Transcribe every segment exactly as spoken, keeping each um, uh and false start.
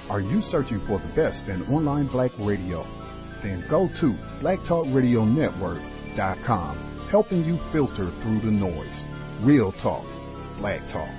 Are you searching for the best in online black radio? Then go to black talk radio network dot com, helping you filter through the noise. Real talk, black talk.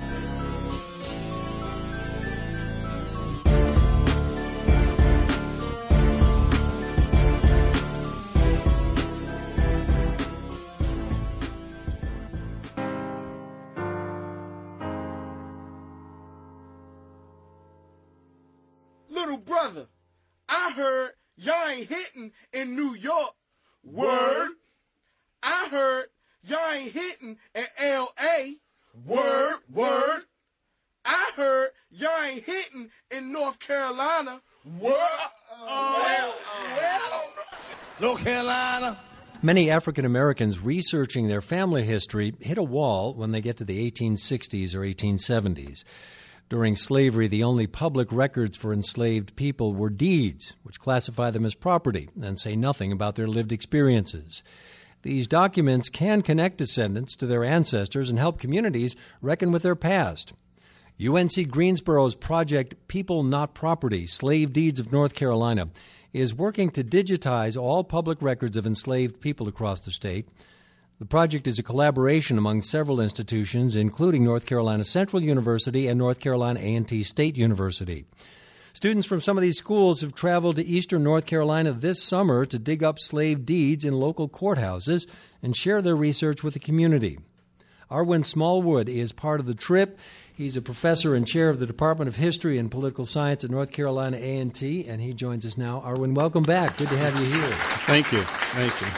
Little brother, I heard y'all ain't hitting in New York. Word. I heard y'all ain't hitting in L A. Word, word. I heard y'all ain't hitting in North Carolina. Word. Uh, well, well. North Carolina. Many African Americans researching their family history hit a wall when they get to the eighteen sixties or eighteen seventies. During slavery, the only public records for enslaved people were deeds, which classify them as property and say nothing about their lived experiences. These documents can connect descendants to their ancestors and help communities reckon with their past. U N C Greensboro's project People Not Property, Slave Deeds of North Carolina, is working to digitize all public records of enslaved people across the state. The project is a collaboration among several institutions, including North Carolina Central University and North Carolina A and T State University. Students from some of these schools have traveled to eastern North Carolina this summer to dig up slave deeds in local courthouses and share their research with the community. Arwen Smallwood is part of the trip. He's a professor and chair of the Department of History and Political Science at North Carolina A and T, and he joins us now. Arwen, welcome back. Good to have you here. Thank you. Thank you.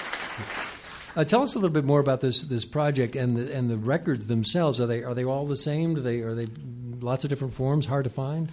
Uh, tell us a little bit more about this this project and the and the records themselves. Are they are they all the same? Do they are they lots of different forms? Hard to find?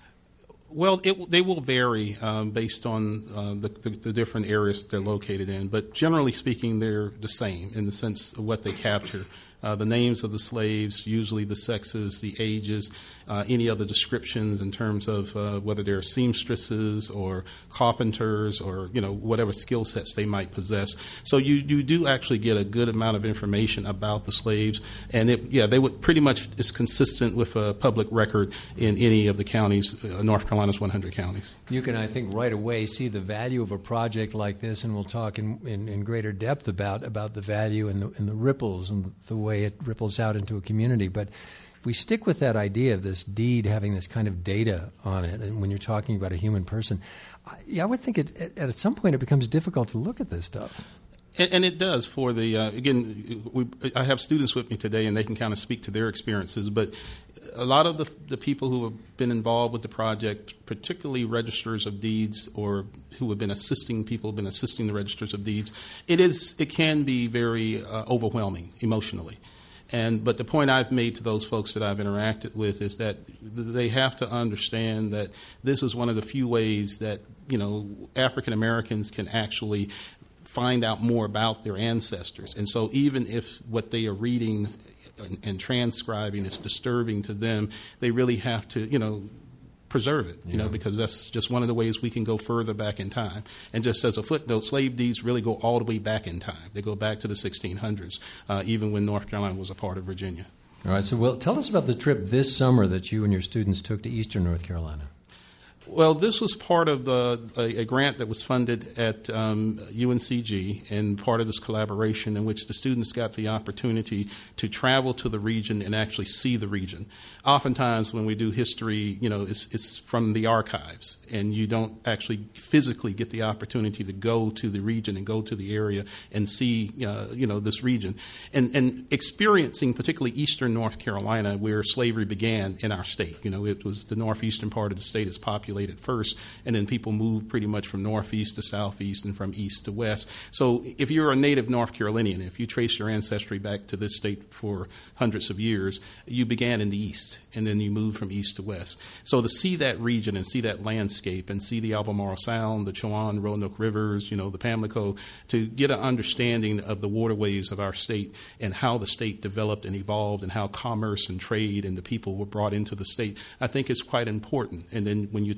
Well, it, they will vary um, based on uh, the, the, the different areas they're located in, but generally speaking, they're the same in the sense of what they capture. Uh, the names of the slaves, usually the sexes, the ages, uh, any other descriptions in terms of uh, whether they're seamstresses or carpenters or, you know, whatever skill sets they might possess. So you, you do actually get a good amount of information about the slaves. And, it, yeah, they would pretty much is consistent with a public record in any of the counties, uh, North Carolina's one hundred counties. You can, I think, right away see the value of a project like this, and we'll talk in, in, in greater depth about, about the value and the, and the ripples and the way it ripples out into a community. But if we stick with that idea of this deed having this kind of data on it, and when you're talking about a human person, I, yeah, I would think it, at, at some point it becomes difficult to look at this stuff. And, and it does for the, uh, again, we, I have students with me today, and they can kind of speak to their experiences, but a lot of the, the people who have been involved with the project, particularly registers of deeds or who have been assisting people, have been assisting the registers of deeds, it is it can be very uh, overwhelming emotionally. And but the point I've made to those folks that I've interacted with is that they have to understand that this is one of the few ways that, you know, African Americans can actually find out more about their ancestors. And so even if what they are reading and, and transcribing is disturbing to them, they really have to, you know, preserve it, you yeah. know, because that's just one of the ways we can go further back in time. And just as a footnote, slave deeds really go all the way back in time. They go back to the sixteen hundreds, uh, even when North Carolina was a part of Virginia. All right, so well, tell us about the trip this summer that you and your students took to eastern North Carolina. Well, this was part of the, a, a grant that was funded at um, U N C G, and part of this collaboration in which the students got the opportunity to travel to the region and actually see the region. Oftentimes when we do history, you know, it's, it's from the archives, and you don't actually physically get the opportunity to go to the region and go to the area and see, uh, you know, this region. And, and experiencing particularly eastern North Carolina, where slavery began in our state. You know, it was the northeastern part of the state is populated first, and then people moved pretty much from northeast to southeast and from east to west. So if you're a native North Carolinian, if you trace your ancestry back to this state for hundreds of years, you began in the east, and then you moved from east to west. So to see that region and see that landscape and see the Albemarle Sound, the Chowan, Roanoke Rivers, you know, the Pamlico, to get an understanding of the waterways of our state and how the state developed and evolved and how commerce and trade and the people were brought into the state, I think is quite important. And then when you talk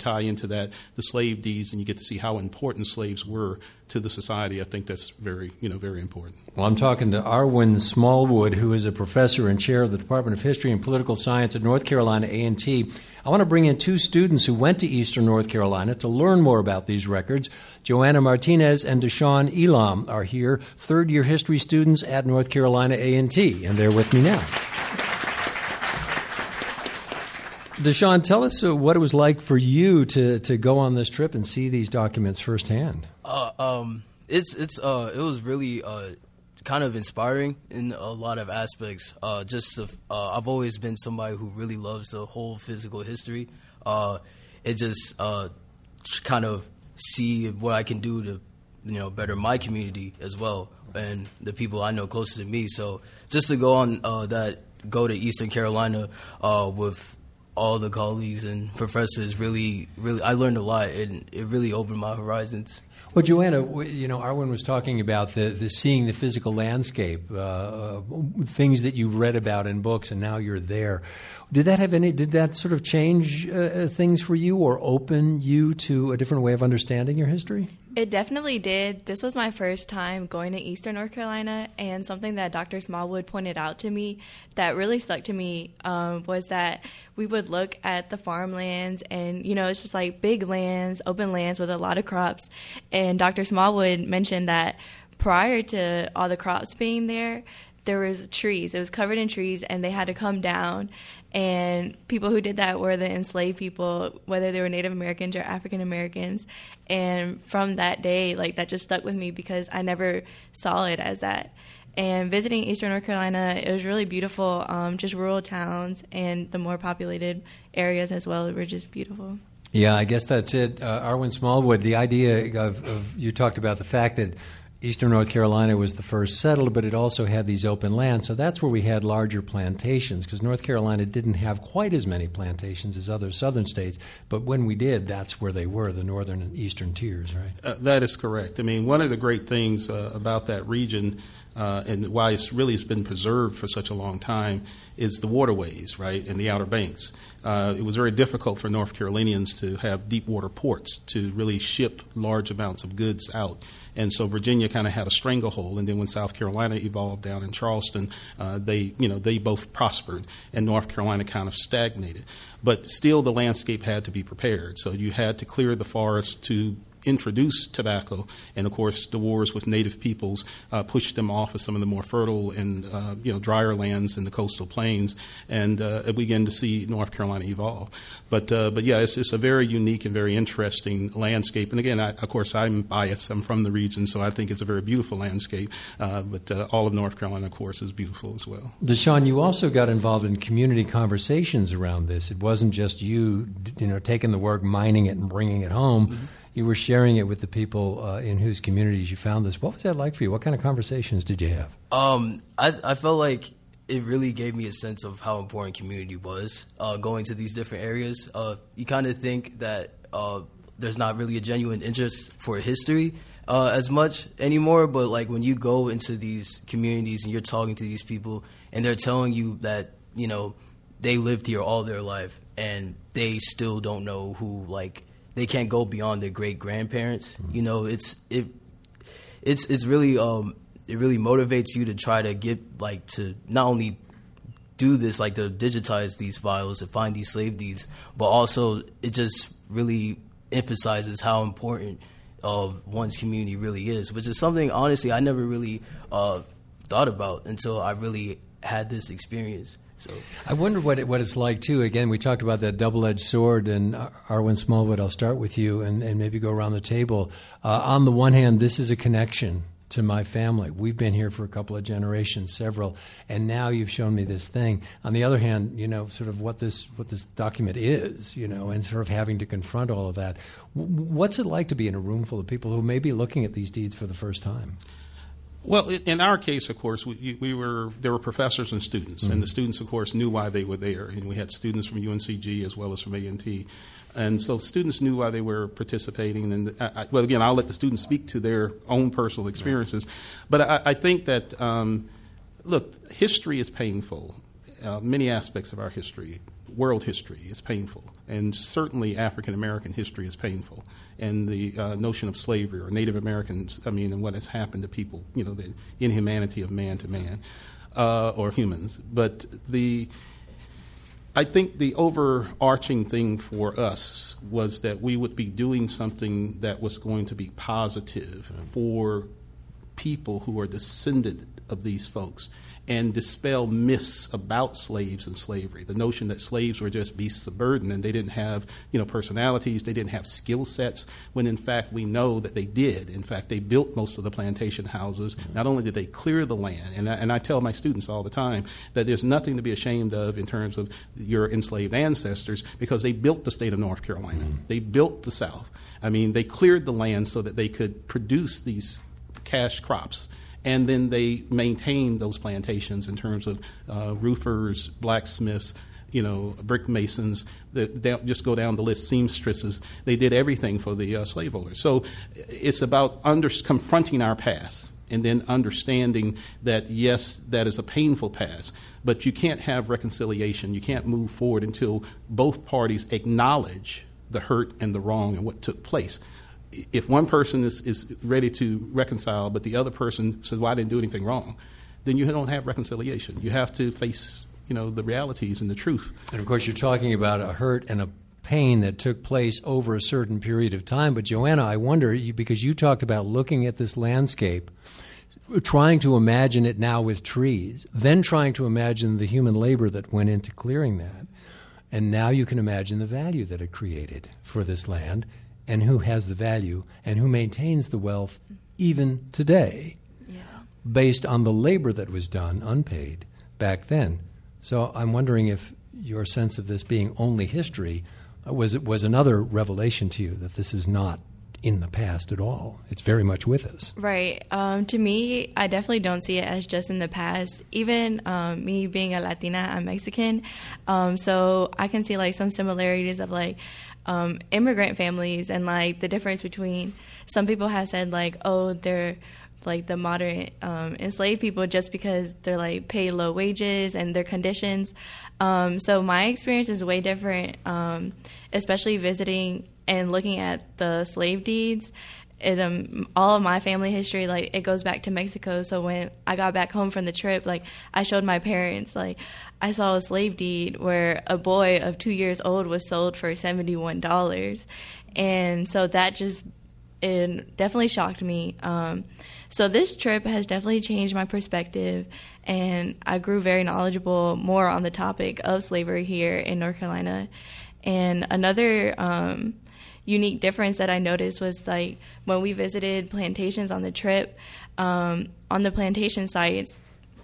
tie into that the slave deeds, and you get to see how important slaves were to the society. I think that's very, you know, very important. Well, I'm talking to Arwen Smallwood, who is a professor and chair of the Department of History and Political Science at North Carolina A and T. I want to bring in two students who went to Eastern North Carolina to learn more about these records. Joanna Martinez and Deshaun Elam are here, third-year history students at North Carolina A and T, and they're with me now. Deshaun, tell us uh, what it was like for you to, to go on this trip and see these documents firsthand. Uh, um, it's it's uh, it was really uh, kind of inspiring in a lot of aspects. Uh, just to, uh, I've always been somebody who really loves the whole physical history. Uh, it just uh, kind of see what I can do to, you know, better my community as well and the people I know closest to me. So just to go on uh, that go to Eastern Carolina uh, with all the colleagues and professors, really, really, I learned a lot, and it really opened my horizons. Well, Joanna, you know, Arwen was talking about the, the seeing the physical landscape, uh, uh, things that you've read about in books, and now you're there. Did that have any? Did that sort of change uh, things for you, or open you to a different way of understanding your history? It definitely did. This was my first time going to Eastern North Carolina, and something that Doctor Smallwood pointed out to me that really stuck to me um, was that we would look at the farmlands, and, you know, it's just like big lands, open lands with a lot of crops. And Doctor Smallwood mentioned that prior to all the crops being there, there was trees. It was covered in trees, and they had to come down. And people who did that were the enslaved people, whether they were Native Americans or African Americans. And from that day, like, that just stuck with me because I never saw it as that. And visiting Eastern North Carolina, it was really beautiful. Um, just rural towns and the more populated areas as well were just beautiful. Yeah, I guess that's it. Uh, Arwen Smallwood, the idea of, of, you talked about the fact that Eastern North Carolina was the first settled, but it also had these open lands. So that's where we had larger plantations, because North Carolina didn't have quite as many plantations as other southern states. But when we did, that's where they were, the northern and eastern tiers, right? Uh, that is correct. I mean, one of the great things uh, about that region uh, and why it's really has been preserved for such a long time is the waterways, right, and the Outer Banks. Uh, it was very difficult for North Carolinians to have deep water ports to really ship large amounts of goods out. And so Virginia kind of had a stranglehold, and then when South Carolina evolved down in Charleston, uh, they, you know, they both prospered, and North Carolina kind of stagnated. But still, the landscape had to be prepared. So you had to clear the forest to introduce tobacco, and of course the wars with native peoples uh, pushed them off of some of the more fertile and uh, you know drier lands in the coastal plains, and uh, we began to see North Carolina evolve. But uh, but yeah, it's, it's a very unique and very interesting landscape. And again, I, of course, I'm biased. I'm from the region, so I think it's a very beautiful landscape. Uh, but uh, all of North Carolina, of course, is beautiful as well. Deshaun, you also got involved in community conversations around this. It wasn't just you, you know, taking the work, mining it, and bringing it home. Mm-hmm. You were sharing it with the people uh, in whose communities you found this. What was that like for you? What kind of conversations did you have? Um, I, I felt like it really gave me a sense of how important community was. Uh, going to these different areas, uh, you kind of think that uh, there's not really a genuine interest for history uh, as much anymore. But like when you go into these communities and you're talking to these people, and they're telling you that, you know, they lived here all their life and they still don't know who, like, they can't go beyond their great grandparents. Mm-hmm. You know, it's it, it's it's really um, it really motivates you to try to get like to not only do this, like to digitize these files, to find these slave deeds, but also it just really emphasizes how important uh, one's community really is, which is something honestly I never really uh, thought about until I really had this experience. So I wonder what it, what it's like, too. Again, we talked about that double-edged sword, and Arwen Smallwood, I'll start with you and, and maybe go around the table. Uh, on the one hand, this is a connection to my family. We've been here for a couple of generations, several, and now you've shown me this thing. On the other hand, you know, sort of what this what this document is, you know, and sort of having to confront all of that. W- what's it like to be in a room full of people who may be looking at these deeds for the first time? Well, in our case, of course, we, we were there were professors and students, mm-hmm. and the students, of course, knew why they were there. And we had students from U N C G as well as from A and T. And so students knew why they were participating. And, I, well, again, I'll let the students speak to their own personal experiences. Right. But I, I think that, um, look, history is painful, uh, many aspects of our history. world history is painful, and certainly African American history is painful. And the uh, notion of slavery or Native Americans, I mean, and what has happened to people, you know, the inhumanity of man to man, uh, or humans. But the, I think the overarching thing for us was that we would be doing something that was going to be positive for people who are descendant of these folks, and dispel myths about slaves and slavery. The notion that slaves were just beasts of burden and they didn't have, you know, personalities, they didn't have skill sets, when in fact we know that they did. In fact, they built most of the plantation houses. Not only did they clear the land, and I, and I tell my students all the time that there's nothing to be ashamed of in terms of your enslaved ancestors, because they built the state of North Carolina. Mm-hmm. They built the South. I mean, they cleared the land so that they could produce these cash crops. And then they maintained those plantations in terms of uh, roofers, blacksmiths, you know, brick masons, the, the, just go down the list, seamstresses. They did everything for the uh, slaveholders. So it's about under, confronting our past and then understanding that, yes, that is a painful past, but you can't have reconciliation. You can't move forward until both parties acknowledge the hurt and the wrong and what took place. If one person is, is ready to reconcile, but the other person says, well, I didn't do anything wrong, then you don't have reconciliation. You have to face, you know, the realities and the truth. And, of course, you're talking about a hurt and a pain that took place over a certain period of time. But, Joanna, I wonder, you, because you talked about looking at this landscape, trying to imagine it now with trees, then trying to imagine the human labor that went into clearing that. And now you can imagine the value that it created for this land, and who has the value and who maintains the wealth even today, yeah, based on the labor that was done unpaid back then. So I'm wondering if your sense of this being only history was was another revelation to you, that this is not in the past at all. It's very much with us. Right. Um, to me, I definitely don't see it as just in the past. Even um, me being a Latina, I'm Mexican, um, so I can see like some similarities of like Um, immigrant families, and like the difference between, some people have said like, oh, they're like the modern um, enslaved people just because they're like paid low wages and their conditions. Um, so my experience is way different, um, especially visiting and looking at the slave deeds. It, um, all of my family history, like, it goes back to Mexico. So when I got back home from the trip, like, I showed my parents, like, I saw a slave deed where a boy of two years old was sold for seventy-one dollars. And so that just, it definitely shocked me. Um, so this trip has definitely changed my perspective, and I grew very knowledgeable more on the topic of slavery here in North Carolina. And another um, unique difference that I noticed was, like, when we visited plantations on the trip, um, on the plantation sites,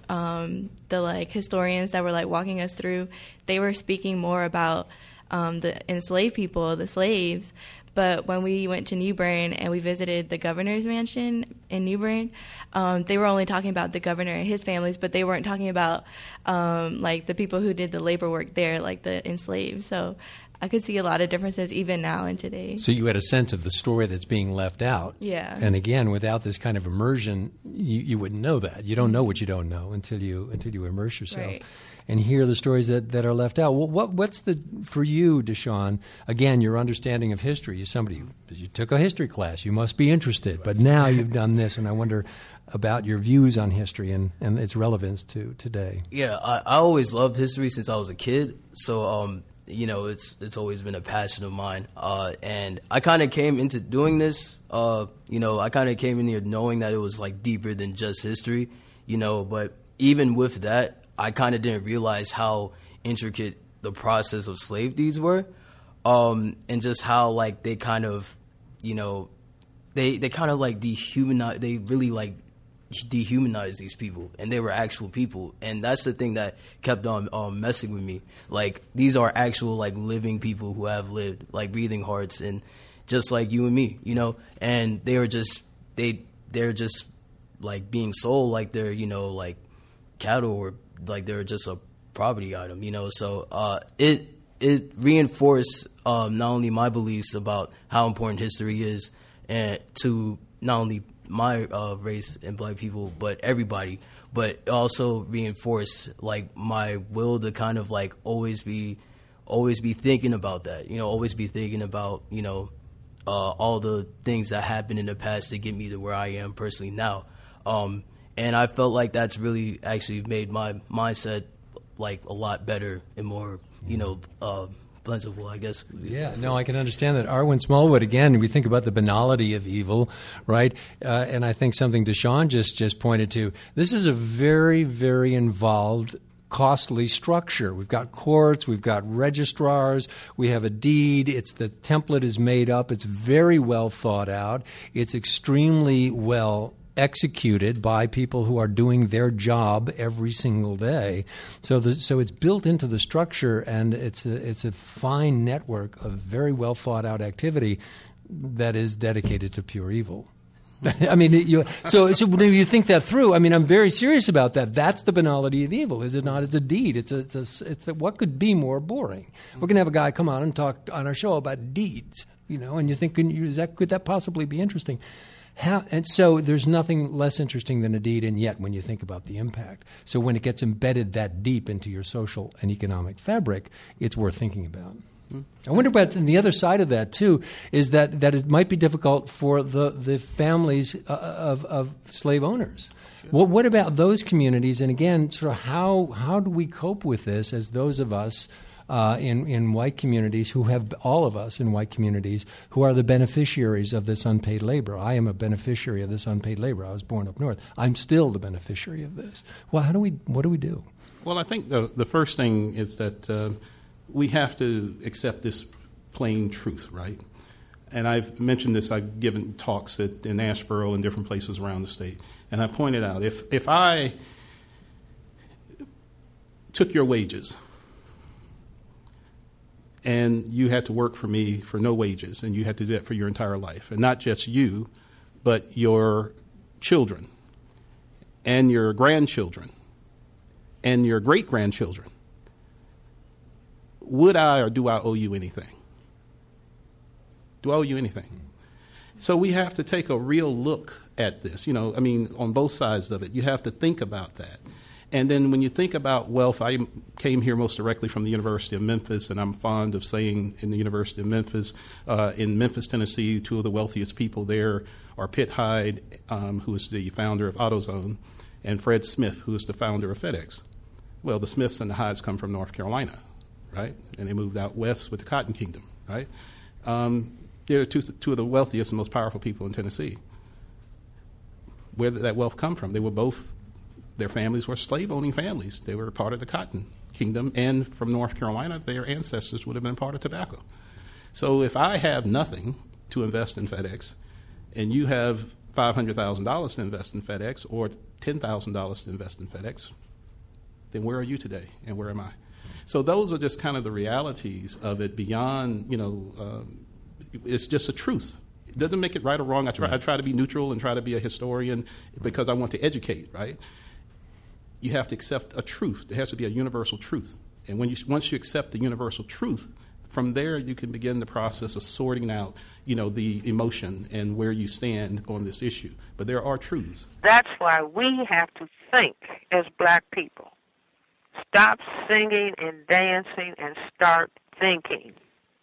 um, the, like, historians that were, like, walking us through, they were speaking more about um, the enslaved people, the slaves. But when we went to New Bern and we visited the governor's mansion in New Bern, um, they were only talking about the governor and his families, but they weren't talking about, um, like, the people who did the labor work there, like the enslaved. So I could see a lot of differences even now and today. So you had a sense of the story that's being left out. Yeah. And again, without this kind of immersion, you, you wouldn't know that. You don't know what you don't know until you until you immerse yourself. Right. And hear the stories that, that are left out. Well, what what's the for you, Deshaun? Again, your understanding of history. You're somebody who, you took a history class. You must be interested. But now you've done this, and I wonder about your views on history and, and its relevance to today. Yeah, I, I always loved history since I was a kid. So, um, you know, it's it's always been a passion of mine. Uh, and I kind of came into doing this. Uh, you know, I kind of came in here knowing that it was like deeper than just history. You know, but even with that, I kind of didn't realize how intricate the process of slave deeds were, um, and just how, like, they kind of, you know, they they kind of, like, dehumanize, they really, like, dehumanize these people, and they were actual people. And that's the thing that kept on um, messing with me. Like, these are actual, like, living people who have lived, like, breathing hearts, and just like you and me, you know, and they were just, they, they're just, like, being sold like they're, you know, like, cattle, or like they're just a property item, you know. So uh, it it reinforced um, not only my beliefs about how important history is, and to not only my uh, race and black people, but everybody. But it also reinforced, like, my will to kind of, like, always be always be thinking about that. You know, always be thinking about, you know, uh, all the things that happened in the past to get me to where I am personally now. Um, and I felt like that's really actually made my mindset like a lot better and more, you know, uh, plentiful, I guess. Yeah, no, I can understand that. Arwen Smallwood, again, we think about the banality of evil, right? Uh, and I think something Deshaun just, just pointed to, this is a very, very involved, costly structure. We've got courts, we've got registrars, we have a deed, it's the template is made up, it's very well thought out, it's extremely well executed by people who are doing their job every single day. So the, so it's built into the structure, and it's a, it's a fine network of very well thought out activity that is dedicated to pure evil. I mean, you, so so when you think that through, I mean, I'm very serious about that. That's the banality of evil, is it not? It's a deed. It's a, it's a, it's a what could be more boring? We're going to have a guy come on and talk on our show about deeds, you know, and you think, can you, is that, could that possibly be interesting? How, and so there's nothing less interesting than a deed, and yet when you think about the impact. So when it gets embedded that deep into your social and economic fabric, it's worth thinking about. Mm-hmm. I wonder about the other side of that, too, is that, that it might be difficult for the, the families uh, of, of slave owners. Sure. Well, what about those communities? And again, sort of how, how do we cope with this as those of us Uh, in, in white communities who have, all of us in white communities, who are the beneficiaries of this unpaid labor? I am a beneficiary of this unpaid labor. I was born up north. I'm still the beneficiary of this. Well, how do we, what do we do? Well, I think the, the first thing is that uh, we have to accept this plain truth, right? And I've mentioned this, I've given talks at, in Asheboro and different places around the state, and I pointed out, if, if I took your wages and you had to work for me for no wages, and you had to do that for your entire life, and not just you, but your children and your grandchildren and your great-grandchildren, would I or do I owe you anything? Do I owe you anything? So we have to take a real look at this. You know, I mean, on both sides of it, you have to think about that. And then when you think about wealth, I came here most directly from the University of Memphis, and I'm fond of saying in the University of Memphis, uh, in Memphis, Tennessee, two of the wealthiest people there are Pitt Hyde, um, who is the founder of AutoZone, and Fred Smith, who is the founder of FedEx. Well, the Smiths and the Hydes come from North Carolina, right? And they moved out west with the Cotton Kingdom, right? Um, they're two, two of the wealthiest and most powerful people in Tennessee. Where did that wealth come from? They were both... Their families were slave-owning families. They were part of the Cotton Kingdom, and from North Carolina, their ancestors would have been part of tobacco. So if I have nothing to invest in FedEx, and you have five hundred thousand dollars to invest in FedEx, or ten thousand dollars to invest in FedEx, then where are you today, and where am I? So those are just kind of the realities of it beyond, you know, um, it's just a truth. It doesn't make it right or wrong. I try, I try to be neutral and try to be a historian because I want to educate, right? You have to accept a truth. There has to be a universal truth. And when you, once you accept the universal truth, from there you can begin the process of sorting out, you know, the emotion and where you stand on this issue. But there are truths. That's why we have to think as black people. Stop singing and dancing and start thinking.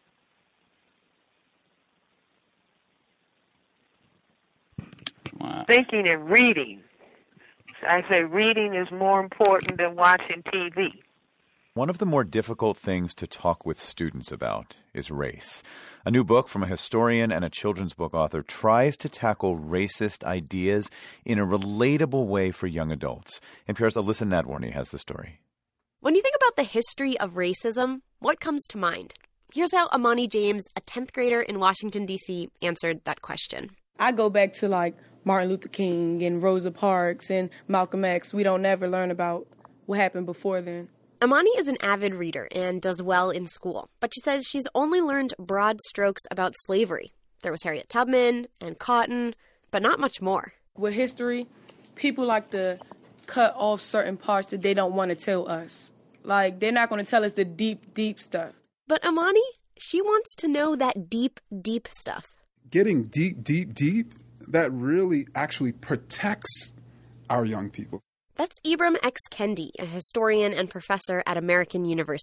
Wow. Thinking and reading. I say reading is more important than watching T V. One of the more difficult things to talk with students about is race. A new book from a historian and a children's book author tries to tackle racist ideas in a relatable way for young adults. N P R's Alyssa Nadworny has the story. When you think about the history of racism, what comes to mind? Here's how Amani James, a tenth grader in Washington, D C, answered that question. I go back to, like, Martin Luther King and Rosa Parks and Malcolm X. We don't never learn about what happened before then. Amani is an avid reader and does well in school, but she says she's only learned broad strokes about slavery. There was Harriet Tubman and Cotton, but not much more. With history, people like to cut off certain parts that they don't want to tell us. Like, they're not going to tell us the deep, deep stuff. But Amani, she wants to know that deep, deep stuff. Getting deep, deep, deep, that really actually protects our young people. That's Ibram X. Kendi, a historian and professor at American University.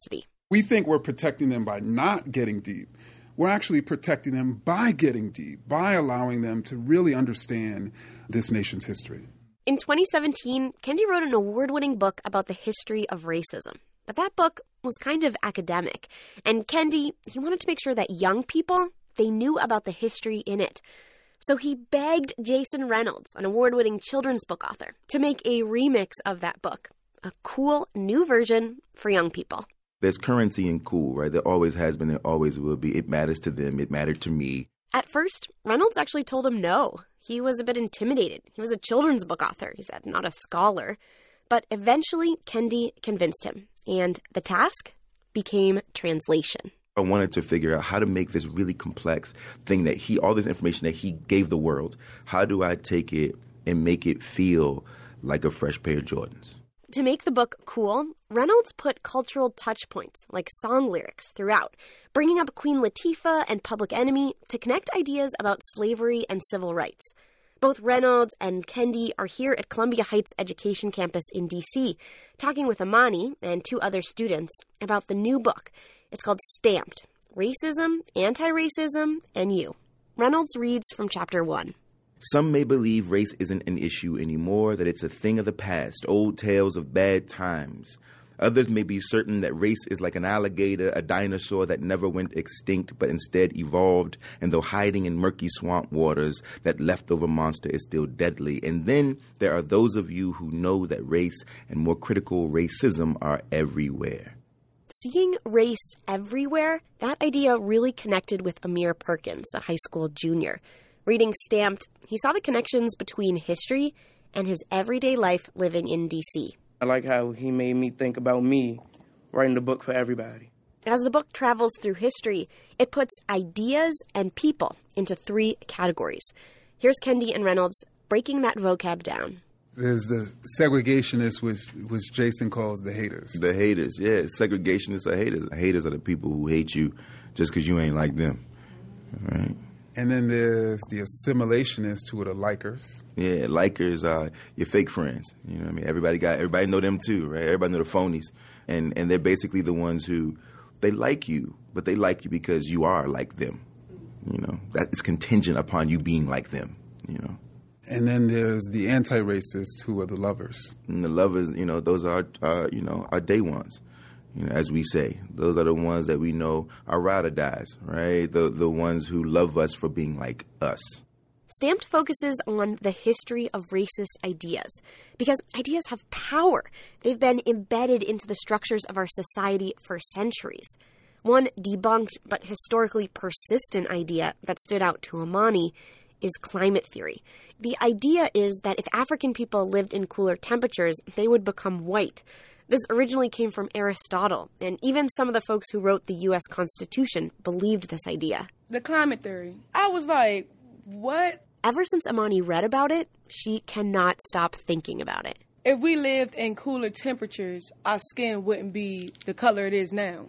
We think we're protecting them by not getting deep. We're actually protecting them by getting deep, by allowing them to really understand this nation's history. In twenty seventeen, Kendi wrote an award-winning book about the history of racism. But that book was kind of academic. And Kendi, he wanted to make sure that young people, they knew about the history in it. So he begged Jason Reynolds, an award-winning children's book author, to make a remix of that book, a cool new version for young people. There's currency in cool, right? There always has been, there always will be. It matters to them. It mattered to me. At first, Reynolds actually told him no. He was a bit intimidated. He was a children's book author, he said, not a scholar. But eventually, Kendi convinced him, and the task became translation. I wanted to figure out how to make this really complex thing that he, all this information that he gave the world, how do I take it and make it feel like a fresh pair of Jordans? To make the book cool, Reynolds put cultural touch points, like song lyrics, throughout, bringing up Queen Latifah and Public Enemy to connect ideas about slavery and civil rights. Both Reynolds and Kendi are here at Columbia Heights Education Campus in D C, talking with Amani and two other students about the new book. It's called Stamped: Racism, Anti-Racism, and You. Reynolds reads from chapter one. Some may believe race isn't an issue anymore, that it's a thing of the past, old tales of bad times. Others may be certain that race is like an alligator, a dinosaur that never went extinct but instead evolved, and though hiding in murky swamp waters, that leftover monster is still deadly. And then there are those of you who know that race and more critical racism are everywhere. Seeing race everywhere, that idea really connected with Amir Perkins, a high school junior. Reading Stamped, he saw the connections between history and his everyday life living in D C. I like how he made me think about me writing the book for everybody. As the book travels through history, it puts ideas and people into three categories. Here's Kendi and Reynolds breaking that vocab down. There's the segregationists, which, which Jason calls the haters. The haters, yeah. Segregationists are haters. Haters are the people who hate you just because you ain't like them, right? And then there's the assimilationists who are the likers. Yeah, likers are your fake friends. You know what I mean? Everybody got everybody know them too, right? Everybody know the phonies. And and they're basically the ones who they like you, but they like you because you are like them. You know, that is contingent upon you being like them, you know. And then there's the anti-racists who are the lovers. And the lovers, you know, those are uh, you know, our day ones. You know, as we say, those are the ones that we know are ride or dies, right? The the ones who love us for being like us. Stamped focuses on the history of racist ideas because ideas have power. They've been embedded into the structures of our society for centuries. One debunked but historically persistent idea that stood out to Amani is climate theory. The idea is that if African people lived in cooler temperatures, they would become white. This originally came from Aristotle, and even some of the folks who wrote the U S Constitution believed this idea. The climate theory. I was like, what? Ever since Amani read about it, she cannot stop thinking about it. If we lived in cooler temperatures, our skin wouldn't be the color it is now.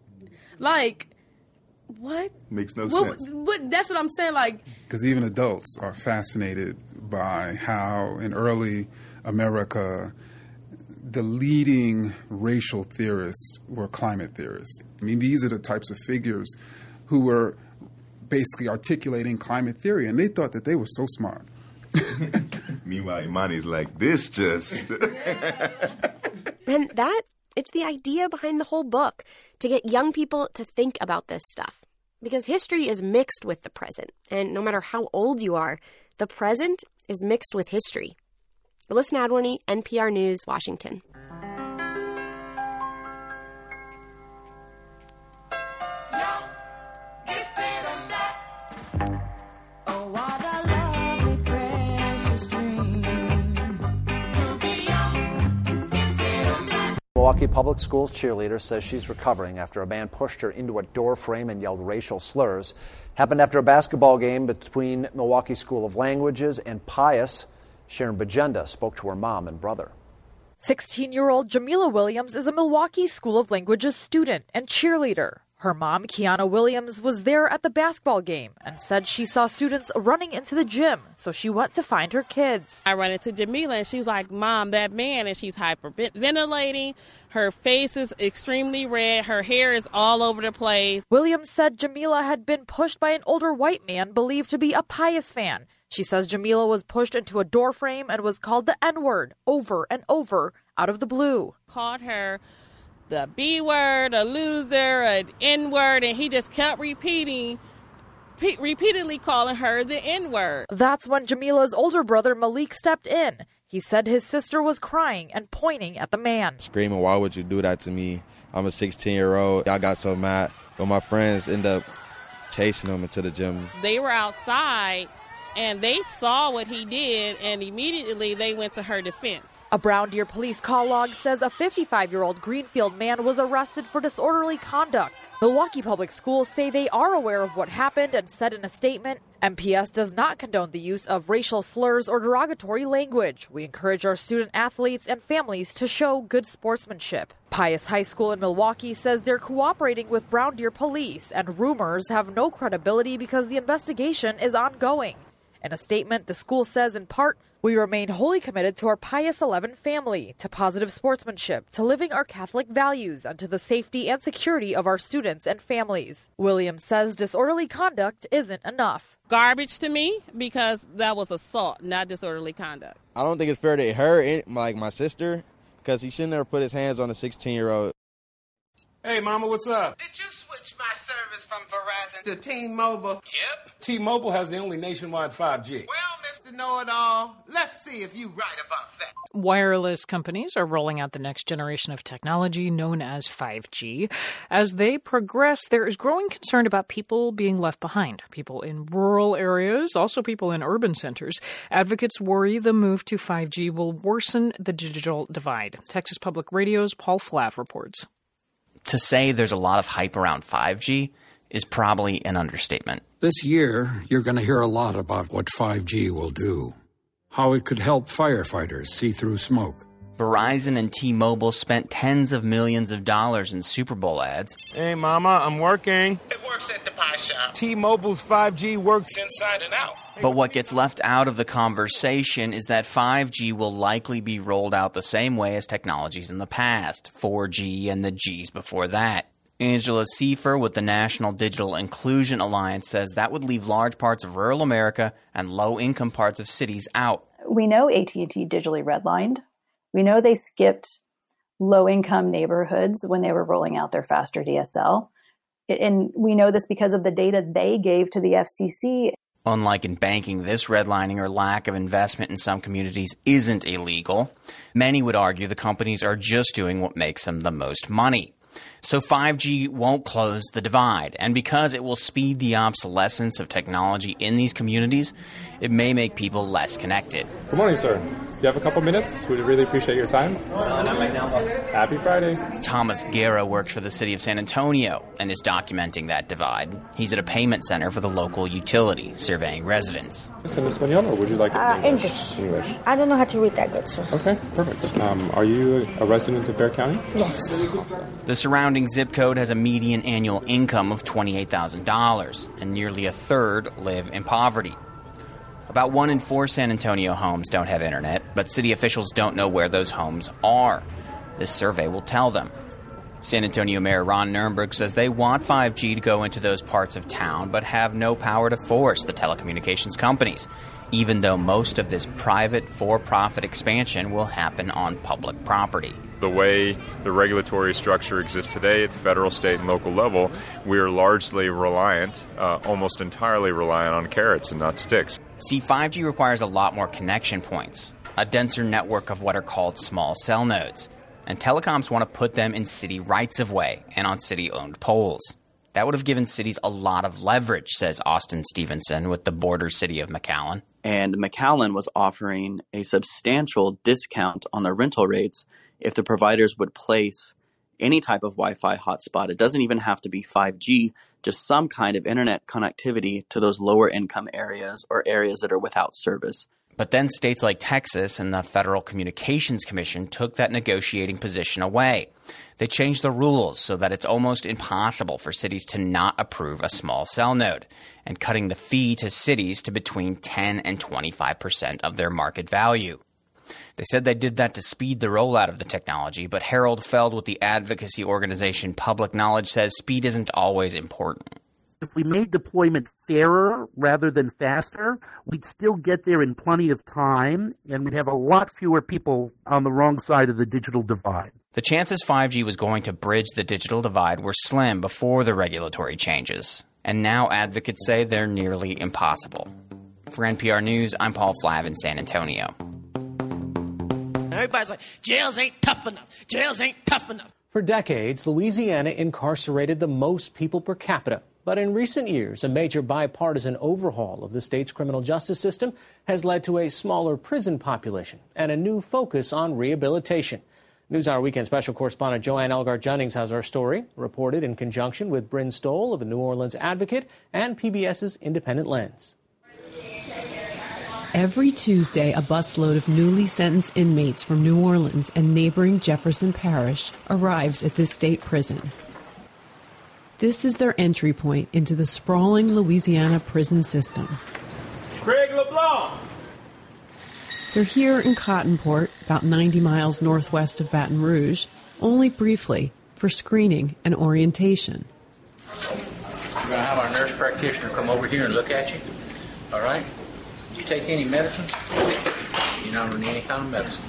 Like, what? Makes no what, sense. What, that's what I'm saying, like... Because even adults are fascinated by how in early America... the leading racial theorists were climate theorists. I mean, these are the types of figures who were basically articulating climate theory, and they thought that they were so smart. Meanwhile, Imani's like, this just... And that, it's the idea behind the whole book, to get young people to think about this stuff. Because history is mixed with the present, and no matter how old you are, the present is mixed with history. Alyssa Nadworny, N P R News, Washington. Milwaukee Public Schools cheerleader says she's recovering after a man pushed her into a door frame and yelled racial slurs. Happened after a basketball game between Milwaukee School of Languages and Pius. Sharon Bajenda spoke to her mom and brother. sixteen-year-old Jamila Williams is a Milwaukee School of Languages student and cheerleader. Her mom, Kiana Williams, was there at the basketball game and said she saw students running into the gym, so she went to find her kids. I ran into Jamila, and she was like, Mom, that man, and she's hyperventilating. Her face is extremely red. Her hair is all over the place. Williams said Jamila had been pushed by an older white man believed to be a Pius fan. She says Jamila was pushed into a doorframe and was called the N-word over and over out of the blue. Called her the B word, a loser, an N word, and he just kept repeating, pe- repeatedly calling her the N word. That's when Jamila's older brother Malik stepped in. He said his sister was crying and pointing at the man. Screaming, why would you do that to me? I'm a sixteen-year-old. I got so mad. But my friends ended up chasing him into the gym. They were outside, and they saw what he did, and immediately they went to her defense. A Brown Deer police call log says a fifty-five-year-old Greenfield man was arrested for disorderly conduct. Milwaukee Public Schools say they are aware of what happened and said in a statement, M P S does not condone the use of racial slurs or derogatory language. We encourage our student athletes and families to show good sportsmanship. Pius High School in Milwaukee says they're cooperating with Brown Deer police, and rumors have no credibility because the investigation is ongoing. In a statement, the school says in part, we remain wholly committed to our Pius eleven family, to positive sportsmanship, to living our Catholic values, and to the safety and security of our students and families. Williams says disorderly conduct isn't enough. Garbage to me, because that was assault, not disorderly conduct. I don't think it's fair to her, like my sister, because he shouldn't have put his hands on a sixteen-year-old. Hey, Mama, what's up? Did you switch my service from Verizon to T-Mobile? Yep. T-Mobile has the only nationwide five G. Well, Mister Know-It-All, let's see if you right about that. Wireless companies are rolling out the next generation of technology known as five G. As they progress, there is growing concern about people being left behind. People in rural areas, also people in urban centers. Advocates worry the move to five G will worsen the digital divide. Texas Public Radio's Paul Flav reports. To say there's a lot of hype around five G is probably an understatement. This year, you're going to hear a lot about what five G will do, how it could help firefighters see through smoke. Verizon and T-Mobile spent tens of millions of dollars in Super Bowl ads. Hey, Mama, I'm working. It works at the pie shop. T-Mobile's five G works inside and out. But what gets left out of the conversation is that five G will likely be rolled out the same way as technologies in the past, four G and the Gs before that. Angela Seifer with the National Digital Inclusion Alliance says that would leave large parts of rural America and low-income parts of cities out. We know A T and T digitally redlined. We know they skipped low-income neighborhoods when they were rolling out their faster D S L. And we know this because of the data they gave to the F C C. Unlike in banking, this redlining or lack of investment in some communities isn't illegal. Many would argue the companies are just doing what makes them the most money. So five G won't close the divide, and because it will speed the obsolescence of technology in these communities, it may make people less connected. Good morning, sir. Do you have a couple minutes? We'd really appreciate your time. Uh, not right now. Happy Friday. Thomas Guerra works for the city of San Antonio and is documenting that divide. He's at a payment center for the local utility, surveying residents. Is it Espanol, or would you like it uh, in English? English. I don't know how to read that good, sir. Okay, perfect. Um, are you a resident of Bexar County? Yes. Awesome. The surrounding zip code has a median annual income of twenty-eight thousand dollars, and nearly a third live in poverty. About one in four San Antonio homes don't have internet, but city officials don't know where those homes are. This survey will tell them. San Antonio Mayor Ron Nirenberg says they want five G to go into those parts of town, but have no power to force the telecommunications companies, even though most of this private, for-profit expansion will happen on public property. The way the regulatory structure exists today at the federal, state, and local level, we are largely reliant, uh, almost entirely reliant on carrots and not sticks. See, five G requires a lot more connection points, a denser network of what are called small cell nodes, and telecoms want to put them in city rights-of-way and on city-owned poles. That would have given cities a lot of leverage, says Austin Stevenson with the border city of McAllen. And McAllen was offering a substantial discount on their rental rates if the providers would place any type of Wi-Fi hotspot. It doesn't even have to be five G, just some kind of internet connectivity to those lower income areas or areas that are without service. But then states like Texas and the Federal Communications Commission took that negotiating position away. They changed the rules so that it's almost impossible for cities to not approve a small cell node, and cutting the fee to cities to between ten and twenty-five percent of their market value. They said they did that to speed the rollout of the technology, but Harold Feld with the advocacy organization Public Knowledge says speed isn't always important. If we made deployment fairer rather than faster, we'd still get there in plenty of time, and we'd have a lot fewer people on the wrong side of the digital divide. The chances five G was going to bridge the digital divide were slim before the regulatory changes, and now advocates say they're nearly impossible. For N P R News, I'm Paul Flav in San Antonio. Everybody's like, jails ain't tough enough. Jails ain't tough enough. For decades, Louisiana incarcerated the most people per capita. But in recent years, a major bipartisan overhaul of the state's criminal justice system has led to a smaller prison population and a new focus on rehabilitation. NewsHour Weekend special correspondent Joanne Elgar-Jennings has our story, reported in conjunction with Bryn Stoll of the New Orleans Advocate and P B S's Independent Lens. Every Tuesday, a busload of newly sentenced inmates from New Orleans and neighboring Jefferson Parish arrives at this state prison. This is their entry point into the sprawling Louisiana prison system. Craig LeBlanc! They're here in Cottonport, about ninety miles northwest of Baton Rouge, only briefly, for screening and orientation. We're going to have our nurse practitioner come over here and look at you. All right? Do you take any medicine? You don't need any kind of medicine.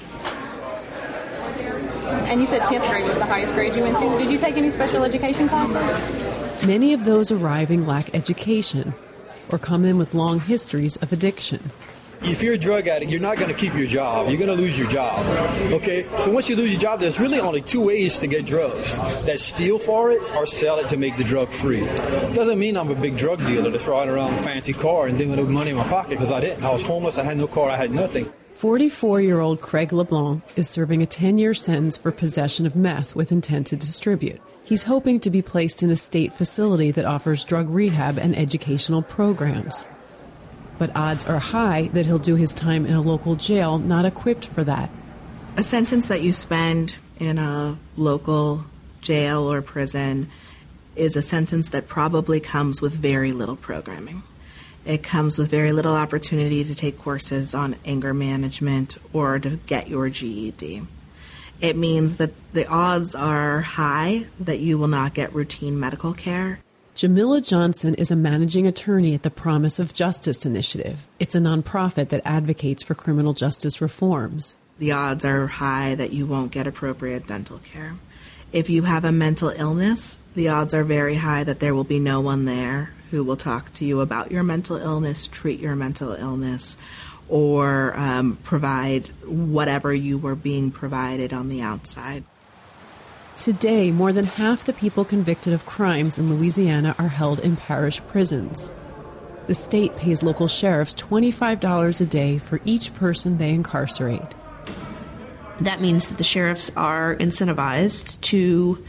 And you said tenth grade was the highest grade you went to. Did you take any special education classes? Many of those arriving lack education or come in with long histories of addiction. If you're a drug addict, you're not going to keep your job. You're going to lose your job. Okay? So once you lose your job, there's really only two ways to get drugs. That steal for it or sell it to make the drug free. Doesn't mean I'm a big drug dealer that's riding around in a fancy car and didn't have money in my pocket, because I didn't. I was homeless. I had no car. I had nothing. forty-four-year-old Craig LeBlanc is serving a ten-year sentence for possession of meth with intent to distribute. He's hoping to be placed in a state facility that offers drug rehab and educational programs. But odds are high that he'll do his time in a local jail not equipped for that. A sentence that you spend in a local jail or prison is a sentence that probably comes with very little programming. It comes with very little opportunity to take courses on anger management or to get your G E D. It means that the odds are high that you will not get routine medical care. Jamila Johnson is a managing attorney at the Promise of Justice Initiative. It's a nonprofit that advocates for criminal justice reforms. The odds are high that you won't get appropriate dental care. If you have a mental illness, the odds are very high that there will be no one there who will talk to you about your mental illness, treat your mental illness, or um, provide whatever you were being provided on the outside. Today, more than half the people convicted of crimes in Louisiana are held in parish prisons. The state pays local sheriffs twenty-five dollars a day for each person they incarcerate. That means that the sheriffs are incentivized to,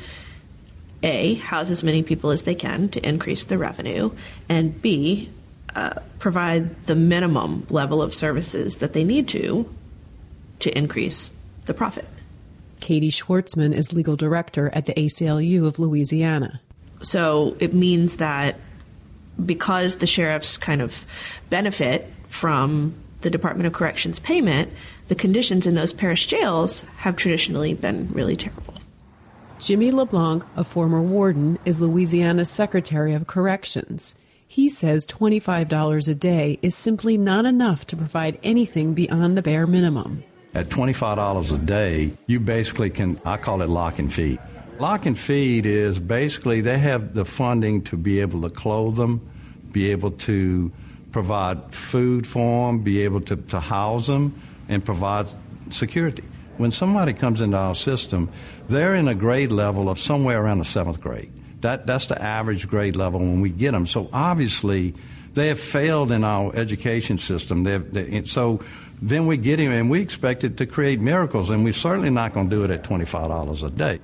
A, house as many people as they can to increase the revenue, and B, uh, provide the minimum level of services that they need to to increase the profit. Katie Schwartzman is legal director at the A C L U of Louisiana. So it means that because the sheriffs kind of benefit from the Department of Corrections payment, the conditions in those parish jails have traditionally been really terrible. Jimmy LeBlanc, a former warden, is Louisiana's Secretary of Corrections. He says twenty-five dollars a day is simply not enough to provide anything beyond the bare minimum. At twenty-five dollars a day, you basically can, I call it lock and feed. Lock and feed is basically they have the funding to be able to clothe them, be able to provide food for them, be able to, to house them, and provide security. When somebody comes into our system, they're in a grade level of somewhere around the seventh grade. That, that's the average grade level when we get them. So obviously, they have failed in our education system. They've, they, so then we get him, and we expect it to create miracles, and we're certainly not going to do it at twenty-five dollars a day.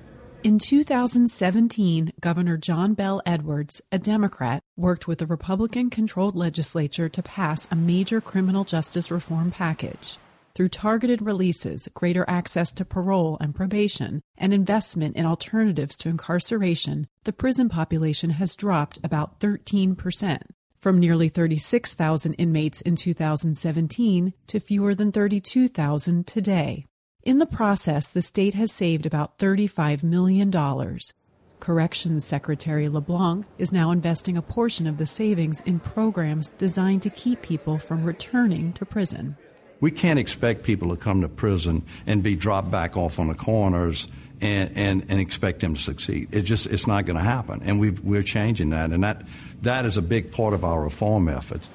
In two thousand seventeen, Governor John Bel Edwards, a Democrat, worked with a Republican-controlled legislature to pass a major criminal justice reform package. Through targeted releases, greater access to parole and probation, and investment in alternatives to incarceration, the prison population has dropped about thirteen percent, from nearly thirty-six thousand inmates in two thousand seventeen to fewer than thirty-two thousand today. In the process, the state has saved about thirty-five million dollars. Corrections Secretary LeBlanc is now investing a portion of the savings in programs designed to keep people from returning to prison. We can't expect people to come to prison and be dropped back off on the corners and, and, and expect them to succeed. It just it's not going to happen, and we've, we're changing that, and that that is a big part of our reform efforts.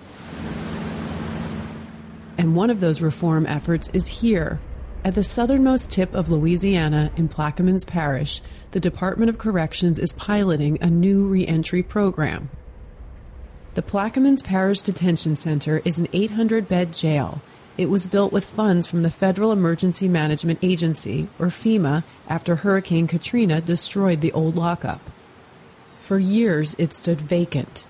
And one of those reform efforts is here. At the southernmost tip of Louisiana, in Plaquemines Parish, the Department of Corrections is piloting a new reentry program. The Plaquemines Parish Detention Center is an eight hundred bed jail. It was built with funds from the Federal Emergency Management Agency, or FEMA, after Hurricane Katrina destroyed the old lockup. For years, it stood vacant.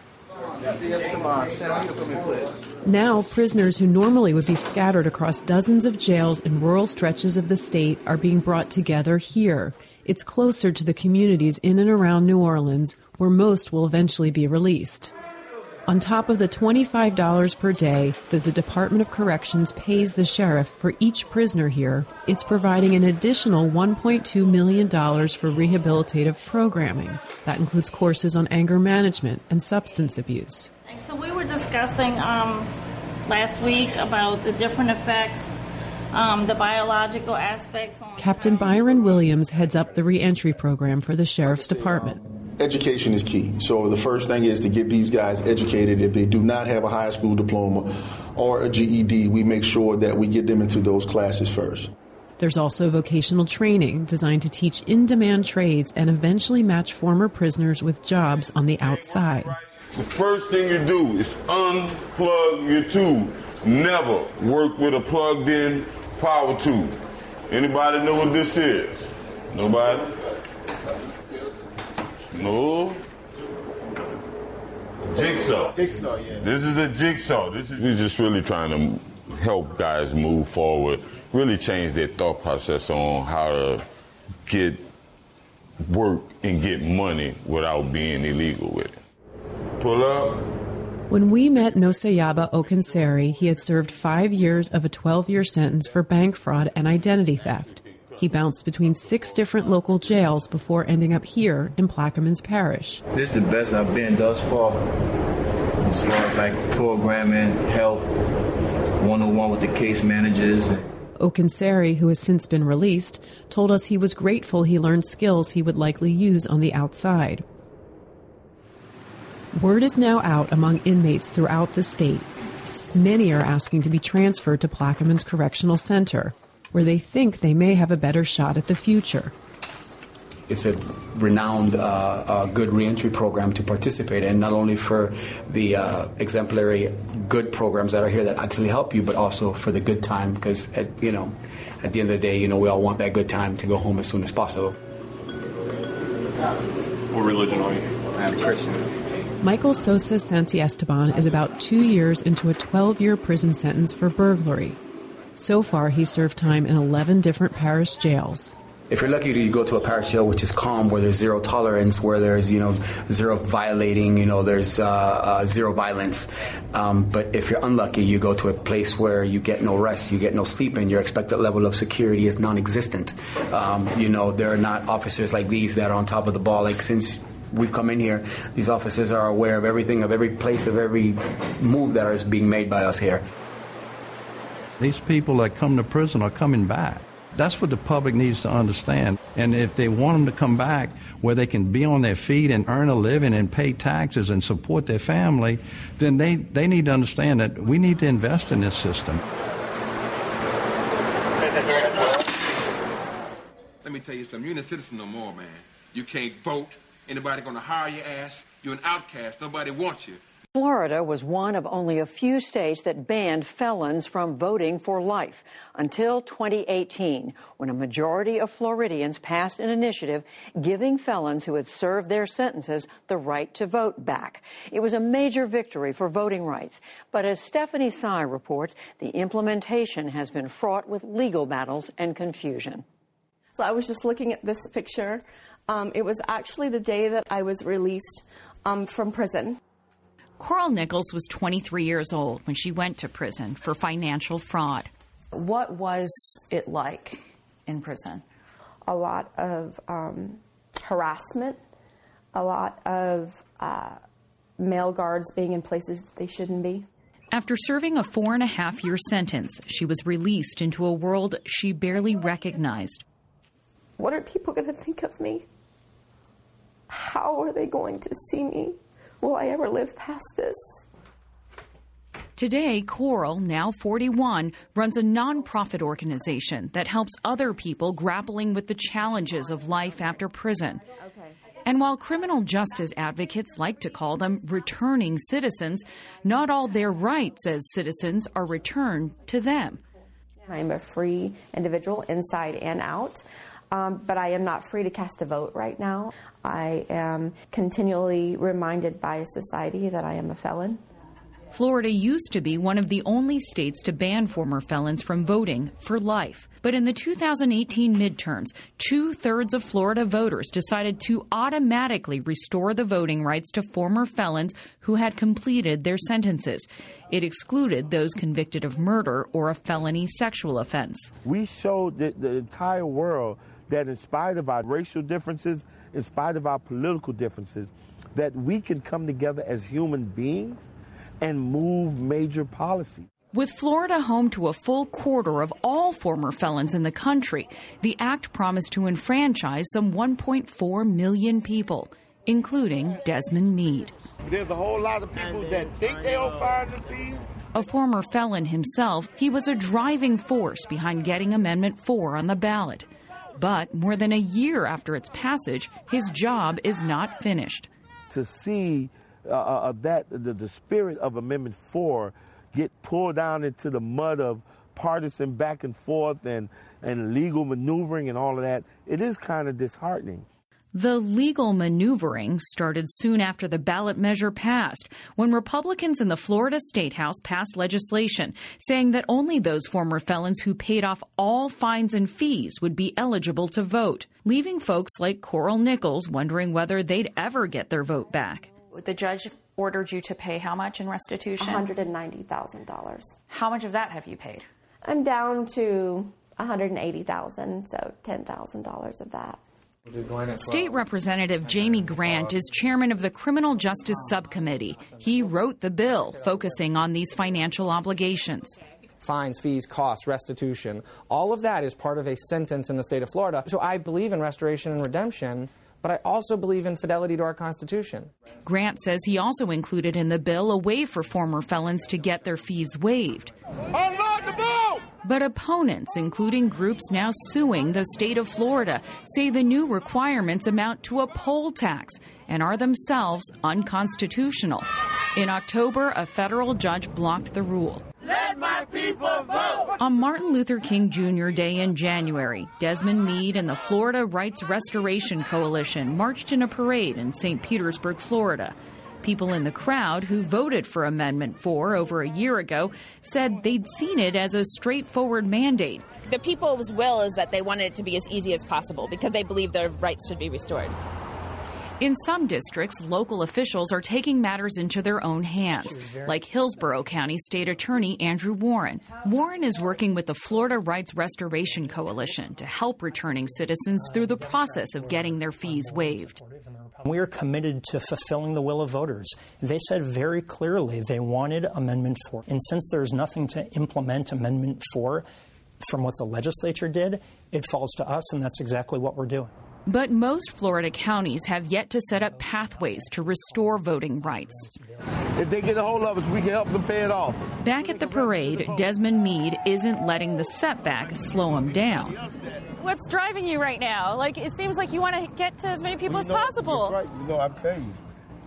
Now, prisoners who normally would be scattered across dozens of jails in rural stretches of the state are being brought together here. It's closer to the communities in and around New Orleans, where most will eventually be released. On top of the twenty-five dollars per day that the Department of Corrections pays the sheriff for each prisoner here, it's providing an additional one point two million dollars for rehabilitative programming. That includes courses on anger management and substance abuse. So we were discussing um, last week about the different effects, um, the biological aspects. On Captain Byron Williams heads up the reentry program for the Sheriff's Department. Education is key. So the first thing is to get these guys educated. If they do not have a high school diploma or a G E D, we make sure that we get them into those classes first. There's also vocational training designed to teach in-demand trades and eventually match former prisoners with jobs on the outside. The first thing you do is unplug your tube. Never work with a plugged-in power tube. Anybody know what this is? Nobody? No? Jigsaw. Jigsaw, yeah. This is a jigsaw. This is we're just really trying to help guys move forward, really change their thought process on how to get work and get money without being illegal with it. Pull up. When we met Nosayaba Okanseri, he had served five years of a twelve-year sentence for bank fraud and identity theft. He bounced between six different local jails before ending up here in Plaquemines Parish. This is the best I've been thus far, as far as like programming, help, one-on-one with the case managers. Okanseri, who has since been released, told us he was grateful he learned skills he would likely use on the outside. Word is now out among inmates throughout the state. Many are asking to be transferred to Plaquemines Correctional Center, where they think they may have a better shot at the future. It's a renowned, uh, uh, good reentry program to participate in, not only for the uh, exemplary good programs that are here that actually help you, but also for the good time, because, at, you know, at the end of the day, you know, we all want that good time to go home as soon as possible. What religion are you? I'm Christian. Michael Sosa Santiesteban is about two years into a twelve-year prison sentence for burglary. So far, he's served time in eleven different parish jails. If you're lucky, you go to a parish jail which is calm, where there's zero tolerance, where there's, you know, zero violating, you know, there's uh, uh, zero violence. Um, but if you're unlucky, you go to a place where you get no rest, you get no sleep, and your expected level of security is non-existent. Um, you know, there are not officers like these that are on top of the ball. Like, since we've come in here, these officers are aware of everything, of every place, of every move that is being made by us here. These people that come to prison are coming back. That's what the public needs to understand. And if they want them to come back where they can be on their feet and earn a living and pay taxes and support their family, then they, they need to understand that we need to invest in this system. Let me tell you something. You ain't a citizen no more, man. You can't vote. Anybody gonna hire your ass? You're an outcast. Nobody wants you. Florida was one of only a few states that banned felons from voting for life until twenty eighteen, when a majority of Floridians passed an initiative giving felons who had served their sentences the right to vote back. It was a major victory for voting rights. But as Stephanie Sy reports, the implementation has been fraught with legal battles and confusion. So I was just looking at this picture. Um, it was actually the day that I was released um, from prison. Coral Nichols was twenty-three years old when she went to prison for financial fraud. What was it like in prison? A lot of um, harassment, a lot of uh, male guards being in places that they shouldn't be. After serving a four and a half year sentence, she was released into a world she barely recognized. What are people going to think of me? How are they going to see me? Will I ever live past this? Today, Coral, now forty-one, runs a nonprofit organization that helps other people grappling with the challenges of life after prison. Okay. And while criminal justice advocates like to call them returning citizens, not all their rights as citizens are returned to them. I am a free individual inside and out. Um, but I am not free to cast a vote right now. I am continually reminded by society that I am a felon. Florida used to be one of the only states to ban former felons from voting for life. But in the two thousand eighteen midterms, two-thirds of Florida voters decided to automatically restore the voting rights to former felons who had completed their sentences. It excluded those convicted of murder or a felony sexual offense. We showed the, the entire world that in spite of our racial differences, in spite of our political differences, that we can come together as human beings and move major policy. With Florida home to a full quarter of all former felons in the country, the act promised to enfranchise some one point four million people, including Desmond Meade. There's a whole lot of people that think they owe fines and fees. A former felon himself, he was a driving force behind getting Amendment four on the ballot. But more than a year after its passage, his job is not finished. To see uh, uh, that the, the spirit of Amendment four get pulled down into the mud of partisan back and forth and, and legal maneuvering and all of that, it is kind of disheartening. The legal maneuvering started soon after the ballot measure passed, when Republicans in the Florida State House passed legislation saying that only those former felons who paid off all fines and fees would be eligible to vote, leaving folks like Coral Nichols wondering whether they'd ever get their vote back. The judge ordered you to pay how much in restitution? one hundred ninety thousand dollars. How much of that have you paid? I'm down to one hundred eighty thousand dollars, so ten thousand dollars of that. State Representative Jamie Grant is chairman of the Criminal Justice Subcommittee. He wrote the bill focusing on these financial obligations. Fines, fees, costs, restitution, all of that is part of a sentence in the state of Florida. So I believe in restoration and redemption, but I also believe in fidelity to our Constitution. Grant says he also included in the bill a way for former felons to get their fees waived. Unlock the vote! But opponents, including groups now suing the state of Florida, say the new requirements amount to a poll tax and are themselves unconstitutional. In October, a federal judge blocked the rule. Let my people vote! On Martin Luther King Junior Day in January, Desmond Meade and the Florida Rights Restoration Coalition marched in a parade in Saint Petersburg, Florida. People in the crowd who voted for Amendment four over a year ago said they'd seen it as a straightforward mandate. The people's will is that they wanted it to be as easy as possible because they believe their rights should be restored. In some districts, local officials are taking matters into their own hands, like Hillsborough County State Attorney Andrew Warren. Warren is working with the Florida Rights Restoration Coalition to help returning citizens through the process of getting their fees waived. We are committed to fulfilling the will of voters. They said very clearly they wanted Amendment four. And since there's nothing to implement Amendment four from what the legislature did, it falls to us, and that's exactly what we're doing. But most Florida counties have yet to set up pathways to restore voting rights. If they get a hold of us, we can help them pay it off. Back at the parade, Desmond Meade isn't letting the setback slow him down. What's driving you right now? Like, it seems like you want to get to as many people well, you know, as possible. Right. You know, I'm telling you,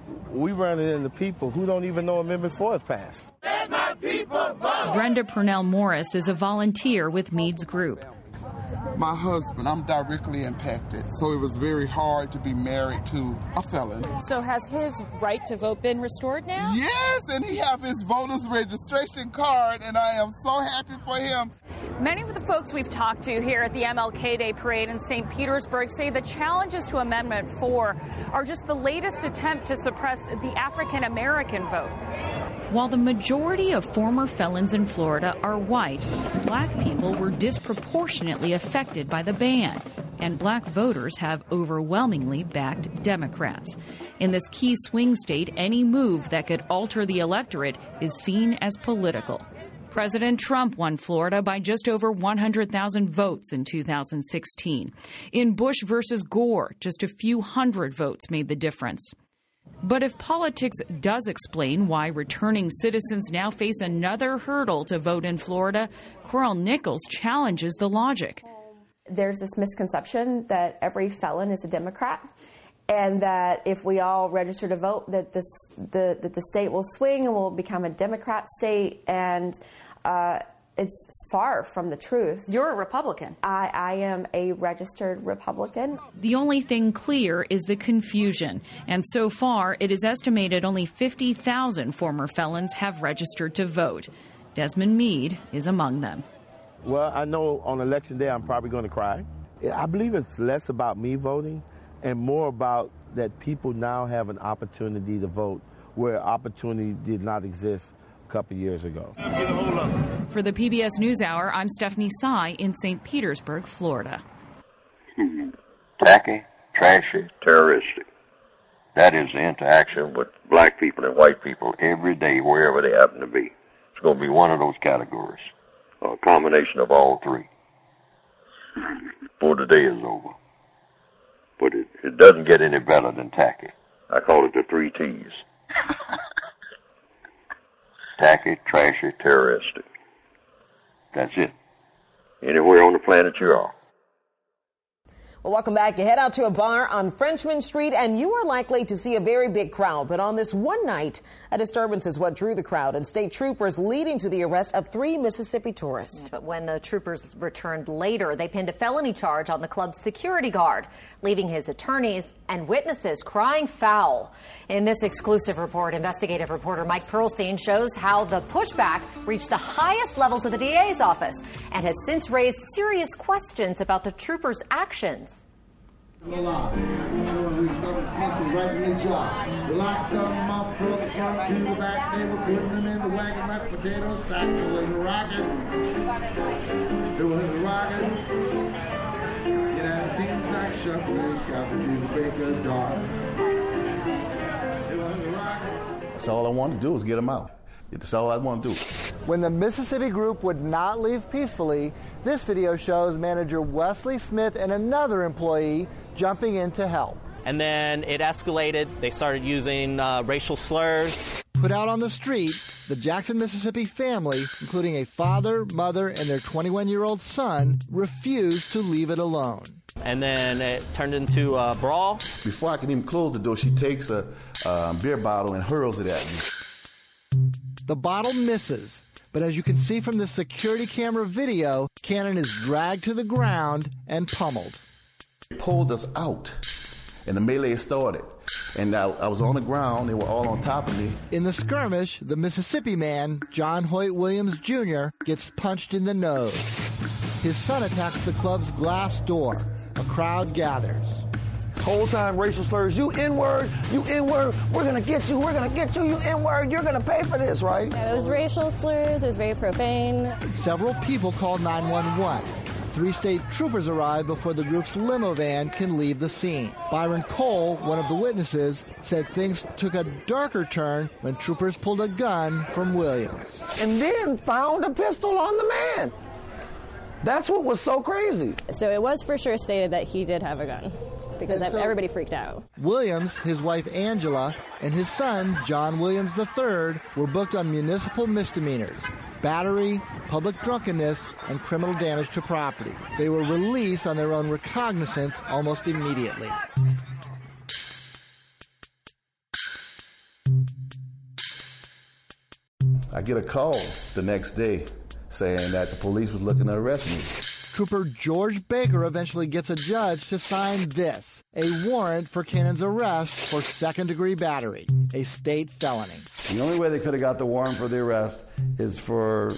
we run into people who don't even know Amendment four is passed. Let my people vote. Brenda Purnell Morris is a volunteer with Meade's group. My husband, I'm directly impacted, so it was very hard to be married to a felon. So has his right to vote been restored now? Yes, and he have his voter's registration card, and I am so happy for him. Many of the folks we've talked to here at the M L K Day Parade in Saint Petersburg say the challenges to Amendment four are just the latest attempt to suppress the African American vote. While the majority of former felons in Florida are white, black people were disproportionately affected by the ban, and black voters have overwhelmingly backed Democrats. In this key swing state, any move that could alter the electorate is seen as political. President Trump won Florida by just over one hundred thousand votes in two thousand sixteen. In Bush versus Gore, just a few hundred votes made the difference. But if politics does explain why returning citizens now face another hurdle to vote in Florida, Coral Nichols challenges the logic. There's this misconception that every felon is a Democrat, and that if we all register to vote, that this, the that the state will swing and will become a Democrat state, and uh, it's far from the truth. You're a Republican. I, I am a registered Republican. The only thing clear is the confusion, and so far it is estimated only fifty thousand former felons have registered to vote. Desmond Meade is among them. Well, I know on election day I'm probably going to cry. I believe it's less about me voting and more about that people now have an opportunity to vote where opportunity did not exist a couple years ago. For the P B S NewsHour, I'm Stephanie Sy in Saint Petersburg, Florida. Tacky, trashy, terroristic. That is the interaction with black people and white people every day, wherever they happen to be. It's going to be one of those categories, a combination of all three, before the day is over. But it, it doesn't get any better than tacky. I call it the three T's. Tacky, trashy, terroristic. That's it. Anywhere on the planet you are. Well, welcome back. You head out to a bar on Frenchman Street, and you are likely to see a very big crowd. But on this one night, a disturbance is what drew the crowd, and state troopers leading to the arrest of three Mississippi tourists. But when the troopers returned later, they pinned a felony charge on the club's security guard, leaving his attorneys and witnesses crying foul. In this exclusive report, investigative reporter Mike Perlstein shows how the pushback reached the highest levels of the D A's office and has since raised serious questions about the troopers' actions. We started hustling right in the job. We locked them up from the front to the back. They were putting them in the wagon like potato sacks. They were in the rocket. They were in the rocket. You know, seems like shuffling, shuffling to the break of dawn. They were in the rocket. That's all I want to do is get them out. That's all I want to do. When the Mississippi group would not leave peacefully, this video shows manager Wesley Smith and another employee jumping in to help. And then it escalated. They started using uh, racial slurs. Put out on the street, the Jackson, Mississippi family, including a father, mother, and their twenty-one-year-old son, refused to leave it alone. And then it turned into a brawl. Before I can even close the door, she takes a uh, beer bottle and hurls it at me. The bottle misses, but as you can see from the security camera video, Cannon is dragged to the ground and pummeled. They pulled us out, and the melee started. And I, I was on the ground. They were all on top of me. In the skirmish, the Mississippi man, John Hoyt Williams Junior, gets punched in the nose. His son attacks the club's glass door. A crowd gathers. Whole time racial slurs, you N-word, you N-word, we're gonna get you, we're gonna get you, you N-word, you're gonna pay for this, right? Yeah, it was racial slurs, it was very profane. Several people called nine one one. Three state troopers arrive before the group's limo van can leave the scene. Byron Cole, one of the witnesses, said things took a darker turn when troopers pulled a gun from Williams. And then found a pistol on the man. That's what was so crazy. So it was for sure stated that he did have a gun, because so, everybody freaked out. Williams, his wife Angela, and his son, John Williams the third, were booked on municipal misdemeanors, battery, public drunkenness, and criminal damage to property. They were released on their own recognizance almost immediately. I get a call the next day saying that the police was looking to arrest me. Trooper George Baker eventually gets a judge to sign this, a warrant for Cannon's arrest for second-degree battery, a state felony. The only way they could have got the warrant for the arrest is for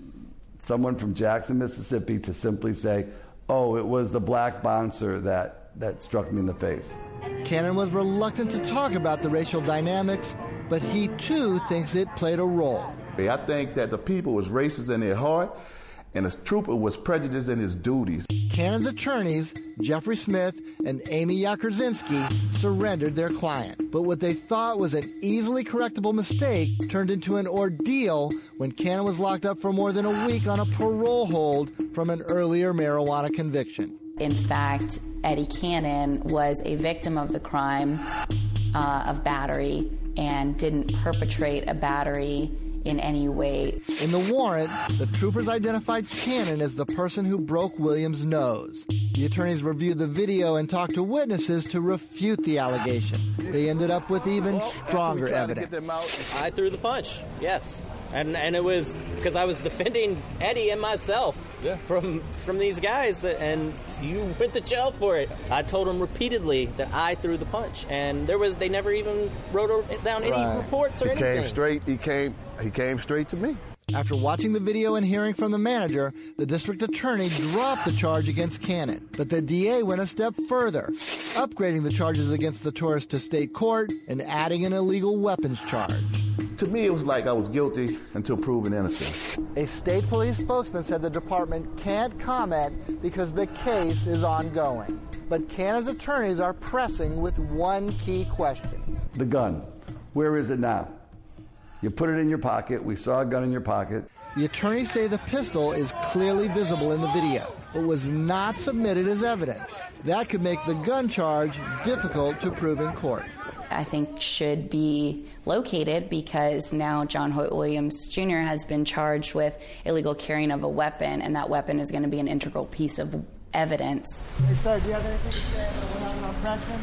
someone from Jackson, Mississippi to simply say, oh, it was the black bouncer that, that struck me in the face. Cannon was reluctant to talk about the racial dynamics, but he too thinks it played a role. I think that the people was racist in their heart, and the trooper was prejudiced in his duties. Cannon's attorneys, Jeffrey Smith and Amy Yakarzinski, surrendered their client. But what they thought was an easily correctable mistake turned into an ordeal when Cannon was locked up for more than a week on a parole hold from an earlier marijuana conviction. In fact, Eddie Cannon was a victim of the crime uh, of battery and didn't perpetrate a battery in any way. In the warrant, the troopers identified Cannon as the person who broke Williams' nose. The attorneys reviewed the video and talked to witnesses to refute the allegation. They ended up with even well, stronger evidence. I threw the punch, yes. And and it was because I was defending Eddie and myself yeah. from from these guys, that, and you went to jail for it. I told them repeatedly that I threw the punch, and there was they never even wrote down any right. reports or he anything. He came straight. He came. He came straight to me. After watching the video and hearing from the manager, the district attorney dropped the charge against Cannon. But the D A went a step further, upgrading the charges against the tourist to state court and adding an illegal weapons charge. To me, it was like I was guilty until proven innocent. A state police spokesman said the department can't comment because the case is ongoing. But Cannon's attorneys are pressing with one key question. The gun. Where is it now? You put it in your pocket. We saw a gun in your pocket. The attorneys say the pistol is clearly visible in the video, but was not submitted as evidence. That could make the gun charge difficult to prove in court. I think should be located because now John Hoyt Williams Junior has been charged with illegal carrying of a weapon, and that weapon is going to be an integral piece of evidence. Hey, sir, do you have anything to say about what happened on Freshman?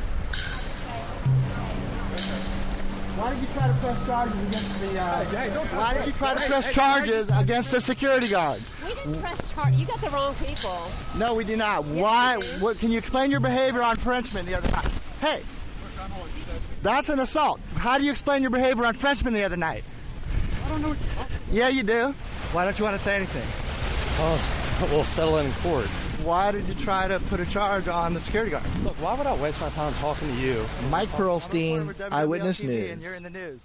Why did you try to press charges against the? Uh, hey, hey, don't why did you try to hey, press hey, charges hey, against the security guard? We didn't press charges. You got the wrong people. No, we did not. Yes, why? What? Can you explain your behavior on Frenchman the other night? Hey, that's an assault. How do you explain your behavior on Frenchman the other night? I don't know. What yeah, you do. Why don't you want to say anything? Well, we'll settle in court. Why did you try to put a charge on the security guard? Look, why would I waste my time talking to you? Mike Pearlstein, Eyewitness News. And you're in the news.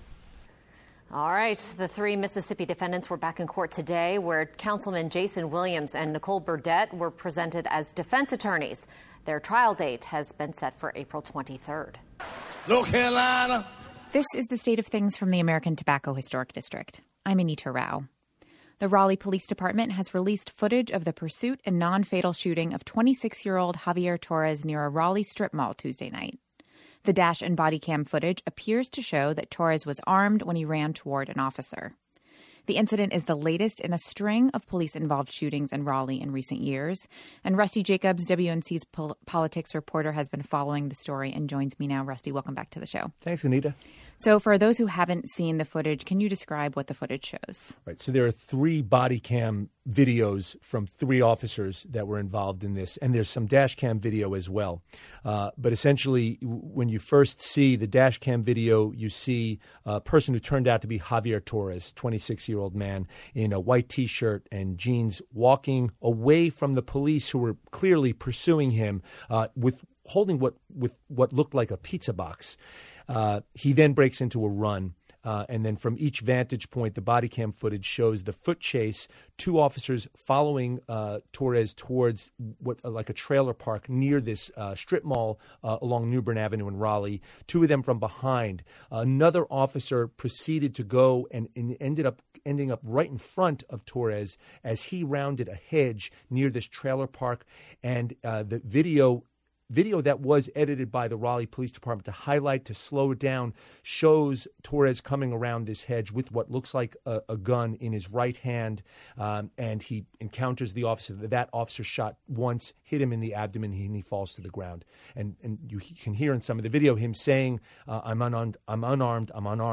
All right. The three Mississippi defendants were back in court today, where Councilman Jason Williams and Nicole Burdett were presented as defense attorneys. Their trial date has been set for April twenty-third. North Carolina. This is the state of things from the American Tobacco Historic District. I'm Anita Rao. The Raleigh Police Department has released footage of the pursuit and non-fatal shooting of twenty-six-year-old Javier Torres near a Raleigh strip mall Tuesday night. The dash and body cam footage appears to show that Torres was armed when he ran toward an officer. The incident is the latest in a string of police-involved shootings in Raleigh in recent years. And Rusty Jacobs, W N C's pol- politics reporter, has been following the story and joins me now. Rusty, welcome back to the show. Thanks, Anita. So for those who haven't seen the footage, can you describe what the footage shows? Right. So there are three body cam videos from three officers that were involved in this, and there's some dash cam video as well. Uh, but essentially, when you first see the dash cam video, you see a person who turned out to be Javier Torres, twenty-six-year-old man in a white T-shirt and jeans, walking away from the police who were clearly pursuing him uh, with holding what with what looked like a pizza box. Uh, he then breaks into a run. Uh, and then from each vantage point, the body cam footage shows the foot chase, two officers following uh, Torres towards what uh, like a trailer park near this uh, strip mall uh, along New Bern Avenue in Raleigh, two of them from behind. Another officer proceeded to go and, and ended up ending up right in front of Torres as he rounded a hedge near this trailer park. And uh, the video Video that was edited by the Raleigh Police Department to highlight, to slow it down, shows Torres coming around this hedge with what looks like a, a gun in his right hand, um, and he encounters the officer. That officer shot once, hit him in the abdomen, and he falls to the ground. And and you can hear in some of the video him saying, uh, "I'm unarmed, I'm unarmed, I'm unarmed."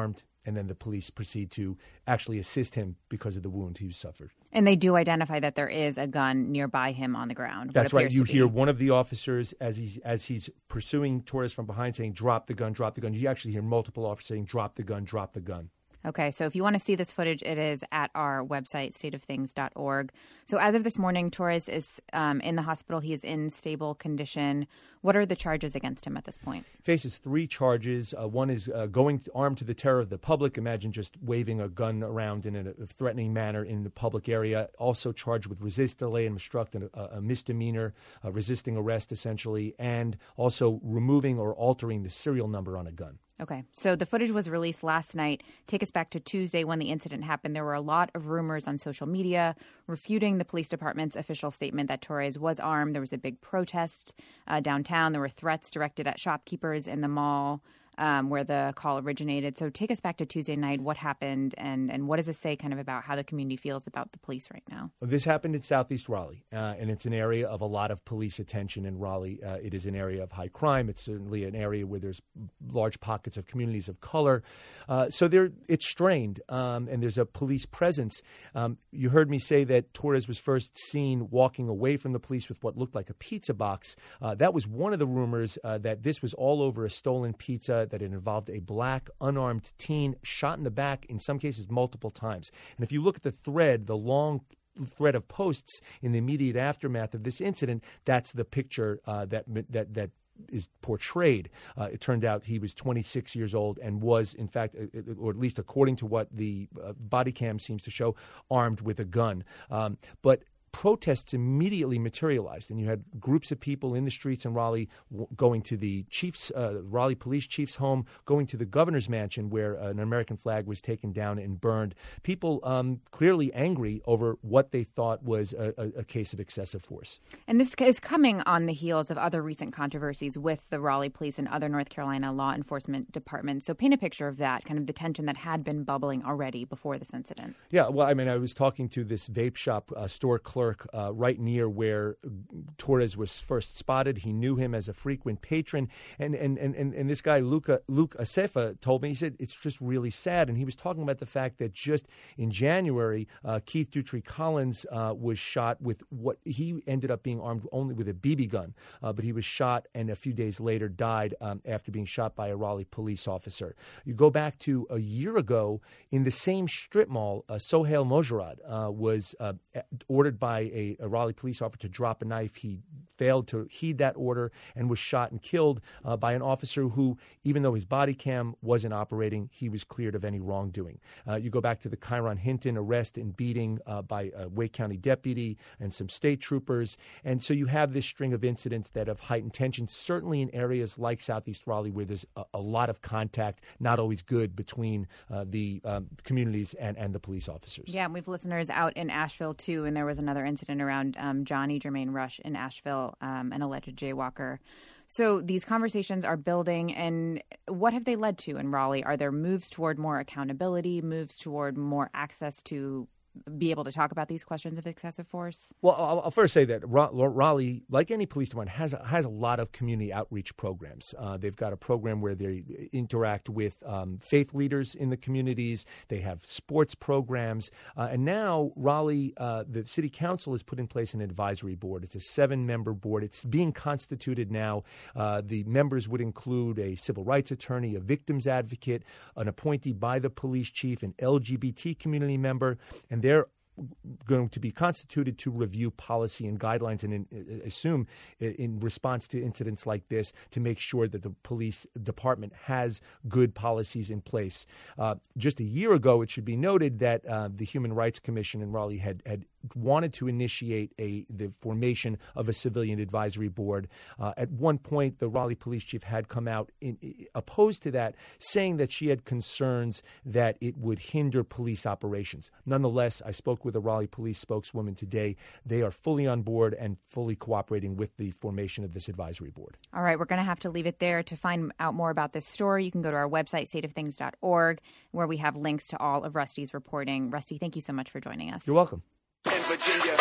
and then the police proceed to actually assist him because of the wound he suffered. And they do identify that there is a gun nearby him on the ground. That's right. You hear be. one of the officers as he's as he's pursuing Torres from behind saying, "Drop the gun, drop the gun." You actually hear multiple officers saying, "Drop the gun, drop the gun." Okay, so if you want to see this footage, it is at our website, state of things dot org. So as of this morning, Torres is um, in the hospital. He is in stable condition. What are the charges against him at this point? Faces three charges. Uh, one is uh, going armed to the terror of the public. Imagine just waving a gun around in a, a threatening manner in the public area. Also charged with resist, delay, and obstruct, a, a misdemeanor, uh, resisting arrest essentially, and also removing or altering the serial number on a gun. Okay, so the footage was released last night. Take us back to Tuesday when the incident happened. There were a lot of rumors on social media refuting the police department's official statement that Torres was armed. There was a big protest uh, downtown. There were threats directed at shopkeepers in the mall um, where the call originated. So take us back to Tuesday night. What happened, and, and what does it say kind of about how the community feels about the police right now? This happened in Southeast Raleigh, uh, and it's an area of a lot of police attention in Raleigh. Uh, it is an area of high crime. It's certainly an area where there's large pockets of communities of color. Uh, so there, it's strained, um, and there's a police presence. Um, you heard me say that Torres was first seen walking away from the police with what looked like a pizza box. Uh, that was one of the rumors, uh, that this was all over a stolen pizza, that it involved a black, unarmed teen shot in the back, in some cases multiple times. And if you look at the thread, the long thread of posts in the immediate aftermath of this incident, that's the picture uh, that that that is portrayed. Uh, it turned out he was twenty-six years old and was, in fact, or at least according to what the uh, body cam seems to show, armed with a gun. Um, but protests immediately materialized, and you had groups of people in the streets in Raleigh w- going to the chief's, uh, Raleigh police chief's home, going to the governor's mansion where uh, an American flag was taken down and burned. People um, clearly angry over what they thought was a, a, a case of excessive force. And this is coming on the heels of other recent controversies with the Raleigh police and other North Carolina law enforcement departments. So paint a picture of that, kind of the tension that had been bubbling already before this incident. Yeah, well, I mean, I was talking to this vape shop uh, store clerk Uh, right near where Torres was first spotted. He knew him as a frequent patron. And and, and, and this guy, Luca, Luke Asefa, told me, he said, it's just really sad. And he was talking about the fact that just in January, uh, Keith Dutry Collins uh, was shot with what he ended up being armed only with a B B gun. Uh, but he was shot and a few days later died um, after being shot by a Raleigh police officer. You go back to a year ago in the same strip mall, uh, Sohail Mojarrad uh, was uh, ordered by a, a Raleigh police officer to drop a knife. He failed to heed that order and was shot and killed uh, by an officer who, even though his body cam wasn't operating, he was cleared of any wrongdoing. Uh, you go back to the Kyron Hinton arrest and beating uh, by a Wake County deputy and some state troopers. And so you have this string of incidents that have heightened tension, certainly in areas like Southeast Raleigh where there's a, a lot of contact, not always good, between uh, the um, communities and, and the police officers. Yeah, and we have listeners out in Asheville, too, and there was another incident around um, Johnny Jermaine Rush in Asheville, um, an alleged jaywalker. So these conversations are building, and what have they led to in Raleigh? Are there moves toward more accountability, moves toward more access to be able to talk about these questions of excessive force? Well, I'll, I'll first say that Raleigh, like any police department, has a, has a lot of community outreach programs. Uh, they've got a program where they interact with um, faith leaders in the communities. They have sports programs. Uh, and now Raleigh, uh, the city council has put in place an advisory board. It's a seven-member board. It's being constituted now. Uh, the members would include a civil rights attorney, a victims advocate, an appointee by the police chief, an L G B T community member, and they're going to be constituted to review policy and guidelines and in, uh, assume in response to incidents like this to make sure that the police department has good policies in place. Uh, just a year ago, it should be noted that uh, the Human Rights Commission in Raleigh had, had wanted to initiate a the formation of a civilian advisory board. Uh, at one point, the Raleigh police chief had come out in, in, opposed to that, saying that she had concerns that it would hinder police operations. Nonetheless, I spoke with a Raleigh police spokeswoman today. They are fully on board and fully cooperating with the formation of this advisory board. All right, we're going to have to leave it there. To find out more about this story, you can go to our website, state of things dot org, where we have links to all of Rusty's reporting. Rusty, thank you so much for joining us. You're welcome. In Virginia,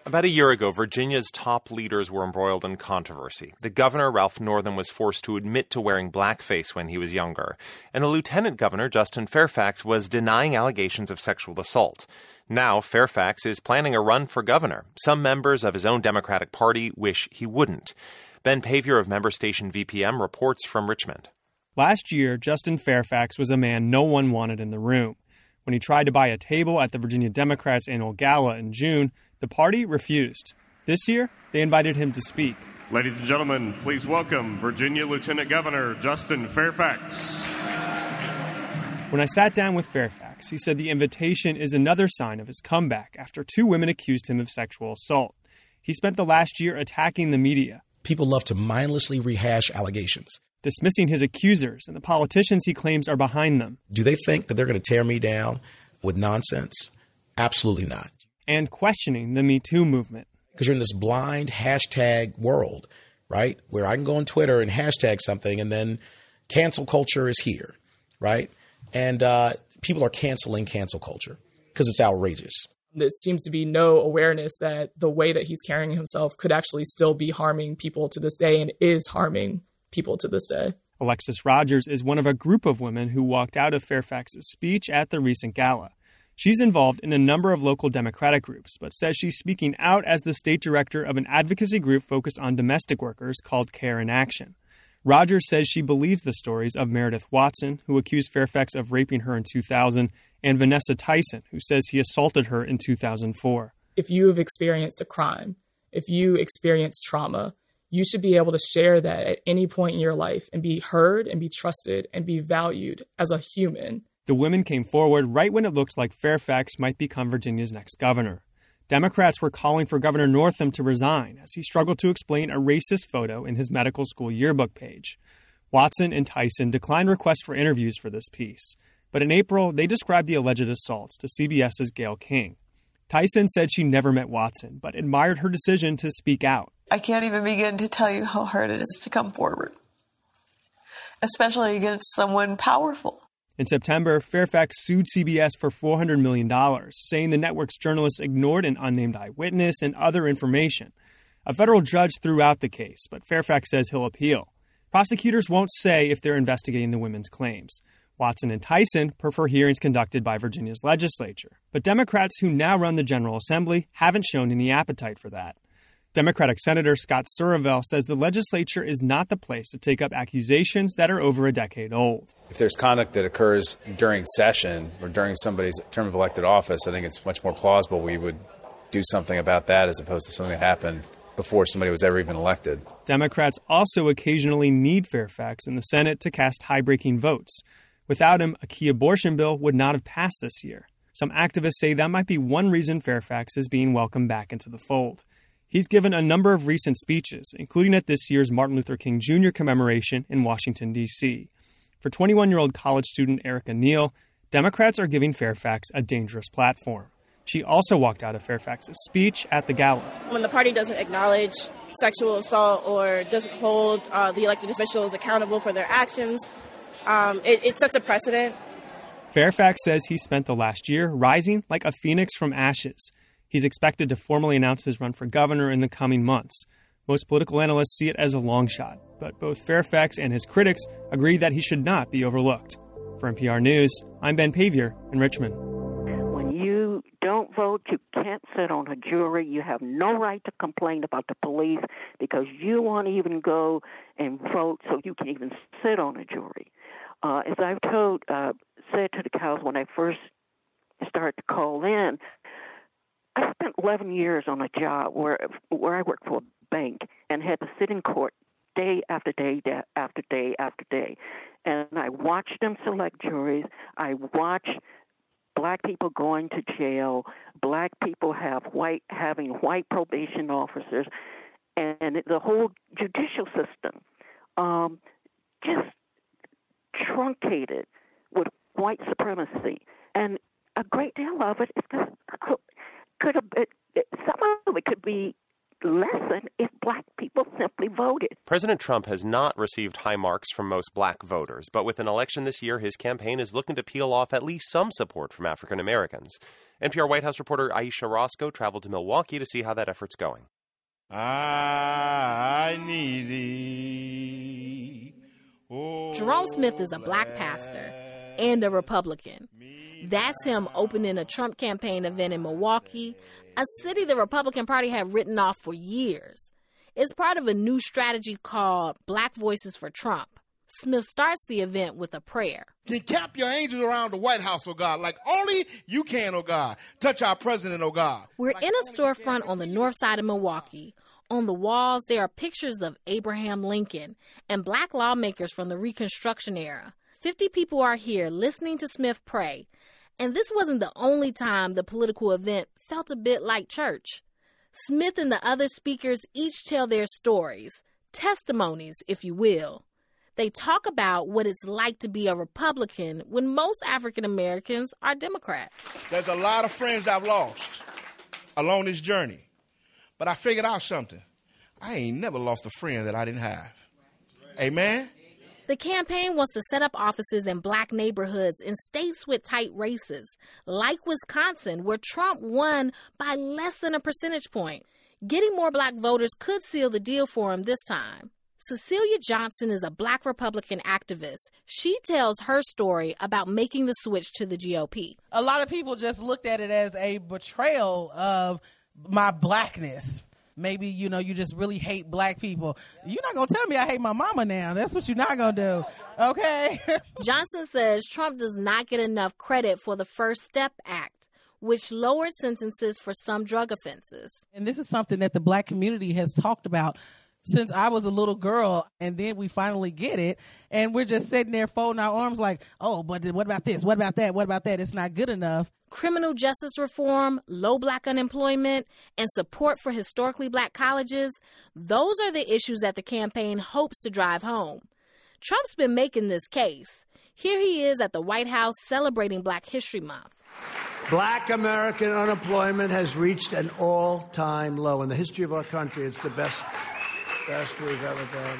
About a year ago, Virginia's top leaders were embroiled in controversy. The governor, Ralph Northam, was forced to admit to wearing blackface when he was younger. And the lieutenant governor, Justin Fairfax, was denying allegations of sexual assault. Now, Fairfax is planning a run for governor. Some members of his own Democratic Party wish he wouldn't. Ben Paviour of member station V P M reports from Richmond. Last year, Justin Fairfax was a man no one wanted in the room. When he tried to buy a table at the Virginia Democrats' annual gala in June, the party refused. This year, they invited him to speak. Ladies and gentlemen, please welcome Virginia Lieutenant Governor Justin Fairfax. When I sat down with Fairfax, he said the invitation is another sign of his comeback after two women accused him of sexual assault. He spent the last year attacking the media. People love to mindlessly rehash allegations, dismissing his accusers and the politicians he claims are behind them. Do they think that they're going to tear me down with nonsense? Absolutely not. And questioning the Me Too movement. Because you're in this blind hashtag world, right? Where I can go on Twitter and hashtag something and then cancel culture is here, right? And uh, people are canceling cancel culture because it's outrageous. There seems to be no awareness that the way that he's carrying himself could actually still be harming people to this day and is harming people to this day. Alexis Rogers is one of a group of women who walked out of Fairfax's speech at the recent gala. She's involved in a number of local Democratic groups, but says she's speaking out as the state director of an advocacy group focused on domestic workers called Care in Action. Rogers says she believes the stories of Meredith Watson, who accused Fairfax of raping her in two thousand, and Vanessa Tyson, who says he assaulted her in two thousand four. If you have experienced a crime, if you experienced trauma, you should be able to share that at any point in your life and be heard and be trusted and be valued as a human. The women came forward right when it looked like Fairfax might become Virginia's next governor. Democrats were calling for Governor Northam to resign as he struggled to explain a racist photo in his medical school yearbook page. Watson and Tyson declined requests for interviews for this piece, but in April, they described the alleged assaults to CBS's Gayle King. Tyson said she never met Watson, but admired her decision to speak out. I can't even begin to tell you how hard it is to come forward, especially against someone powerful. In September, Fairfax sued C B S for four hundred million dollars, saying the network's journalists ignored an unnamed eyewitness and other information. A federal judge threw out the case, but Fairfax says he'll appeal. Prosecutors won't say if they're investigating the women's claims. Watson and Tyson prefer hearings conducted by Virginia's legislature, but Democrats who now run the General Assembly haven't shown any appetite for that. Democratic Senator Scott Surreville says the legislature is not the place to take up accusations that are over a decade old. If there's conduct that occurs during session or during somebody's term of elected office, I think it's much more plausible we would do something about that as opposed to something that happened before somebody was ever even elected. Democrats also occasionally need Fairfax in the Senate to cast tie-breaking votes. Without him, a key abortion bill would not have passed this year. Some activists say that might be one reason Fairfax is being welcomed back into the fold. He's given a number of recent speeches, including at this year's Martin Luther King Junior commemoration in Washington, D C. For twenty-one-year-old college student Erica Neal, Democrats are giving Fairfax a dangerous platform. She also walked out of Fairfax's speech at the gala. When the party doesn't acknowledge sexual assault or doesn't hold uh, the elected officials accountable for their actions, um, it, it sets a precedent. Fairfax says he spent the last year rising like a phoenix from ashes. He's expected to formally announce his run for governor in the coming months. Most political analysts see it as a long shot, but both Fairfax and his critics agree that he should not be overlooked. For N P R News, I'm Ben Paviour in Richmond. When you don't vote, you can't sit on a jury. You have no right to complain about the police because you won't even go and vote so you can even sit on a jury. Uh, as I've told, uh, said to the cows when I first started to call in, I spent eleven years on a job where where I worked for a bank and had to sit in court day after day, day after day after day. And I watched them select juries. I watched black people going to jail, black people have white having white probation officers, and the whole judicial system um, just truncated with white supremacy. And a great deal of it is just could have it, it, some of it could be lessen if black people simply voted. President Trump has not received high marks from most black voters, but with an election this year, his campaign is looking to peel off at least some support from African Americans. N P R White House reporter Aisha Roscoe traveled to Milwaukee to see how that effort's going. I need thee. Oh, Jerome Smith is a black pastor and a Republican. That's him opening a Trump campaign event in Milwaukee, a city the Republican Party had written off for years. It's part of a new strategy called Black Voices for Trump. Smith starts the event with a prayer. Encamp your angels around the White House, oh God, like only you can, oh God. Touch our president, oh God. We're in a storefront on the north side of Milwaukee. On the walls, there are pictures of Abraham Lincoln and black lawmakers from the Reconstruction era. Fifty people are here listening to Smith pray. And this wasn't the only time the political event felt a bit like church. Smith and the other speakers each tell their stories, testimonies, if you will. They talk about what it's like to be a Republican when most African Americans are Democrats. There's a lot of friends I've lost along this journey. But I figured out something. I ain't never lost a friend that I didn't have. Amen? The campaign wants to set up offices in black neighborhoods in states with tight races, like Wisconsin, where Trump won by less than a percentage point. Getting more black voters could seal the deal for him this time. Cecilia Johnson is a black Republican activist. She tells her story about making the switch to the G O P. A lot of people just looked at it as a betrayal of my blackness. Maybe, you know, you just really hate black people. You're not going to tell me I hate my mama now. That's what you're not going to do, okay? Johnson says Trump does not get enough credit for the First Step Act, which lowered sentences for some drug offenses. And this is something that the black community has talked about since I was a little girl, and then we finally get it, and we're just sitting there folding our arms like, oh, but what about this? What about that? What about that? It's not good enough. Criminal justice reform, low black unemployment, and support for historically black colleges, those are the issues that the campaign hopes to drive home. Trump's been making this case. Here he is at the White House celebrating Black History Month. Black American unemployment has reached an all-time low. In the history of our country, it's the best, best we've ever done.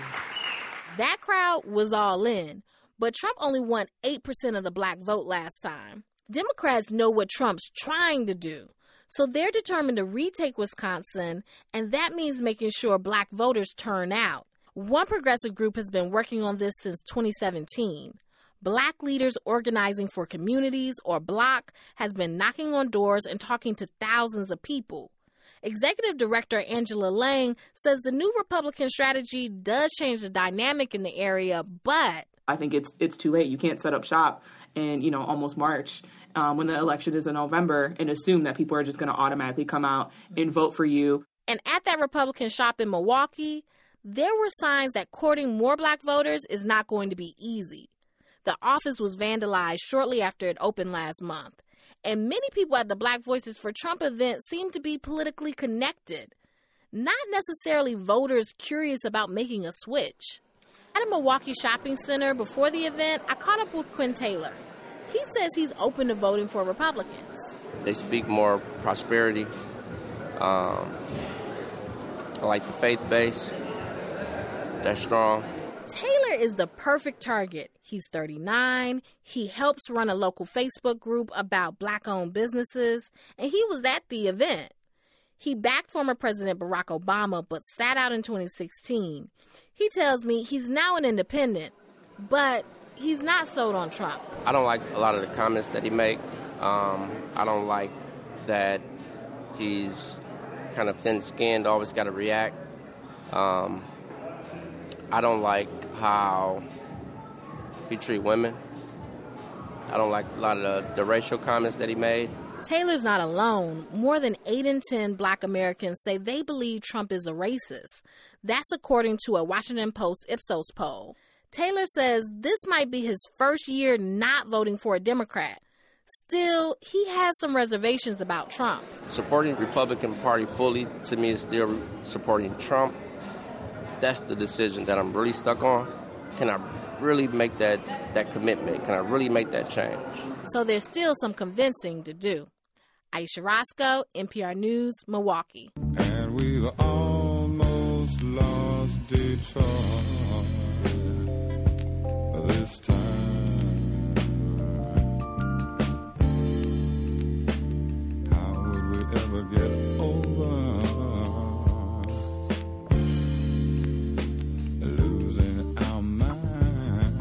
That crowd was all in, but Trump only won eight percent of the black vote last time. Democrats know what Trump's trying to do, so they're determined to retake Wisconsin, and that means making sure black voters turn out. One progressive group has been working on this since twenty seventeen. Black Leaders Organizing for Communities, or BLOC, has been knocking on doors and talking to thousands of people. Executive Director Angela Lang says the new Republican strategy does change the dynamic in the area, but I think it's it's too late. You can't set up shop in, you know, almost March um, when the election is in November and assume that people are just going to automatically come out and vote for you. And at that Republican shop in Milwaukee, there were signs that courting more black voters is not going to be easy. The office was vandalized shortly after it opened last month. And many people at the Black Voices for Trump event seem to be politically connected, not necessarily voters curious about making a switch. At a Milwaukee shopping center before the event, I caught up with Quinn Taylor. He says he's open to voting for Republicans. They speak more prosperity. Um, I like the faith base. They're strong. Taylor is the perfect target. He's thirty-nine. He helps run a local Facebook group about black-owned businesses, and he was at the event. He backed former President Barack Obama, but sat out in twenty sixteen. He tells me he's now an independent, but he's not sold on Trump. I don't like a lot of the comments that he makes. Um, I don't like that he's kind of thin-skinned, always got to react. Um, I don't like how he treat women. I don't like a lot of the, the racial comments that he made. Taylor's not alone. More than eight in ten black Americans say they believe Trump is a racist. That's according to a Washington Post Ipsos poll. Taylor says this might be his first year not voting for a Democrat. Still, he has some reservations about Trump. Supporting the Republican Party fully, to me, is still supporting Trump. That's the decision that I'm really stuck on. Can I really make that, that commitment? Can I really make that change? So there's still some convincing to do. Aisha Roscoe, N P R News, Milwaukee. And we were all lost Detroit this time. How would we ever get over losing our minds?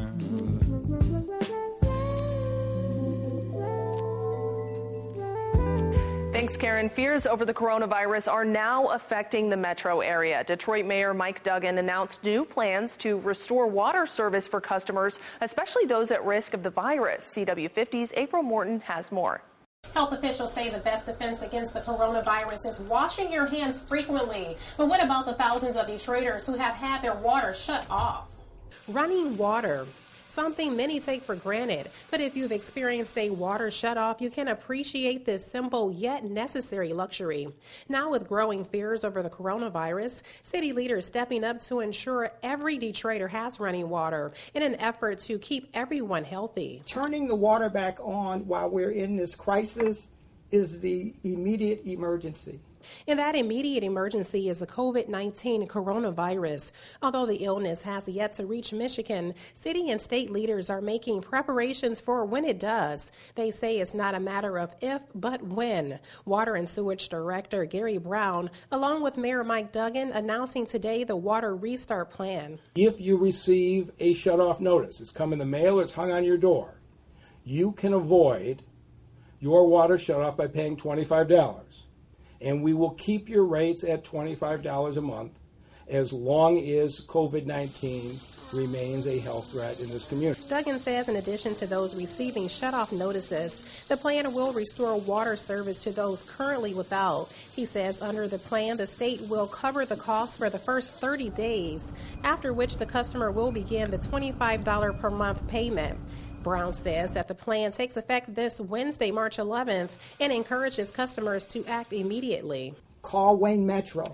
Thanks, Karen. Fears over the coronavirus are now affecting the metro area. Detroit Mayor Mike Duggan announced new plans to restore water service for customers, especially those at risk of the virus. C W fifty's April Morton has more. Health officials say the best defense against the coronavirus is washing your hands frequently. But what about the thousands of Detroiters who have had their water shut off? Running water, something many take for granted. But if you've experienced a water shutoff, you can appreciate this simple yet necessary luxury. Now, with growing fears over the coronavirus, city leaders stepping up to ensure every Detroiter has running water in an effort to keep everyone healthy. Turning the water back on while we're in this crisis is the immediate emergency. And that immediate emergency is the COVID nineteen coronavirus. Although the illness has yet to reach Michigan, city and state leaders are making preparations for when it does. They say it's not a matter of if, but when. Water and Sewage Director Gary Brown, along with Mayor Mike Duggan, announcing today the Water Restart Plan. If you receive a shutoff notice, it's come in the mail, it's hung on your door, you can avoid your water shutoff by paying twenty-five dollars. And we will keep your rates at twenty-five dollars a month as long as COVID nineteen remains a health threat in this community. Duggan says in addition to those receiving shutoff notices, the plan will restore water service to those currently without. He says under the plan, the state will cover the cost for the first thirty days, after which the customer will begin the twenty-five dollars per month payment. Brown says that the plan takes effect this Wednesday, March eleventh, and encourages customers to act immediately. Call Wayne Metro.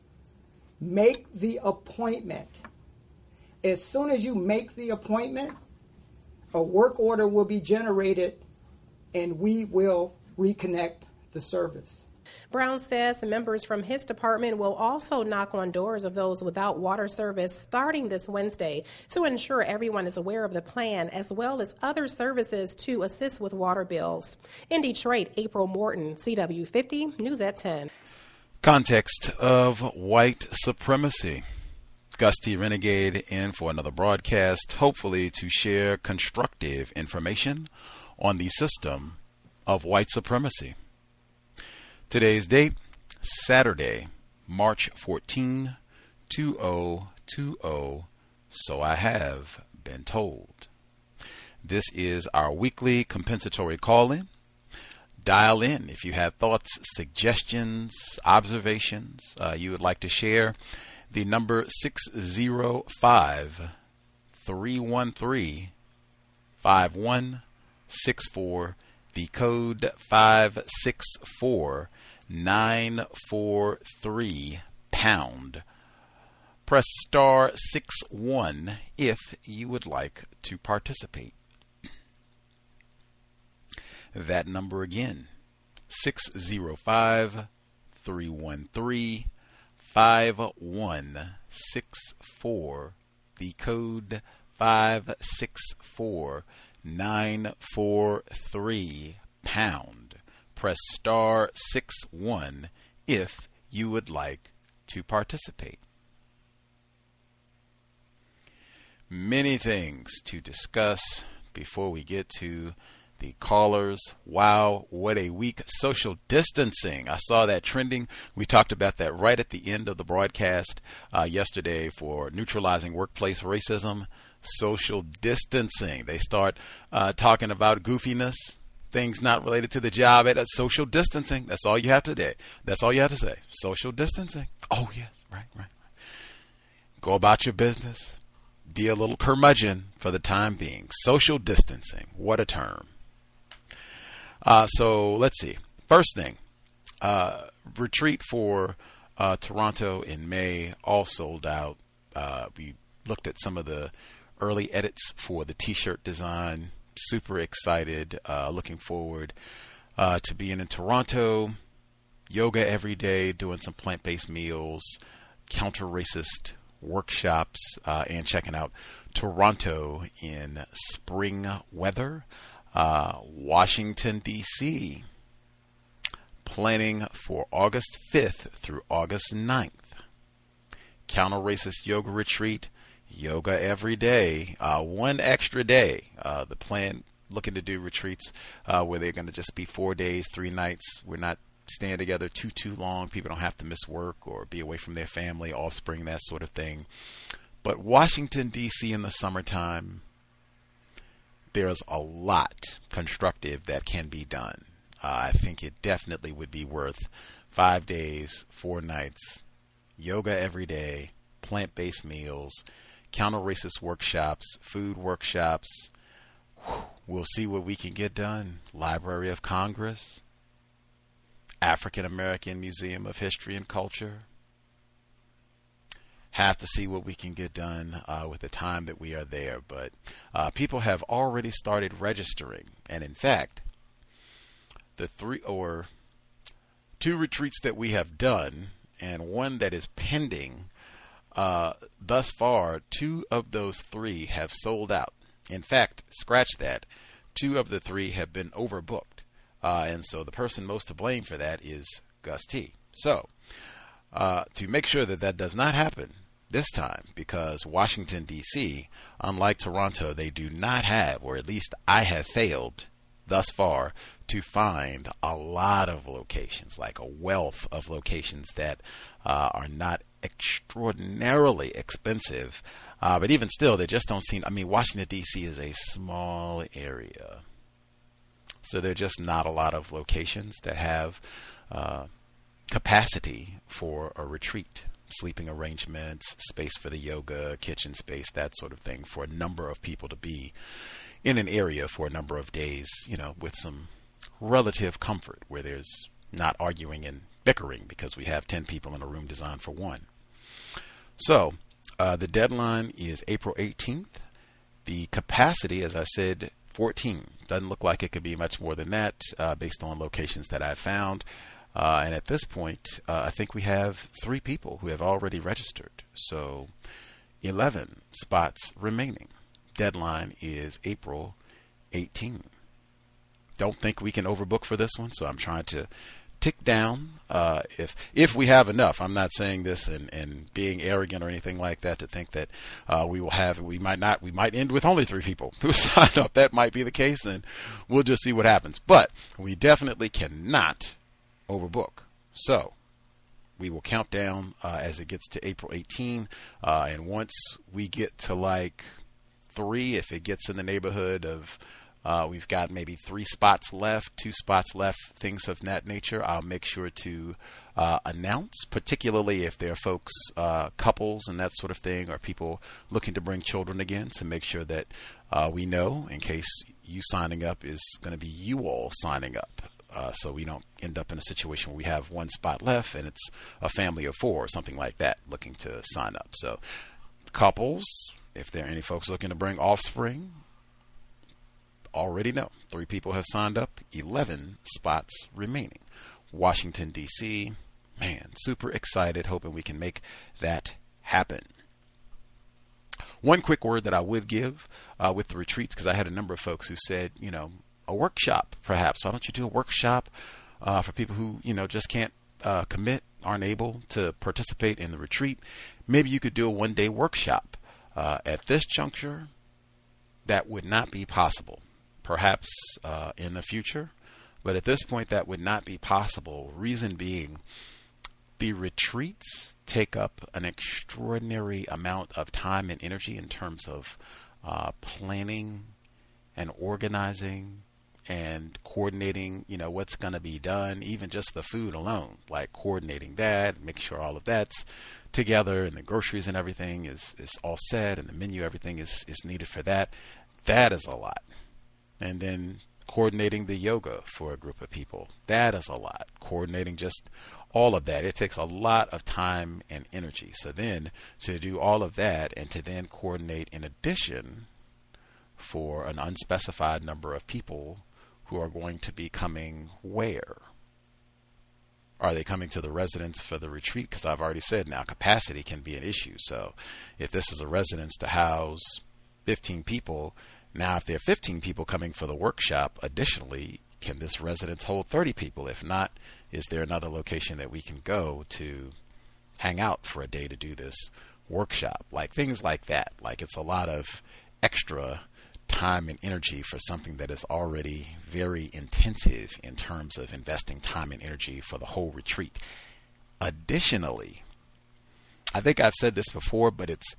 Make the appointment. As soon as you make the appointment, a work order will be generated and we will reconnect the service. Brown says members from his department will also knock on doors of those without water service starting this Wednesday to ensure everyone is aware of the plan, as well as other services to assist with water bills. In Detroit, April Morton, C W fifty, News at ten. Context of white supremacy. Gus T. Renegade in for another broadcast, hopefully to share constructive information on the system of white supremacy. Today's date, Saturday, March fourteenth, two thousand twenty, so I have been told. This is our weekly compensatory call-in. Dial in if you have thoughts, suggestions, observations uh, you would like to share. The number six zero five, three one three, five one six four. The code five six four nine four three pound. Press star six one if you would like to participate. That number again, six zero five, three one three, five one six four. The code five six four nine four three pound. Press star six one if you would like to participate. Many things to discuss before we get to the callers. Wow, what a week. Social distancing. I saw that trending. We talked about that right at the end of the broadcast uh, yesterday for neutralizing workplace racism. Social distancing. They start uh, talking about goofiness, things not related to the job. At social distancing. That's all you have to say. That's all you have to say. Social distancing. Oh yes, right, right, right. Go about your business. Be a little curmudgeon for the time being. Social distancing. What a term. Uh, so let's see. First thing, uh, retreat for uh, Toronto in May, all sold out. Uh, we looked at some of the early edits for the t-shirt design. Super excited. Uh, looking forward uh, to being in Toronto. Yoga every day, doing some plant-based meals. counter-racist workshops, uh, and checking out Toronto in spring weather. Uh, Washington, D C, planning for August fifth through August ninth. Counter-racist yoga retreat, yoga every day, uh, one extra day. Uh, the plan, looking to do retreats uh, where they're going to just be four days, three nights. We're not staying together too, too long. People don't have to miss work or be away from their family, offspring, that sort of thing. But Washington, D C in the summertime, there's a lot constructive that can be done. Uh, I think it definitely would be worth five days, four nights, yoga every day, plant-based meals, counter-racist workshops, food workshops. We'll see what we can get done. Library of Congress, African American Museum of History and Culture. Have to see what we can get done uh, with the time that we are there. But uh, people have already started registering. And in fact, the three or two retreats that we have done and one that is pending, uh, thus far, two of those three have sold out. In fact, scratch that, two of the three have been overbooked. Uh, and so the person most to blame for that is Gus T. So uh, to make sure that that does not happen this time, because Washington, D C, unlike Toronto, they do not have, or at least I have failed thus far, to find a lot of locations, like a wealth of locations that uh, are not extraordinarily expensive. Uh, but even still, they just don't seem, I mean, Washington, D C is a small area. So there are just not a lot of locations that have uh, capacity for a retreat. Sleeping arrangements, space for the yoga, kitchen space, that sort of thing, for a number of people to be in an area for a number of days, you know, with some relative comfort, where there's not arguing and bickering because we have ten people in a room designed for one. So uh, the deadline is April eighteenth. The capacity, as I said, fourteen. Doesn't look like it could be much more than that uh, based on locations that I've found. Uh, and at this point, uh, I think we have three people who have already registered. So eleven spots remaining. Deadline is April eighteenth. Don't think we can overbook for this one, so I'm trying to tick down uh, if if we have enough. I'm not saying this and, and being arrogant or anything like that to think that uh, we will have, we might not, we might end with only three people who signed up. That might be the case, and we'll just see what happens. But we definitely cannot overbook. So we will count down uh, as it gets to April eighteenth, uh, and once we get to like three, if it gets in the neighborhood of uh, we've got maybe three spots left, two spots left, things of that nature, I'll make sure to uh, announce, particularly if there are folks, uh, couples and that sort of thing, or people looking to bring children again, to make sure that uh, we know, in case you signing up is going to be you all signing up. Uh, so we don't end up in a situation where we have one spot left and it's a family of four or something like that looking to sign up. So couples, if there are any folks looking to bring offspring, already know three people have signed up, eleven spots remaining. Washington, D C, man, super excited, hoping we can make that happen. One quick word that I would give uh, with the retreats, because I had a number of folks who said, you know, a workshop, perhaps. Why don't you do a workshop uh, for people who, you know, just can't uh, commit, aren't able to participate in the retreat? Maybe you could do a one-day workshop. Uh, at this juncture, that would not be possible. Perhaps uh, in the future, but at this point, that would not be possible. Reason being, the retreats take up an extraordinary amount of time and energy in terms of uh, planning and organizing and coordinating, you know, what's going to be done, even just the food alone, like coordinating that, make sure all of that's together and the groceries and everything is, is all set and the menu, everything is, is needed for that. That is a lot. And then coordinating the yoga for a group of people, that is a lot. Coordinating just all of that, it takes a lot of time and energy. So then to do all of that and to then coordinate in addition for an unspecified number of people who are going to be coming where? Are they coming to the residence for the retreat? Because I've already said now capacity can be an issue. So if this is a residence to house fifteen people, now if there are fifteen people coming for the workshop, additionally, can this residence hold thirty people? If not, is there another location that we can go to hang out for a day to do this workshop? Like things like that. Like it's a lot of extra time and energy for something that is already very intensive in terms of investing time and energy for the whole retreat. Additionally, I think I've said this before, but it's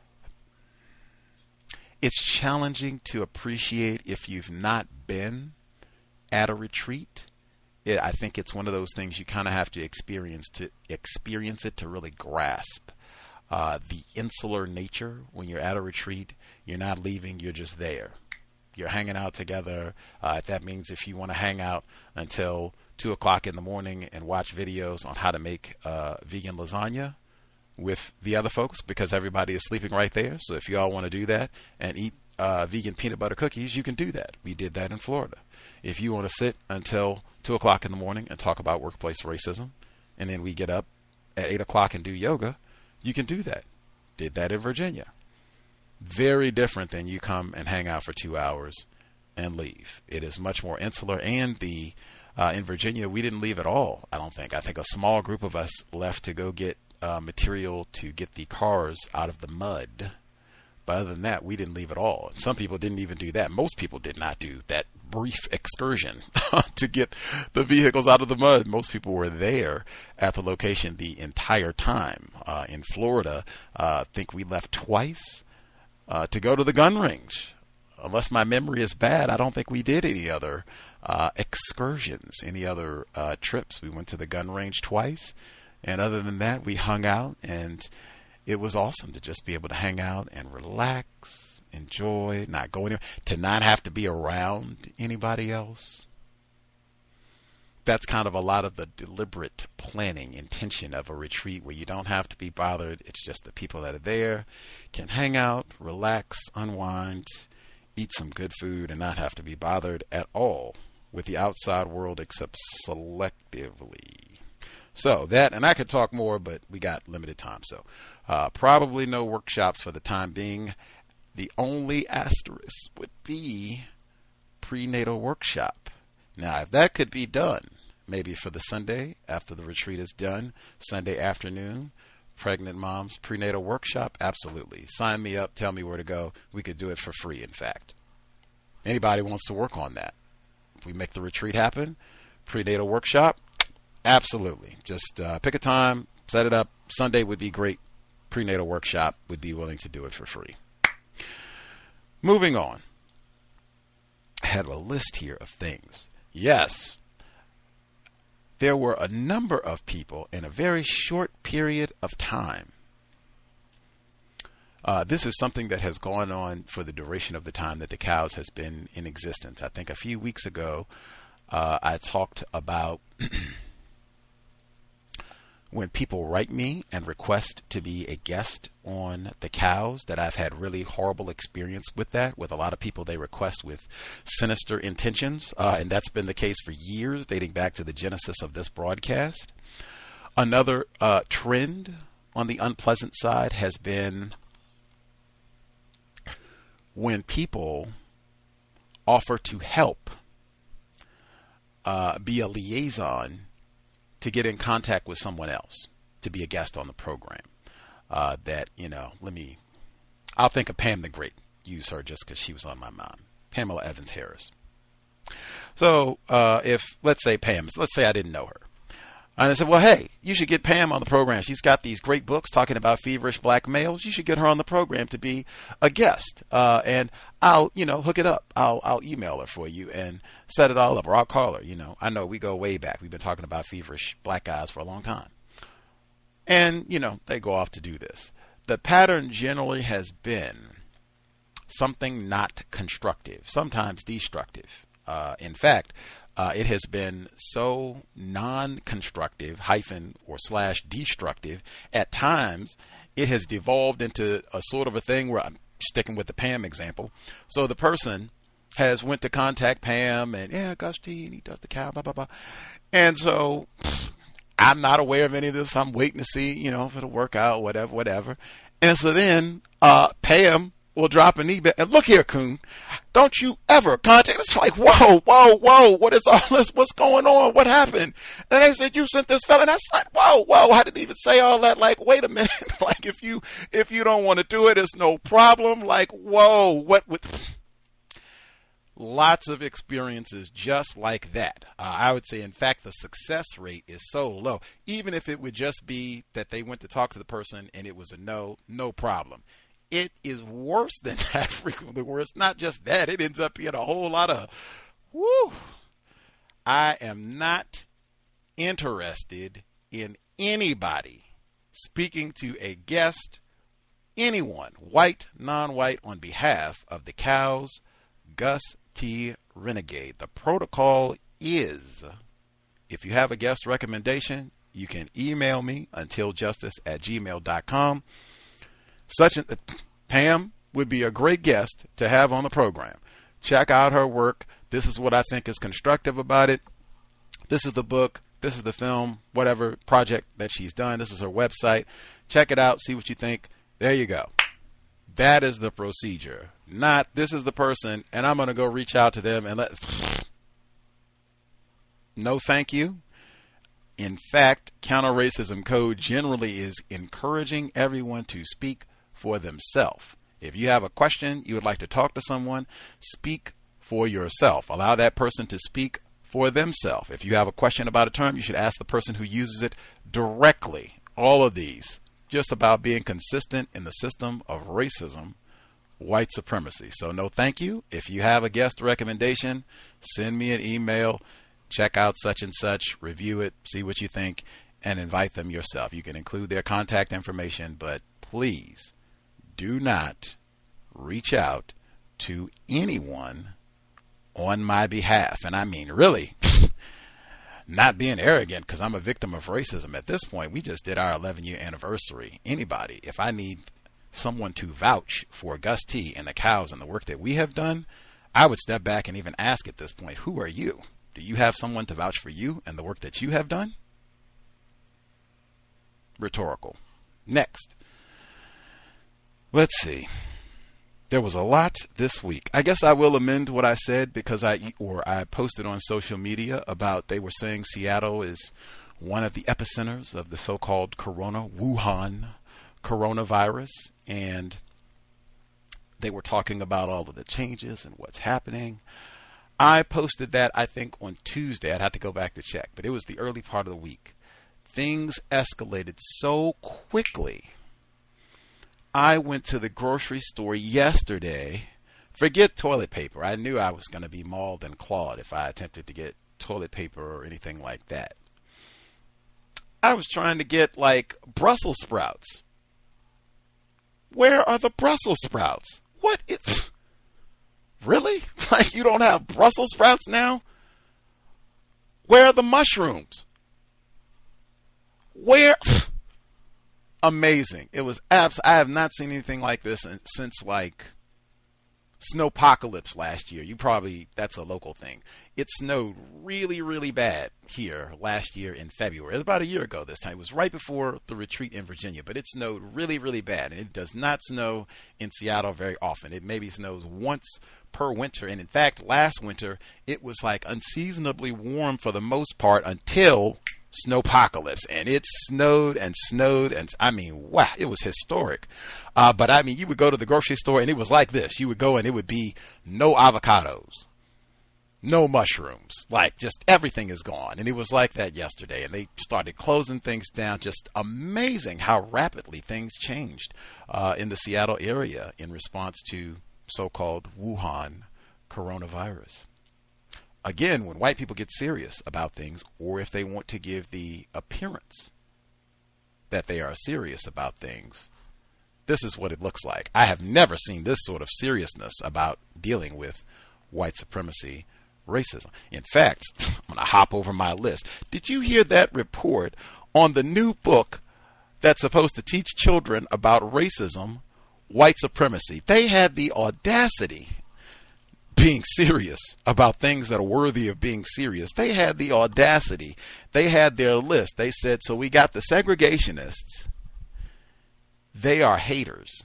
it's challenging to appreciate if you've not been at a retreat. It, I think it's one of those things you kind of have to experience to experience it to really grasp uh, the insular nature. When you're at a retreat, you're not leaving, you're just there. You're hanging out together. Uh, that means if you want to hang out until two o'clock in the morning and watch videos on how to make uh, vegan lasagna with the other folks, because everybody is sleeping right there. So if you all want to do that and eat uh, vegan peanut butter cookies, you can do that. We did that in Florida. If you want to sit until two o'clock in the morning and talk about workplace racism, and then we get up at eight o'clock and do yoga, you can do that. Did that in Virginia. Very different than you come and hang out for two hours and leave. It is much more insular. And the uh, in Virginia, we didn't leave at all, I don't think. I think a small group of us left to go get uh, material to get the cars out of the mud. But other than that, we didn't leave at all. And some people didn't even do that. Most people did not do that brief excursion to get the vehicles out of the mud. Most people were there at the location the entire time. Uh, in Florida, uh, I think we left twice uh, to go to the gun range. Unless my memory is bad, I don't think we did any other uh, excursions, any other uh, trips. We went to the gun range twice. And other than that, we hung out, and it was awesome to just be able to hang out and relax, enjoy, not go anywhere, to not have to be around anybody else. That's kind of a lot of the deliberate planning, intention of a retreat where you don't have to be bothered. It's just the people that are there can hang out, relax, unwind, eat some good food, and not have to be bothered at all with the outside world except selectively. So that, and I could talk more, but we got limited time. So uh, probably no workshops for the time being. The only asterisk would be prenatal workshop. Now, if that could be done, maybe for the Sunday after the retreat is done, Sunday afternoon, pregnant moms prenatal workshop, absolutely. Sign me up, tell me where to go. We could do it for free, in fact. Anybody wants to work on that? If we make the retreat happen, prenatal workshop, absolutely. Just uh, pick a time, set it up. Sunday would be great. Prenatal workshop would be willing to do it for free. Moving on. I had a list here of things. Yes, there were a number of people in a very short period of time. Uh, this is something that has gone on for the duration of the time that the cows has been in existence. I think a few weeks ago, uh, I talked about when people write me and request to be a guest on the cows, that I've had really horrible experience with that. With a lot of people, they request with sinister intentions, uh, and that's been the case for years, dating back to the genesis of this broadcast. Another uh, trend on the unpleasant side has been when people offer to help uh, be a liaison to get in contact with someone else, to be a guest on the program. Uh, that, you know, let me, I'll think of Pam the Great. Use her just because she was on my mind. Pamela Evans Harris. So uh, if, let's say Pam, let's say I didn't know her. And I said, well, hey, you should get Pam on the program. She's got these great books talking about feverish black males. You should get her on the program to be a guest. Uh, and I'll, you know, hook it up. I'll, I'll email her for you and set it all up, or I'll call her. You know, I know we go way back. We've been talking about feverish black guys for a long time. And, you know, they go off to do this. The pattern generally has been something not constructive, sometimes destructive. Uh, in fact, Uh, it has been so non-constructive, hyphen or slash destructive. At times, it has devolved into a sort of a thing where I'm sticking with the Pam example. So the person has went to contact Pam and, yeah, Gus T, and he does the cow, blah, blah, blah. And so pff, I'm not aware of any of this. I'm waiting to see, you know, if it'll work out, whatever, whatever. And so then uh, Pam will drop an email. And look here, Coon, don't you ever contact us. Like, whoa, whoa, whoa, what is all this? What's going on? What happened? And they said, you sent this fella. And I said, whoa, whoa, I didn't even say all that. Like, wait a minute. Like, if you if you don't want to do it, it's no problem. Like, whoa, what with... Lots of experiences just like that. Uh, I would say, in fact, the success rate is so low. Even if it would just be that they went to talk to the person and it was a no, no problem. It is worse than that frequently, where it's not just that. It ends up being a whole lot of, whoo. I am not interested in anybody speaking to a guest, anyone, white, non-white, on behalf of the Cows, Gus T. Renegade. The protocol is, if you have a guest recommendation, you can email me untiljustice at gmail dot com. Such an, uh, Pam would be a great guest to have on the program. Check out her work. This is what I think is constructive about it. This is the book. This is the film, whatever project that she's done. This is her website. Check it out. See what you think. There you go. That is the procedure. Not, this is the person, and I'm going to go reach out to them and let... No, thank you. In fact, Counter-Racism Code generally is encouraging everyone to speak for themselves. If you have a question, you would like to talk to someone, speak for yourself. Allow that person to speak for themselves. If you have a question about a term, you should ask the person who uses it directly. All of these. Just about being consistent in the system of racism, white supremacy. So no thank you. If you have a guest recommendation, send me an email, check out such and such, review it, see what you think, and invite them yourself. You can include their contact information, but please do not reach out to anyone on my behalf. And I mean, really, not being arrogant because I'm a victim of racism at this point. We just did our eleven year anniversary. Anybody, if I need someone to vouch for Gus T and the Cows and the work that we have done, I would step back and even ask at this point, who are you? Do you have someone to vouch for you and the work that you have done? Rhetorical. Next. Let's see. There was a lot this week. I guess I will amend what I said because I or I posted on social media about they were saying Seattle is one of the epicenters of the so-called corona, Wuhan coronavirus, and they were talking about all of the changes and what's happening. I posted that, I think, on Tuesday. I'd have to go back to check, but it was the early part of the week. Things escalated so quickly. I went to the grocery store yesterday. Forget toilet paper. I knew I was going to be mauled and clawed if I attempted to get toilet paper or anything like that. I was trying to get, like, Brussels sprouts. Where are the Brussels sprouts? What is... Really? Like, you don't have Brussels sprouts now? Where are the mushrooms? Where... Amazing. It was abs. I have not seen anything like this since like Snowpocalypse last year. You probably, that's a local thing. It snowed really, really bad here last year in February. It was about a year ago this time. It was right before the retreat in Virginia, but it snowed really, really bad. And it does not snow in Seattle very often. It maybe snows once per winter. And in fact, last winter, it was like unseasonably warm for the most part until Snowpocalypse, and it snowed and snowed, and I mean, wow, it was historic. Uh, but I mean, you would go to the grocery store, and it was like this. You would go, and it would be no avocados, no mushrooms, like just everything is gone. And it was like that yesterday, and they started closing things down. Just amazing how rapidly things changed uh, in the Seattle area in response to so-called Wuhan coronavirus. Again, when white people get serious about things, or if they want to give the appearance that they are serious about things, this is what it looks like. I have never seen this sort of seriousness about dealing with white supremacy, racism. In fact, I'm going to hop over my list. Did you hear that report on the new book that's supposed to teach children about racism, white supremacy? They had the audacity being serious about things that are worthy of being serious. They had the audacity. They had their list. They said, so we got the segregationists. They are haters.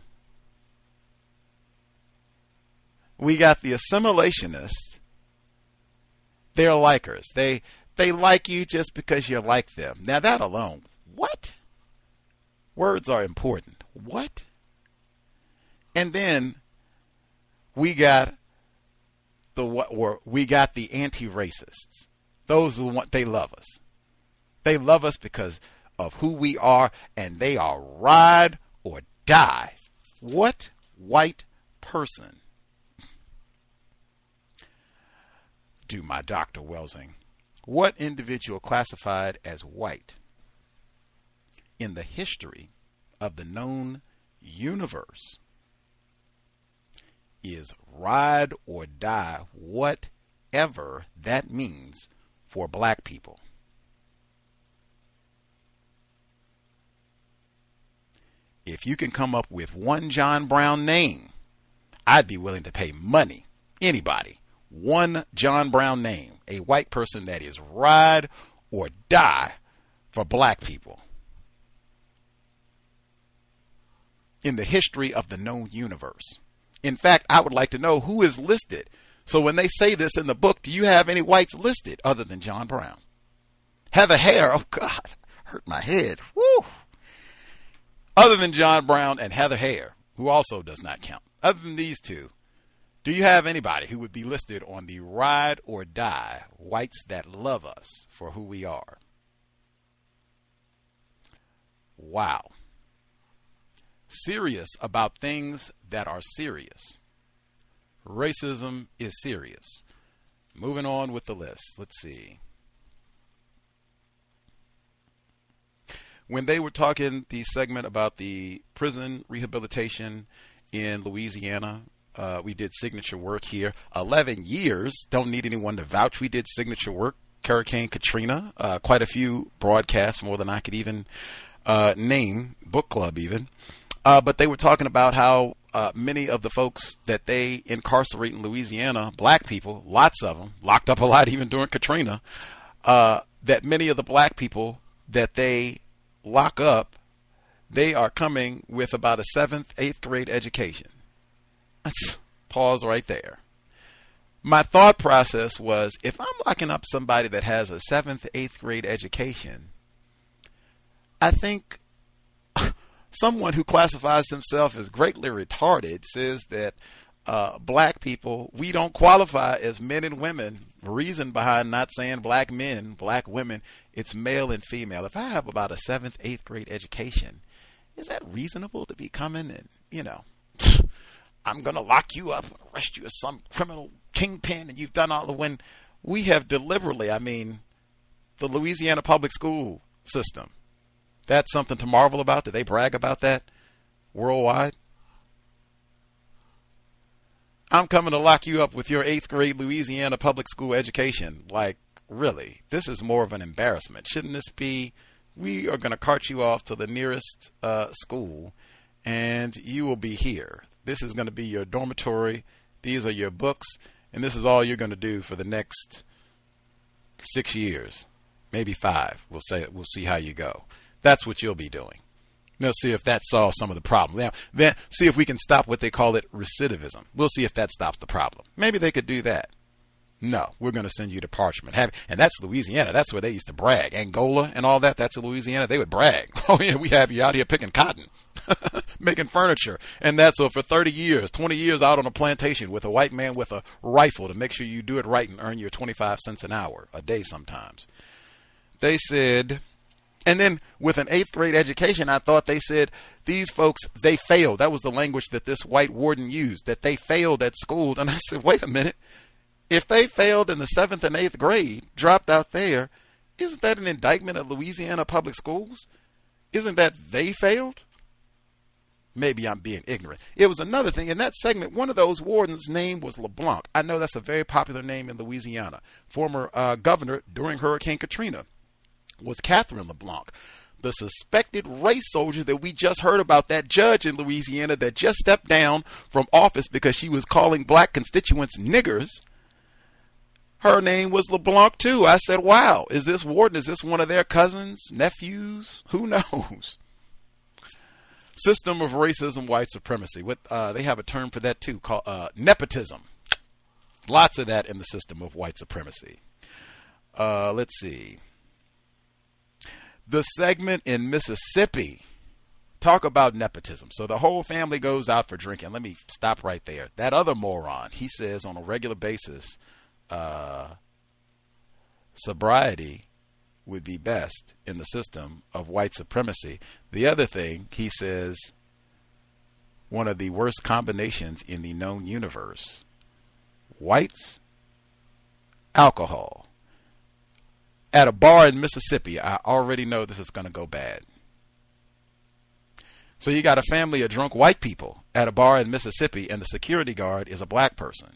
We got the assimilationists. They're likers. They they like you just because you like them. Now that alone, what? Words are important. What? And then we got the what or we got the anti-racists. Those are the ones, they love us. They love us because of who we are, and they are ride or die. What white person do my Doctor Welsing? What individual classified as white in the history of the known universe is ride or die, whatever that means for black people? If you can come up with one John Brown name, I'd be willing to pay money. Anybody. One John Brown name. A white person that is ride or die for black people in the history of the known universe. In fact, I would like to know who is listed. So when they say this in the book, do you have any whites listed other than John Brown? Heather Hare, oh God, hurt my head. Woo. Other than John Brown and Heather Hare, who also does not count. Other than these two, do you have anybody who would be listed on the ride or die whites that love us for who we are? Wow. Serious about things that are serious. Racism is serious. Moving on with the list. Let's see. When they were talking the segment about the prison rehabilitation in Louisiana, uh, we did signature work here. eleven years. Don't need anyone to vouch. We did signature work. Hurricane Katrina. Uh, quite a few broadcasts, more than I could even uh, name. Book club even. Uh, but they were talking about how uh, many of the folks that they incarcerate in Louisiana, black people, lots of them, locked up a lot even during Katrina, uh, that many of the black people that they lock up, they are coming with about a seventh, eighth grade education. Let's pause right there. My thought process was, if I'm locking up somebody that has a seventh, eighth grade education, I think someone who classifies themselves as greatly retarded says that uh, black people, we don't qualify as men and women. Reason behind not saying black men, black women, it's male and female. If I have about a seventh, eighth grade education, is that reasonable to be coming and, you know, I'm going to lock you up, arrest you as some criminal kingpin, and you've done all the when we have deliberately, I mean, the Louisiana public school system. That's something to marvel about. Do they brag about that worldwide? I'm coming to lock you up with your eighth grade Louisiana public school education. Like, really, this is more of an embarrassment. Shouldn't this be, we are going to cart you off to the nearest uh, school and you will be here. This is going to be your dormitory. These are your books. And this is all you're going to do for the next six years, maybe five. We'll say, we'll see how you go. That's what you'll be doing. Now, see if that solves some of the problem. Now, then see if we can stop what they call it recidivism. We'll see if that stops the problem. Maybe they could do that. No, we're going to send you to Parchment. Have, and that's Louisiana. That's where they used to brag. Angola and all that, that's in Louisiana. They would brag. Oh, yeah, we have you out here picking cotton, making furniture. And that's so for thirty years, twenty years out on a plantation with a white man with a rifle to make sure you do it right and earn your twenty-five cents an hour, a day sometimes. They said... And then with an eighth grade education, I thought they said these folks, they failed. That was the language that this white warden used, that they failed at school. And I said, wait a minute. If they failed in the seventh and eighth grade, dropped out there, isn't that an indictment of Louisiana public schools? Isn't that they failed? Maybe I'm being ignorant. It was another thing. In that segment, one of those wardens' name was LeBlanc. I know that's a very popular name in Louisiana. Former uh, governor during Hurricane Katrina was Catherine LeBlanc. the suspected race soldier that we just heard about, that judge in Louisiana that just stepped down from office because she was calling black constituents niggers. Her name was LeBlanc too. I said, wow, is this Warden? Is this one of their cousins, nephews? Who knows? System of racism, white supremacy. What uh, they have a term for that too, called uh, nepotism. Lots of that in the system of white supremacy. Uh, let's see. The segment in Mississippi. Talk about nepotism. So the whole family goes out for drinking. Let me stop right there. That other moron, he says on a regular basis, uh, sobriety would be best in the system of white supremacy. The other thing, he says, one of the worst combinations in the known universe. Whites, alcohol. At a bar in Mississippi, I already know this is going to go bad. So you got a family of drunk white people at a bar in Mississippi, and the security guard is a black person.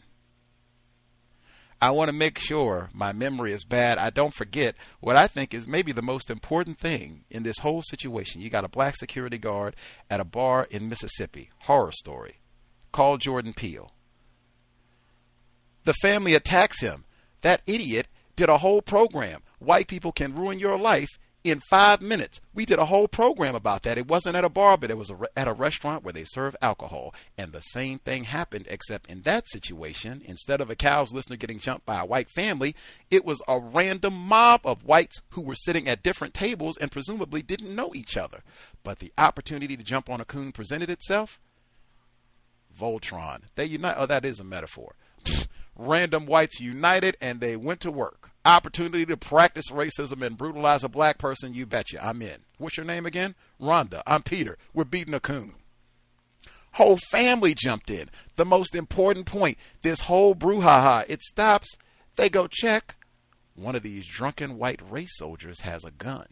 I want to make sure my memory is bad. I don't forget what I think is maybe the most important thing in this whole situation. You got a black security guard at a bar in Mississippi. Horror story. Call Jordan Peele. The family attacks him. That idiot did a whole program. White people can ruin your life in five minutes. We did a whole program about that. It wasn't at a bar, but it was a re- at a restaurant where they serve alcohol. And the same thing happened, except in that situation, instead of a cow's listener getting jumped by a white family, it was a random mob of whites who were sitting at different tables and presumably didn't know each other. But the opportunity to jump on a coon presented itself. Voltron. They unite. Oh, that is a metaphor. Random whites united and they went to work. Opportunity to practice racism and brutalize a black person, you betcha. I'm in. What's your name again? Rhonda. I'm Peter. We're beating a coon. Whole family jumped in. The most important point, this whole brouhaha, it stops. They go check. One of these drunken white race soldiers has a gun.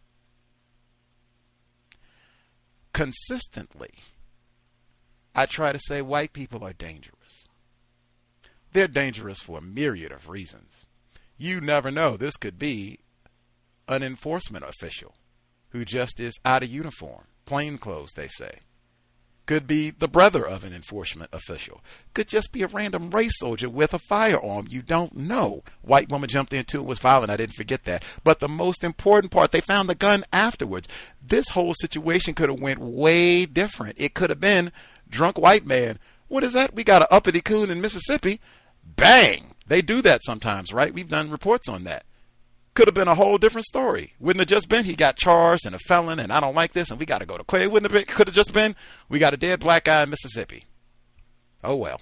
Consistently, I try to say white people are dangerous. They're dangerous for a myriad of reasons. You never know. This could be an enforcement official who just is out of uniform, plain clothes, they say. Could be the brother of an enforcement official. Could just be a random race soldier with a firearm. You don't know. White woman jumped into it, was violent. I didn't forget that. But the most important part, they found the gun afterwards. This whole situation could have went way different. It could have been drunk white man. What is that? We got an uppity coon in Mississippi. Bang! They do that sometimes, right? We've done reports on that. Could have been a whole different story. Wouldn't have just been he got charged and a felon and I don't like this and we got to go to court. Wouldn't have been, could have just been we got a dead black guy in Mississippi. Oh well.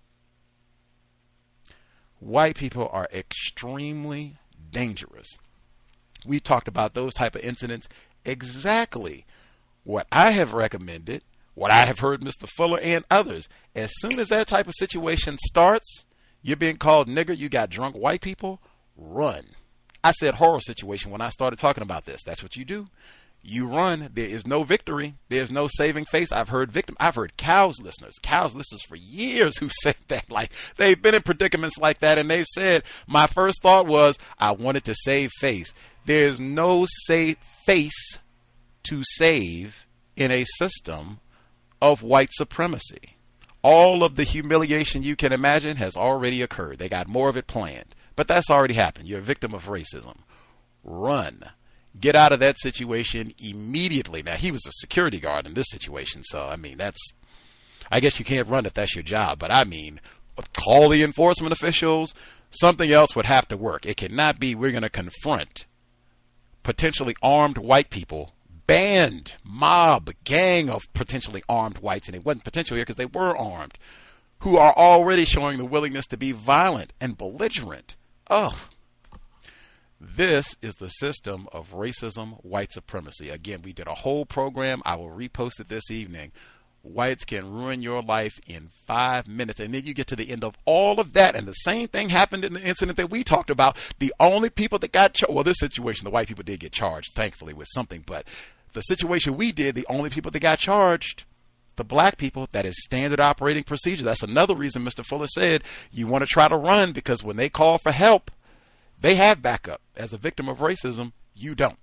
White people are extremely dangerous. We talked about those type of incidents. Exactly what I have recommended, what I have heard Mister Fuller and others. As soon as that type of situation starts, you're being called nigger, you got drunk white people, run. I said horror situation when I started talking about this. That's what you do. You run. There is no victory. There's no saving face. I've heard victim. I've heard cows listeners, cows listeners for years who said that. Like they've been in predicaments like that, and they've said, my first thought was I wanted to save face. There's no safe face to save in a system of white supremacy. All of the humiliation you can imagine has already occurred. They got more of it planned. But that's already happened. You're a victim of racism. Run. Get out of that situation immediately. Now, he was a security guard in this situation, so, I mean, that's... I guess you can't run if that's your job, but I mean, call the enforcement officials. Something else would have to work. It cannot be we're going to confront potentially armed white people, band, mob, gang of potentially armed whites, and it wasn't potential here because they were armed, who are already showing the willingness to be violent and belligerent. Oh, this is the system of racism, white supremacy. Again, we did a whole program. I will repost it this evening. Whites can ruin your life in five minutes. And then you get to the end of all of that. And the same thing happened in the incident that we talked about. The only people that got charged, well, this situation, the white people did get charged, thankfully, with something. But the situation we did, the only people that got charged, the black people, that is standard operating procedure. That's another reason Mister Fuller said you want to try to run, because when they call for help, they have backup. As a victim of racism, you don't.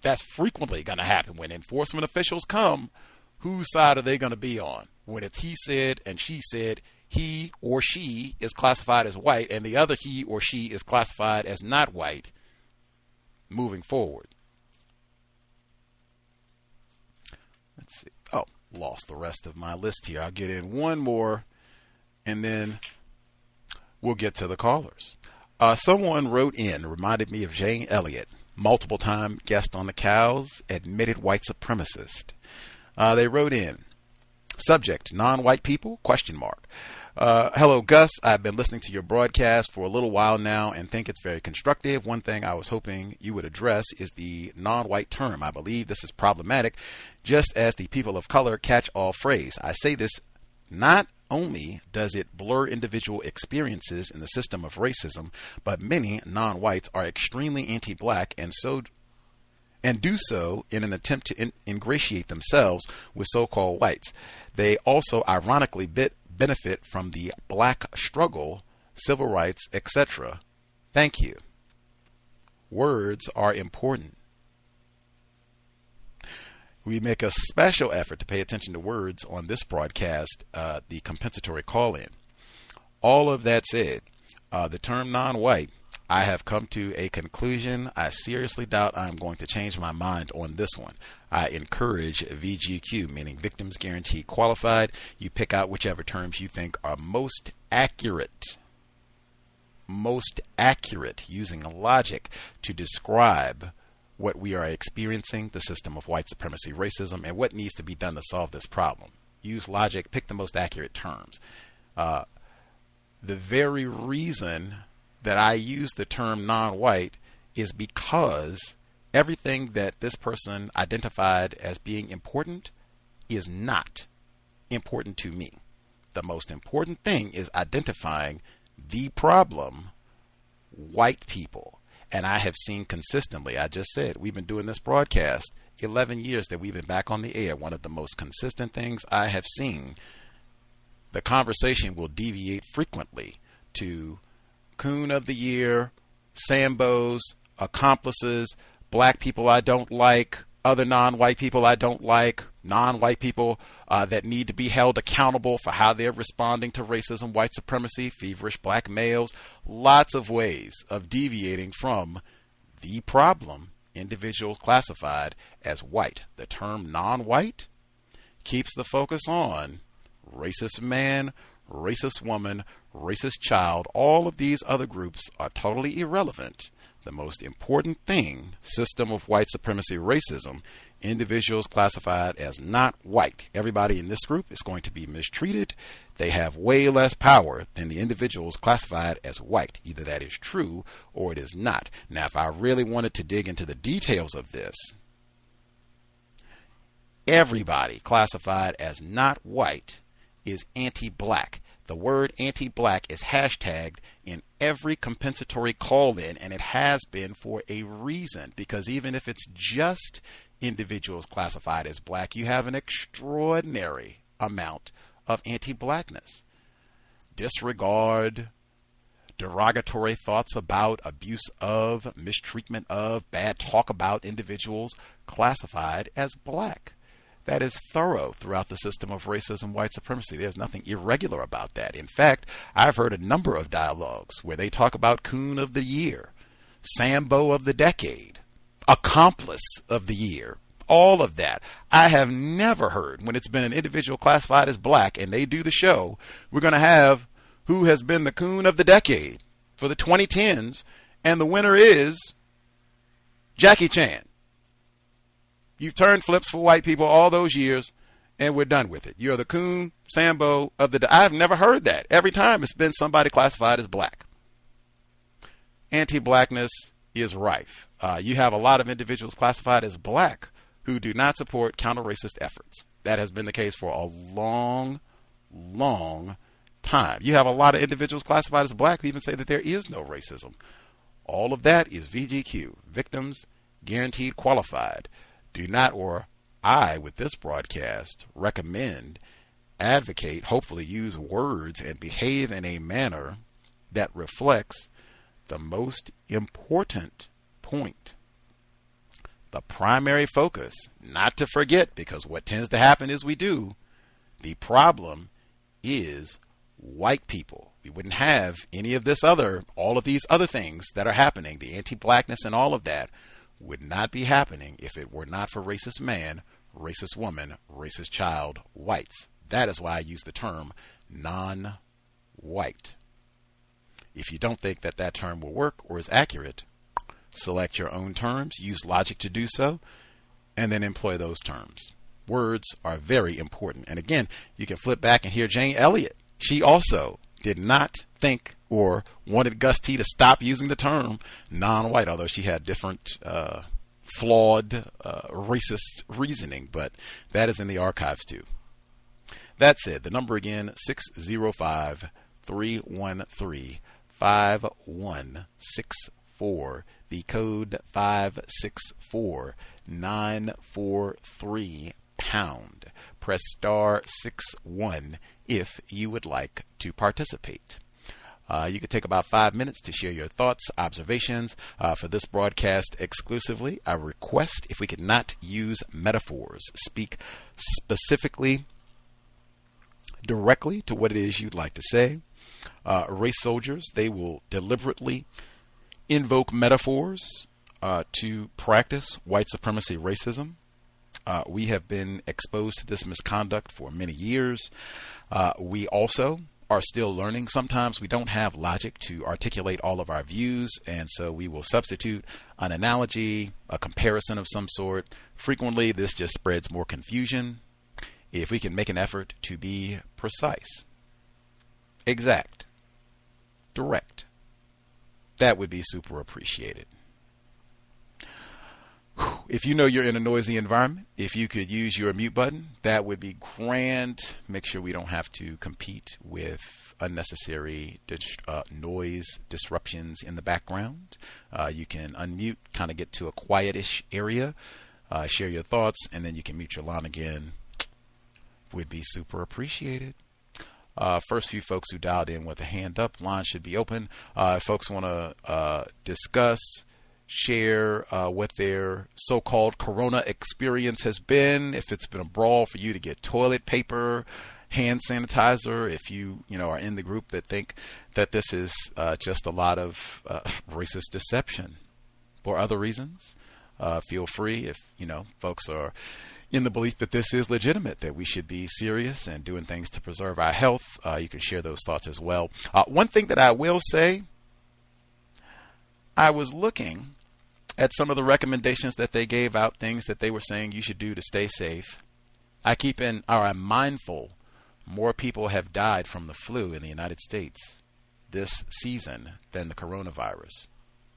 That's frequently going to happen when enforcement officials come. Whose side are they going to be on? When it's he said and she said, he or she is classified as white and the other he or she is classified as not white moving forward. Let's see. Oh, lost the rest of my list here. I'll get in one more and then we'll get to the callers. Uh, someone wrote in, reminded me of Jane Elliott, multiple time guest on the Cows, admitted white supremacist. Uh, they wrote in, subject, non-white people, question mark. Uh, hello, Gus. I've been listening to your broadcast for a little while now and think it's very constructive. One thing I was hoping you would address is the non-white term. I believe this is problematic, just as the people of color catch-all phrase. I say this not only does it blur individual experiences in the system of racism, but many non-whites are extremely anti-black and so and do so in an attempt to in- ingratiate themselves with so-called whites. They also ironically bit benefit from the black struggle, civil rights, et cetera. Thank you. Words are important. We make a special effort to pay attention to words on this broadcast, uh, the compensatory call-in. All of that said, uh, the term non-white, I have come to a conclusion. I seriously doubt I'm going to change my mind on this one. I encourage V G Q, meaning Victims Guaranteed Qualified. You pick out whichever terms you think are most accurate, most accurate, using logic to describe what we are experiencing, the system of white supremacy, racism, and what needs to be done to solve this problem. Use logic, pick the most accurate terms. Uh, the very reason that I use the term non-white is because everything that this person identified as being important is not important to me. The most important thing is identifying the problem, white people. And I have seen consistently, I just said, we've been doing this broadcast eleven years that we've been back on the air. One of the most consistent things I have seen, the conversation will deviate frequently to Coon of the Year, Sambos, accomplices, black people I don't like, other non-white people I don't like, non-white people uh, that need to be held accountable for how they're responding to racism, white supremacy, feverish black males, lots of ways of deviating from the problem, individuals classified as white. The term non-white keeps the focus on racist man, racist woman, racist child. All of these other groups are totally irrelevant. The most important thing, system of white supremacy, racism, individuals classified as not white. Everybody in this group is going to be mistreated. They have way less power than the individuals classified as white. Either that is true or it is not. Now, if I really wanted to dig into the details of this, everybody classified as not white is anti-black. The word anti-black is hashtagged in every compensatory call-in, and it has been for a reason, because even if it's just individuals classified as black, you have an extraordinary amount of anti-blackness. Disregard, derogatory thoughts about, abuse of, mistreatment of, bad talk about individuals classified as black. That is thorough throughout the system of racism, white supremacy. There's nothing irregular about that. In fact, I've heard a number of dialogues where they talk about Coon of the Year, Sambo of the Decade, Accomplice of the Year, all of that. I have never heard, when it's been an individual classified as black and they do the show, we're going to have who has been the Coon of the Decade for the twenty tens, and the winner is Jackie Chan. You've turned flips for white people all those years, and we're done with it. You're the Coon, Sambo of the... I've never heard that. Every time it's been somebody classified as black. Anti-blackness is rife. Uh, you have a lot of individuals classified as black who do not support counter-racist efforts. That has been the case for a long, long time. You have a lot of individuals classified as black who even say that there is no racism. All of that is V G Q, Victims Guaranteed Qualified. Do not, or I, with this broadcast, recommend, advocate, hopefully use words and behave in a manner that reflects the most important point. the primary focus, not to forget, because what tends to happen is we do, the problem is white people. We wouldn't have any of this other, all of these other things that are happening, the anti-blackness and all of that would not be happening if it were not for racist man, racist woman, racist child, whites. That is why I use the term non-white. If you don't think that that term will work or is accurate, select your own terms, use logic to do so, and then employ those terms. Words are very important. And again, you can flip back and hear Jane Elliott. She also did not think or wanted Gus T to stop using the term non-white, although she had different uh, flawed uh, racist reasoning, but that is in the archives too. That said, the number again, six oh five, three one three, five one six four, the code five six four, nine four three pound. Press star six one if you would like to participate. Uh, you could take about five minutes to share your thoughts, observations. Uh, for this broadcast exclusively, I request if we could not use metaphors, speak specifically, directly to what it is you'd like to say. Uh, race soldiers, they will deliberately invoke metaphors uh, to practice white supremacy racism. Uh, we have been exposed to this misconduct for many years. Uh, we also are still learning. Sometimes we don't have logic to articulate all of our views, and so we will substitute an analogy, a comparison of some sort. Frequently, this just spreads more confusion. If we can make an effort to be precise, exact, direct, that would be super appreciated. If you know you're in a noisy environment, if you could use your mute button, that would be grand. Make sure we don't have to compete with unnecessary dis- uh, noise disruptions in the background. Uh, you can unmute, kind of get to a quietish area, uh, share your thoughts, and then you can mute your line again. Would be super appreciated. Uh, first few folks who dialed in with a hand up, line should be open. Uh, if folks want to uh, discuss, share uh, what their so-called corona experience has been, if it's been a brawl for you to get toilet paper, hand sanitizer, if you you know are in the group that think that this is uh, just a lot of uh, racist deception or other reasons, uh, feel free. If you know folks are in the belief that this is legitimate, that we should be serious and doing things to preserve our health, uh, you can share those thoughts as well. Uh, one thing that I will say, I was looking at some of the recommendations that they gave out, things that they were saying you should do to stay safe. I keep in, or I'm mindful, more people have died from the flu in the United States this season than the coronavirus.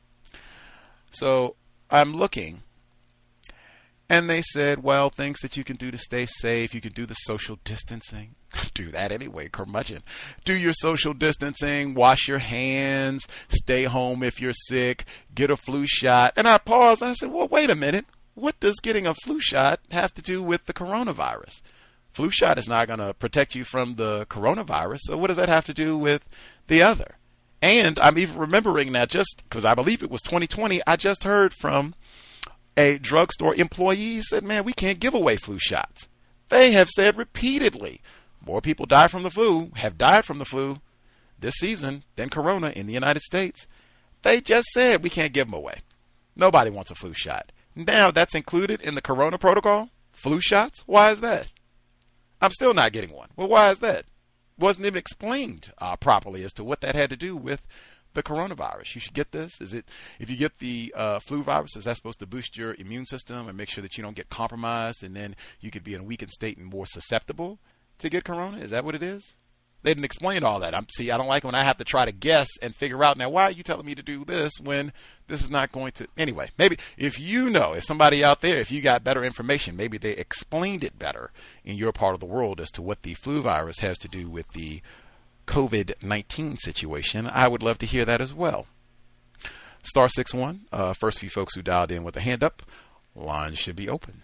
So I'm looking, and they said, well, things that you can do to stay safe, you can do the social distancing. Do that anyway, curmudgeon. Do your social distancing, wash your hands, stay home if you're sick, get a flu shot. And I paused and I said, well, wait a minute. What does getting a flu shot have to do with the coronavirus? Flu shot is not going to protect you from the coronavirus. So what does that have to do with the other? And I'm even remembering now, just because I believe it was twenty twenty, I just heard from a drugstore employee said, man, we can't give away flu shots. They have said repeatedly, more people die from the flu, have died from the flu this season than corona in the United States. They just said we can't give them away. Nobody wants a flu shot. Now that's included in the corona protocol? Flu shots? Why is that? I'm still not getting one. Well, why is that? Wasn't even explained uh, properly as to what that had to do with the coronavirus. You should get this. Is it, if you get the uh, flu virus, is that supposed to boost your immune system and make sure that you don't get compromised, and then you could be in a weakened state and more susceptible to get corona? Is that what it is? They didn't explain all that. I'm see, I don't like when I have to try to guess and figure out, now, why are you telling me to do this when this is not going to? Anyway, maybe if you know, if somebody out there, if you got better information, maybe they explained it better in your part of the world as to what the flu virus has to do with the COVID nineteen situation. I would love to hear that as well. Star six one, uh, first few folks who dialed in with a hand up, lines should be open.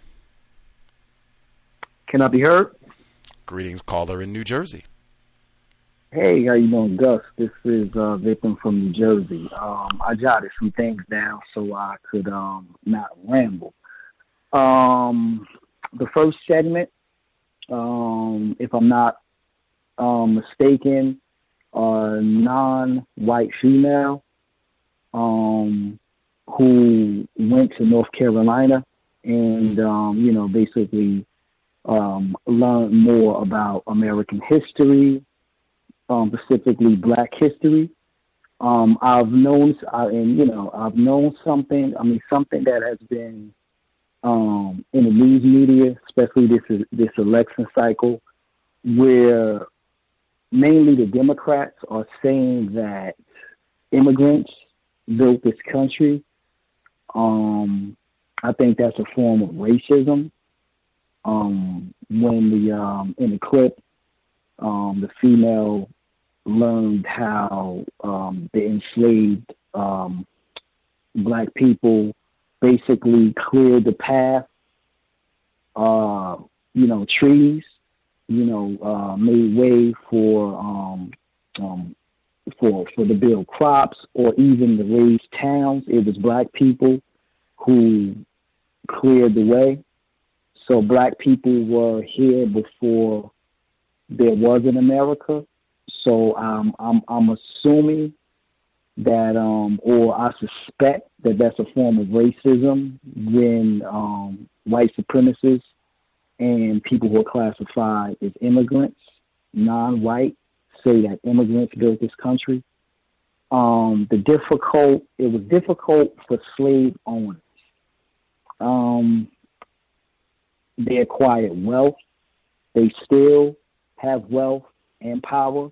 Can I be heard? Greetings, caller in New Jersey. Hey, how you doing, Gus? This is uh, Victim from New Jersey. Um, I jotted some things down so I could um, not ramble. Um, the first segment, um, if I'm not um, mistaken, a non-white female um, who went to North Carolina and, um, you know, basically um, learned more about American history, um, specifically Black history. Um, I've known, uh, and you know, I've known something. I mean, something that has been um, in the news media, especially this this election cycle, where mainly the Democrats are saying that immigrants built this country. Um, I think that's a form of racism. Um, when the um, in the clip, um, the female learned how um, the enslaved um, Black people basically cleared the path, uh, you know, trees, you know, uh, made way for um, um, for for to build crops or even to raise towns. It was Black people who cleared the way. So Black people were here before there was an America. So um, I'm I'm assuming that, um, or I suspect that that's a form of racism when um, white supremacists and people who are classified as immigrants, non-white, say that immigrants built this country. Um, the difficult, it was difficult for slave owners. Um, they acquired wealth. They still have wealth and power,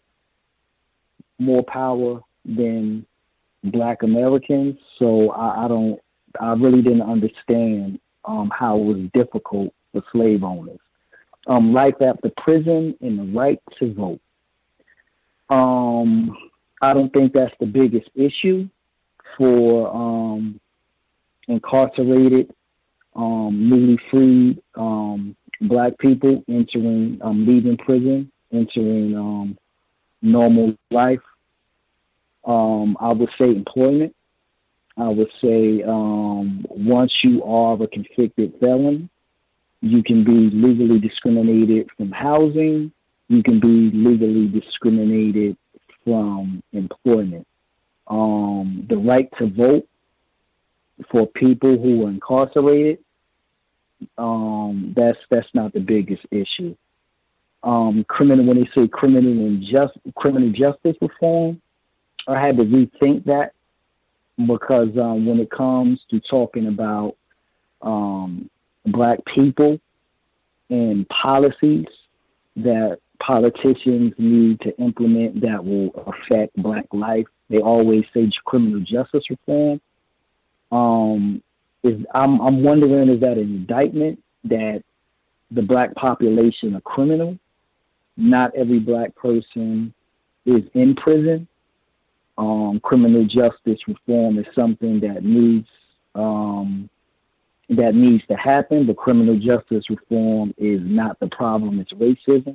more power than Black Americans. So I, I don't, I really didn't understand um, how it was difficult for slave owners. Um, life after prison and the right to vote. Um, I don't think that's the biggest issue for um, incarcerated, um, newly freed um, Black people entering, um, leaving prison, entering um, normal life. Um, I would say employment. I would say um, once you are a convicted felon, you can be legally discriminated from housing. You can be legally discriminated from employment. Um, the right to vote for people who are incarcerated, um, that's that's not the biggest issue. Um, criminal, when they say criminal injust, criminal justice reform, I had to rethink that because um, when it comes to talking about um, Black people and policies that politicians need to implement that will affect Black life, they always say criminal justice reform. Um, is I'm, I'm wondering, is that an indictment that the Black population are criminal? Not every Black person is in prison. Um, criminal justice reform is something that needs um, that needs to happen, but criminal justice reform is not the problem. It's racism.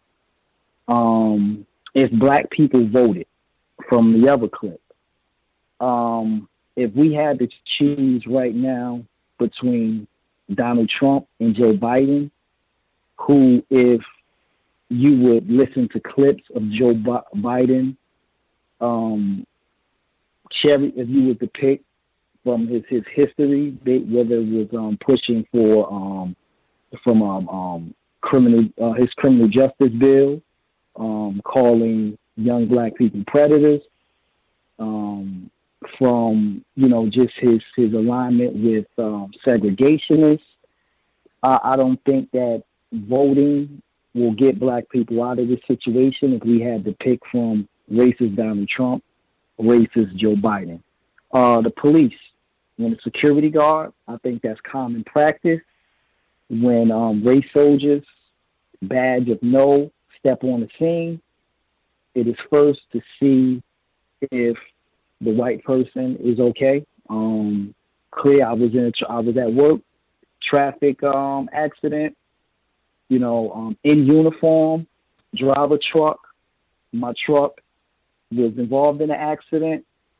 Um, if Black people voted, from the other clip, um, if we had to choose right now between Donald Trump and Joe Biden, who, if you would listen to clips of Joe Biden, um, Chevy, if you were to pick from his, his history, whether it was um, pushing for um, from um, um, criminal uh, his criminal justice bill, um, calling young Black people predators, um, from you know just his his alignment with um, segregationists. I, I don't think that voting will get Black people out of this situation if we had to pick from racist Donald Trump, racist Joe Biden. Uh, the police, when a security guard, I think that's common practice. When um, race soldiers, badge of no, step on the scene, it is first to see if the white person is okay. Um, clear, I was in, a, I was at work, traffic um, accident, you know, um, in uniform, drive a truck. My truck was involved in an accident.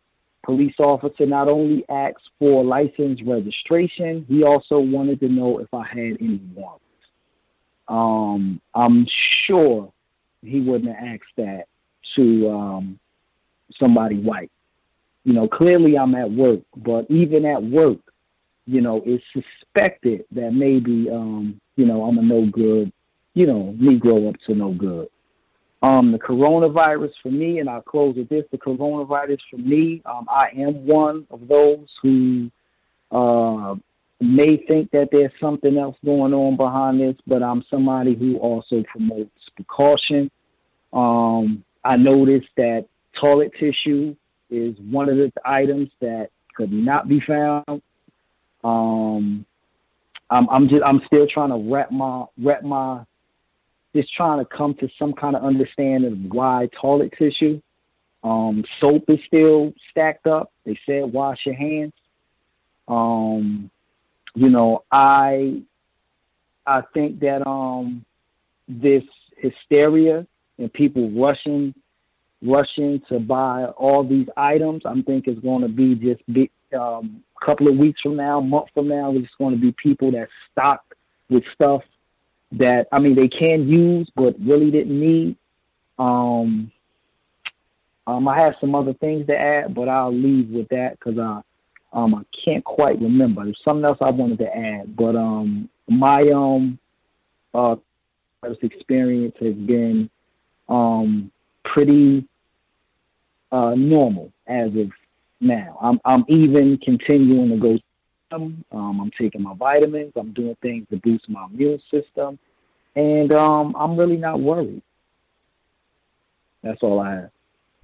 police officer not only asked for license registration, he also wanted to know if I had any warrants. Um, I'm sure he wouldn't have asked that to um, somebody white. You know, clearly I'm at work, but even at work, you know, it's suspected that maybe, um, you know, I'm a no good, you know, Negro up to no good. Um, the coronavirus for me, and I'll close with this, the coronavirus for me, um, I am one of those who uh, may think that there's something else going on behind this, but I'm somebody who also promotes precaution. Um, I noticed that toilet tissue is one of the items that could not be found. Um, I'm, I'm just, I'm still trying to wrap my, wrap my, just trying to come to some kind of understanding of why toilet tissue. Um, soap is still stacked up. They said wash your hands. Um, you know, I, I think that um, this hysteria and people rushing, rushing to buy all these items, I think is going to be just big. Um, a couple of weeks from now, a month from now, it's going to be people that stocked with stuff that, I mean, they can use, but really didn't need. Um, um, I have some other things to add, but I'll leave with that because I, um, I can't quite remember. There's something else I wanted to add, but um, my um, uh, experience has been um, pretty uh, normal as of now. I'm, I'm even continuing to go. Um, I'm taking my vitamins. I'm doing things to boost my immune system. And um, I'm really not worried. That's all I have.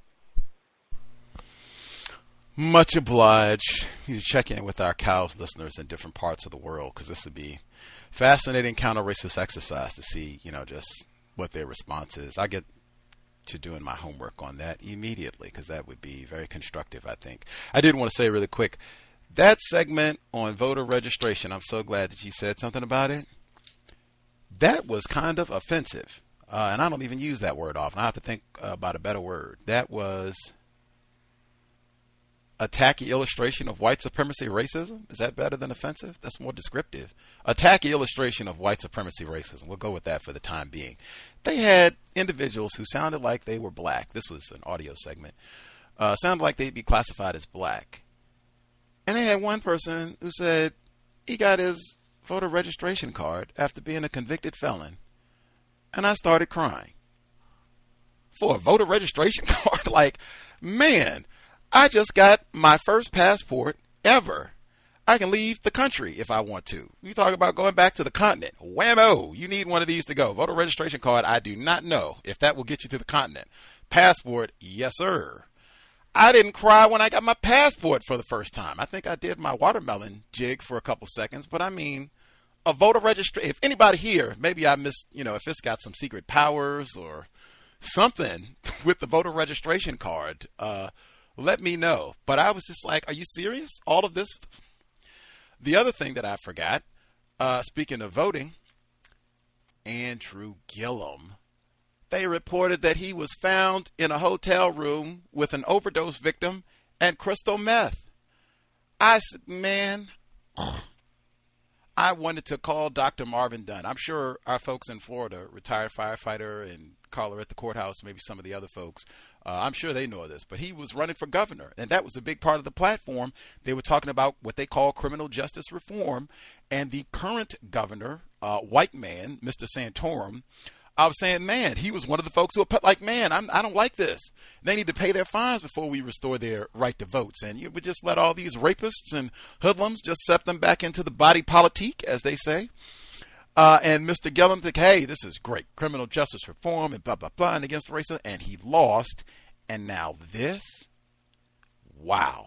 Much obliged. You check in with our cows listeners in different parts of the world because this would be fascinating counter-racist exercise to see, you know, just what their response is. I get to doing my homework on that immediately because that would be very constructive, I think. I did want to say really quick, that segment on voter registration, I'm so glad that you said something about it. That was kind of offensive. Uh, and I don't even use that word often. I have to think uh, about a better word. That was a tacky illustration of white supremacy racism. Is that better than offensive? That's more descriptive. A tacky illustration of white supremacy racism. We'll go with that for the time being. They had individuals who sounded like they were black. This was an audio segment. Uh, sounded like they'd be classified as black. And they had one person who said he got his voter registration card after being a convicted felon. And I started crying. For a voter registration card? Like, man, I just got my first passport ever. I can leave the country if I want to. You talk about going back to the continent. Whammo, you need one of these to go. Voter registration card, I do not know if that will get you to the continent. Passport, yes, sir. I didn't cry when I got my passport for the first time. I think I did my watermelon jig for a couple seconds, but I mean, a voter registration, if anybody here, maybe I missed, you know, if it's got some secret powers or something with the voter registration card, uh, let me know. But I was just like, are you serious? All of this? The other thing that I forgot, uh, speaking of voting, Andrew Gillum. They reported that he was found in a hotel room with an overdose victim and crystal meth. I said, man, I wanted to call Doctor Marvin Dunn. I'm sure our folks in Florida, retired firefighter and caller at the courthouse, maybe some of the other folks, uh, I'm sure they know this, but he was running for governor, and that was a big part of the platform. They were talking about what they call criminal justice reform, and the current governor, uh, white man, Mister Santorum, I was saying, man, he was one of the folks who were put like, man, I'm, I don't like this. They need to pay their fines before we restore their right to votes. And you would just let all these rapists and hoodlums just set them back into the body politique, as they say. Uh, and Mister Gillum said, hey, this is great. Criminal justice reform and blah, blah, blah, and against racism. And he lost. And now this, wow.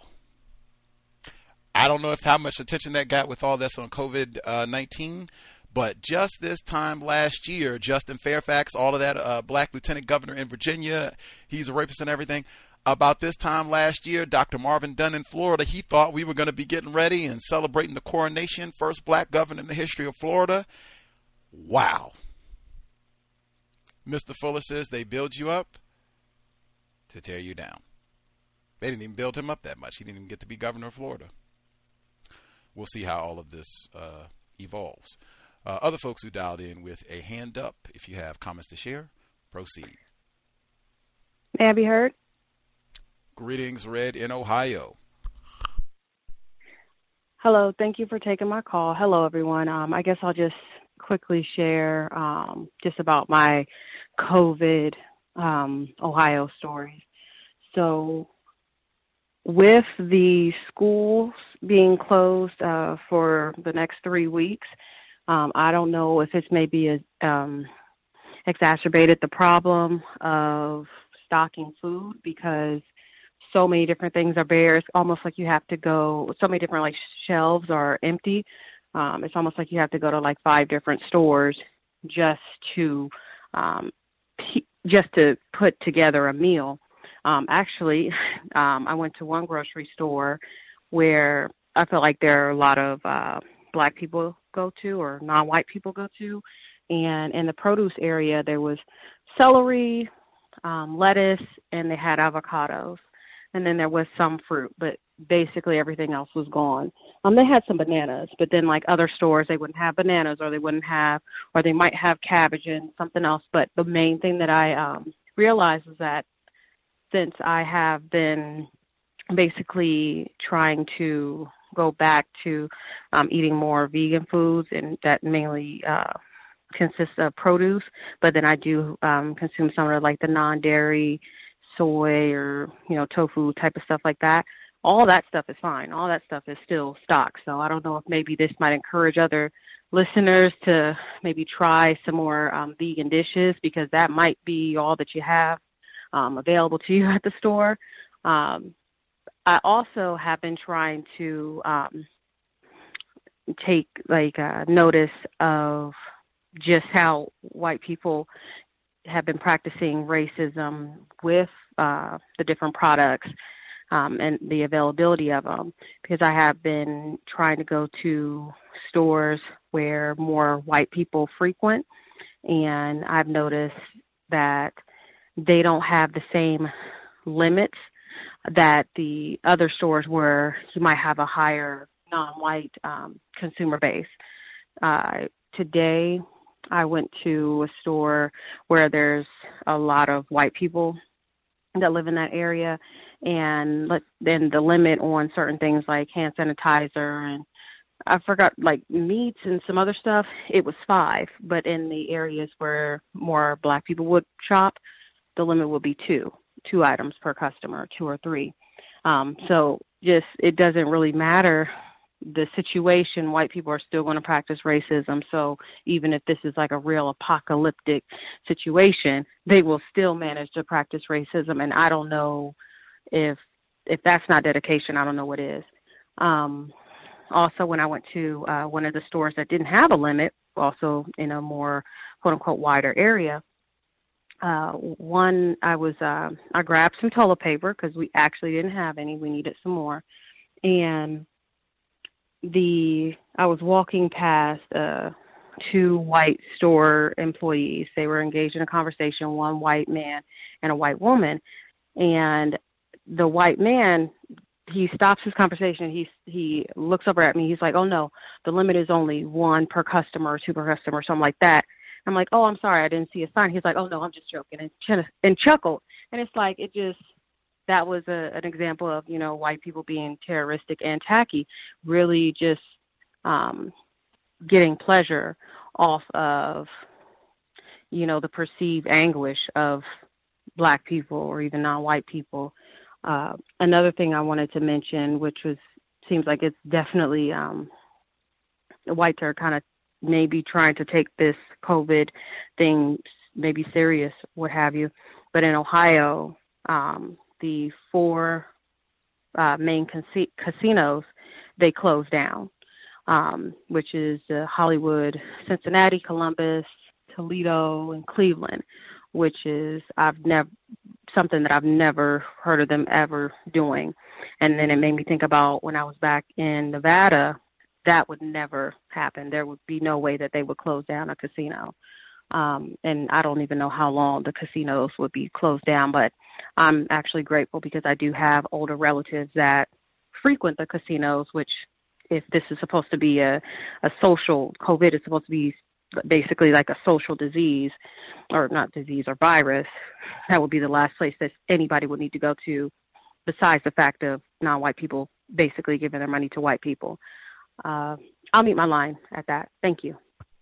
I don't know if how much attention that got with all this on COVID nineteen. But just this time last year, Justin Fairfax, all of that uh, black lieutenant governor in Virginia, he's a rapist and everything. About this time last year, Doctor Marvin Dunn in Florida, he thought we were going to be getting ready and celebrating the coronation, first black governor in the history of Florida. Wow. Mister Fuller says they build you up to tear you down. They didn't even build him up that much. He didn't even get to be governor of Florida. We'll see how all of this uh, evolves. Uh, other folks who dialed in with a hand up, if you have comments to share, proceed. May I be heard? Greetings, Red in Ohio. Hello, thank you for taking my call. Hello, everyone. Um, I guess I'll just quickly share um, just about my COVID um, Ohio stories. So with the schools being closed uh, for the next three weeks, um, I don't know if it's maybe a, um, exacerbated the problem of stocking food because so many different things are bare. It's almost like you have to go, so many different like shelves are empty. Um, it's almost like you have to go to like five different stores just to um, p- just to put together a meal. Um, actually, um, I went to one grocery store where I felt like there are a lot of uh, Black people go to or non-white people go to. And in the produce area, there was celery, um, lettuce, and they had avocados. And then there was some fruit, but basically everything else was gone. Um, they had some bananas, but then like other stores, they wouldn't have bananas or they wouldn't have, or they might have cabbage and something else. But the main thing that I um, realized is that since I have been basically trying to go back to um, eating more vegan foods, and that mainly uh, consists of produce, but then I do um, consume some of like the non-dairy, soy or, you know, tofu type of stuff like that. All that stuff is fine. All that stuff is still stocked. So I don't know if maybe this might encourage other listeners to maybe try some more um, vegan dishes, because that might be all that you have um, available to you at the store. Um, I also have been trying to um, take like uh, notice of just how white people have been practicing racism with uh, the different products um, and the availability of them, because I have been trying to go to stores where more white people frequent, and I've noticed that they don't have the same limits that the other stores where you might have a higher non-white um, consumer base. Uh, today, I went to a store where there's a lot of white people that live in that area, and let, then the limit on certain things like hand sanitizer and I forgot like meats and some other stuff, it was five. But in the areas where more Black people would shop, the limit would be two, two items per customer, two or three. Um, so just it doesn't really matter the situation. White people are still going to practice racism. So even if this is like a real apocalyptic situation, they will still manage to practice racism. And I don't know if if that's not dedication, I don't know what is. Um, also, when I went to uh, one of the stores that didn't have a limit, also in a more quote unquote wider area, uh, one I was uh, I grabbed some toilet paper because we actually didn't have any. We needed some more, and the I was walking past uh, two white store employees. They were engaged in a conversation, one white man and a white woman. And the white man, he stops his conversation. He he looks over at me. He's like, "Oh no, the limit is only one per customer, two per customer, something like that." I'm like, "Oh, I'm sorry, I didn't see a sign." He's like, "Oh no, I'm just joking," and, ch- and chuckled. And it's like it just. That was a, an example of, you know, white people being terroristic and tacky, really just um, getting pleasure off of, you know, the perceived anguish of Black people or even non-white people. Uh, another thing I wanted to mention, which was seems like it's definitely um, the whites are kind of maybe trying to take this COVID thing maybe serious, what have you. But in Ohio, um, the four uh, main cas- casinos, they closed down, um, which is uh, Hollywood, Cincinnati, Columbus, Toledo, and Cleveland, which is I've never something that I've never heard of them ever doing. And then it made me think about when I was back in Nevada, that would never happen. There would be no way that they would close down a casino. Um, and I don't even know how long the casinos would be closed down, but I'm actually grateful because I do have older relatives that frequent the casinos, which if this is supposed to be a, a social, COVID is supposed to be basically like a social disease, or not disease or virus, that would be the last place that anybody would need to go to, besides the fact of non-white people basically giving their money to white people. Uh, I'll meet my line at that. Thank you.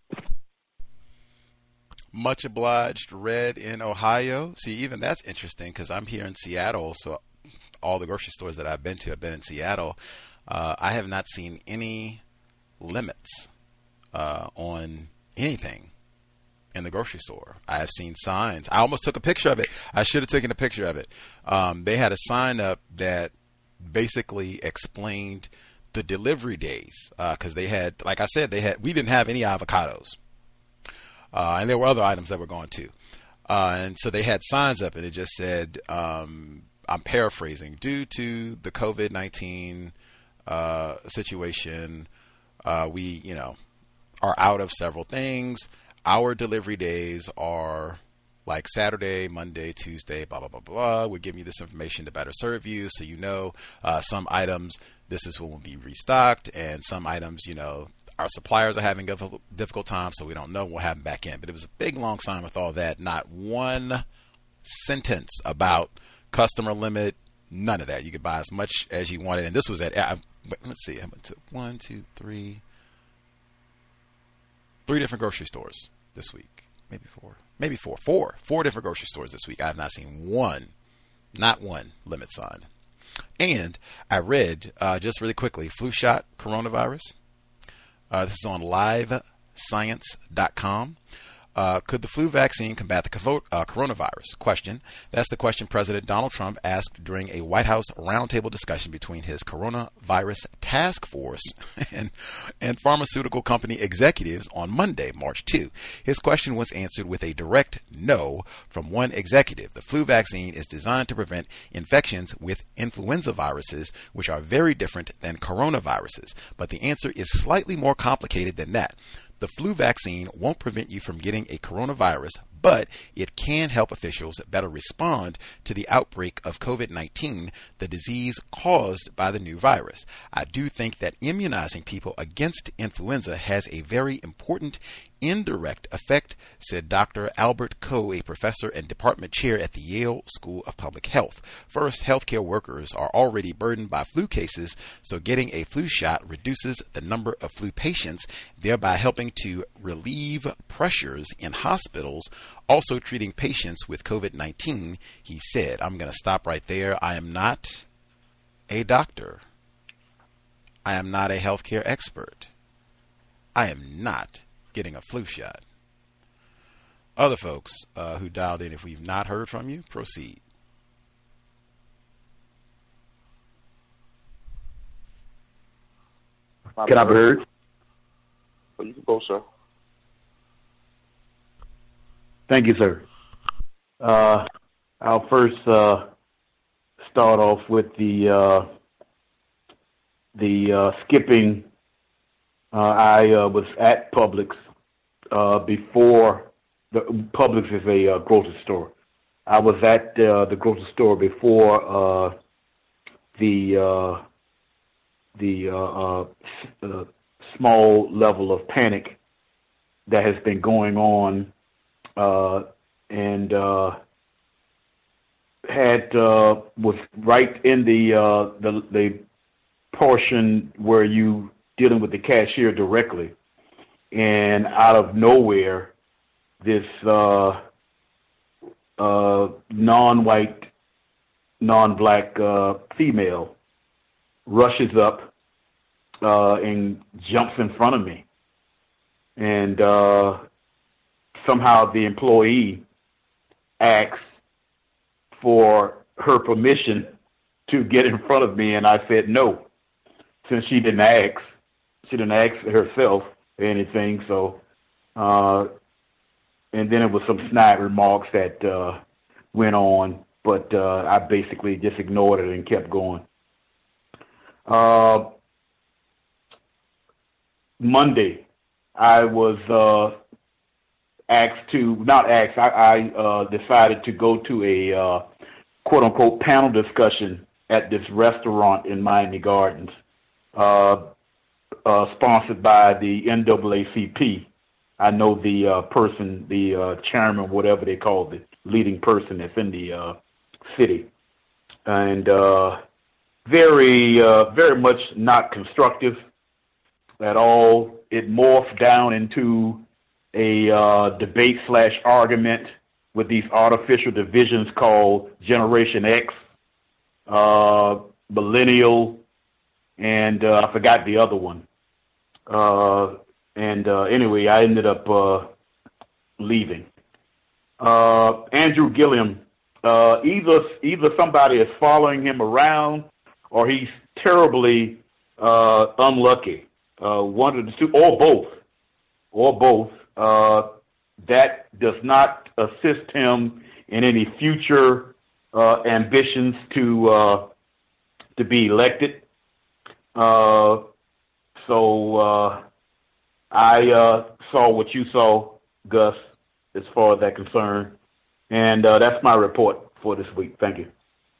Much obliged, Red in Ohio. See, even that's interesting because I'm here in Seattle, so all the grocery stores that I've been to have been in Seattle. Uh, I have not seen any limits uh, on anything in the grocery store. I have seen signs. I almost took a picture of it. I should have taken a picture of it. Um, they had a sign up that basically explained the delivery days because uh, they had, like I said, they had. We didn't have any avocados. Uh, and there were other items that were going too. Uh, and so they had signs up and it just said, um, I'm paraphrasing, due to the COVID nineteen uh, situation, uh, we, you know, are out of several things. Our delivery days are like Saturday, Monday, Tuesday, blah, blah, blah, blah. We're giving you this information to better serve you. So, you know, uh, some items, this is when will be restocked, and some items, you know, our suppliers are having a difficult time, so we don't know what will happen back in. But it was a big, long sign with all that. Not one sentence about customer limit, none of that. You could buy as much as you wanted. And this was at, uh, let's see, I went to one, two, three, three different grocery stores this week. Maybe four, maybe four, four, four different grocery stores this week. I have not seen one, not one limit sign. And I read, uh, just really quickly, flu shot, coronavirus. Uh, this is on live science dot com. Uh, could the flu vaccine combat the uh, coronavirus? Question. That's the question President Donald Trump asked during a White House roundtable discussion between his coronavirus task force and, and pharmaceutical company executives on Monday, March second. His question was answered with a direct no from one executive. The flu vaccine is designed to prevent infections with influenza viruses, which are very different than coronaviruses. But the answer is slightly more complicated than that. The flu vaccine won't prevent you from getting a coronavirus, but it can help officials better respond to the outbreak of COVID nineteen, the disease caused by the new virus. I do think that immunizing people against influenza has a very important indirect effect, said Doctor Albert Koh, a professor and department chair at the Yale School of Public Health. First, healthcare workers are already burdened by flu cases, so getting a flu shot reduces the number of flu patients, thereby helping to relieve pressures in hospitals also treating patients with COVID nineteen, he said. I'm going to stop right there. I am not a doctor. I am not a healthcare expert. I am not getting a flu shot. Other folks uh, who dialed in, if we've not heard from you, proceed. Can I be heard? Oh, you can go, sir. Thank you, sir. Uh, I'll first uh, start off with the uh, the uh, skipping. Uh, I uh, was at Publix uh, before the Publix is a uh, grocery store. I was at uh, the grocery store before uh, the uh, the uh, uh, uh, small level of panic that has been going on, uh, and uh, had uh, was right in the uh, the the portion where you dealing with the cashier directly, and out of nowhere, this uh, uh, non-white, non-black uh, female rushes up uh, and jumps in front of me, and uh, somehow the employee asks for her permission to get in front of me, and I said no, since she didn't ask. She didn't ask herself or anything, so, uh, and then it was some snide remarks that uh, went on, but uh, I basically just ignored it and kept going. Uh, Monday, I was uh, asked to, not asked, I, I uh, decided to go to a uh, quote-unquote panel discussion at this restaurant in Miami Gardens, uh, uh, sponsored by the N double A C P. I know the uh, person, the uh, chairman, whatever they call the leading person that's in the uh, city. And uh, very, uh, very much not constructive at all. It morphed down into a uh, debate slash argument with these artificial divisions called Generation X, uh, Millennial, and uh, I forgot the other one. Uh, and uh, anyway, I ended up uh, leaving. Uh, Andrew Gillum, uh, either either somebody is following him around or he's terribly uh, unlucky. Uh, one of the two, or both, or both. Uh, that does not assist him in any future uh, ambitions to uh, to be elected. Uh, so uh, I uh, saw what you saw, Gus, as far as that concerned, and uh, that's my report for this week. Thank you.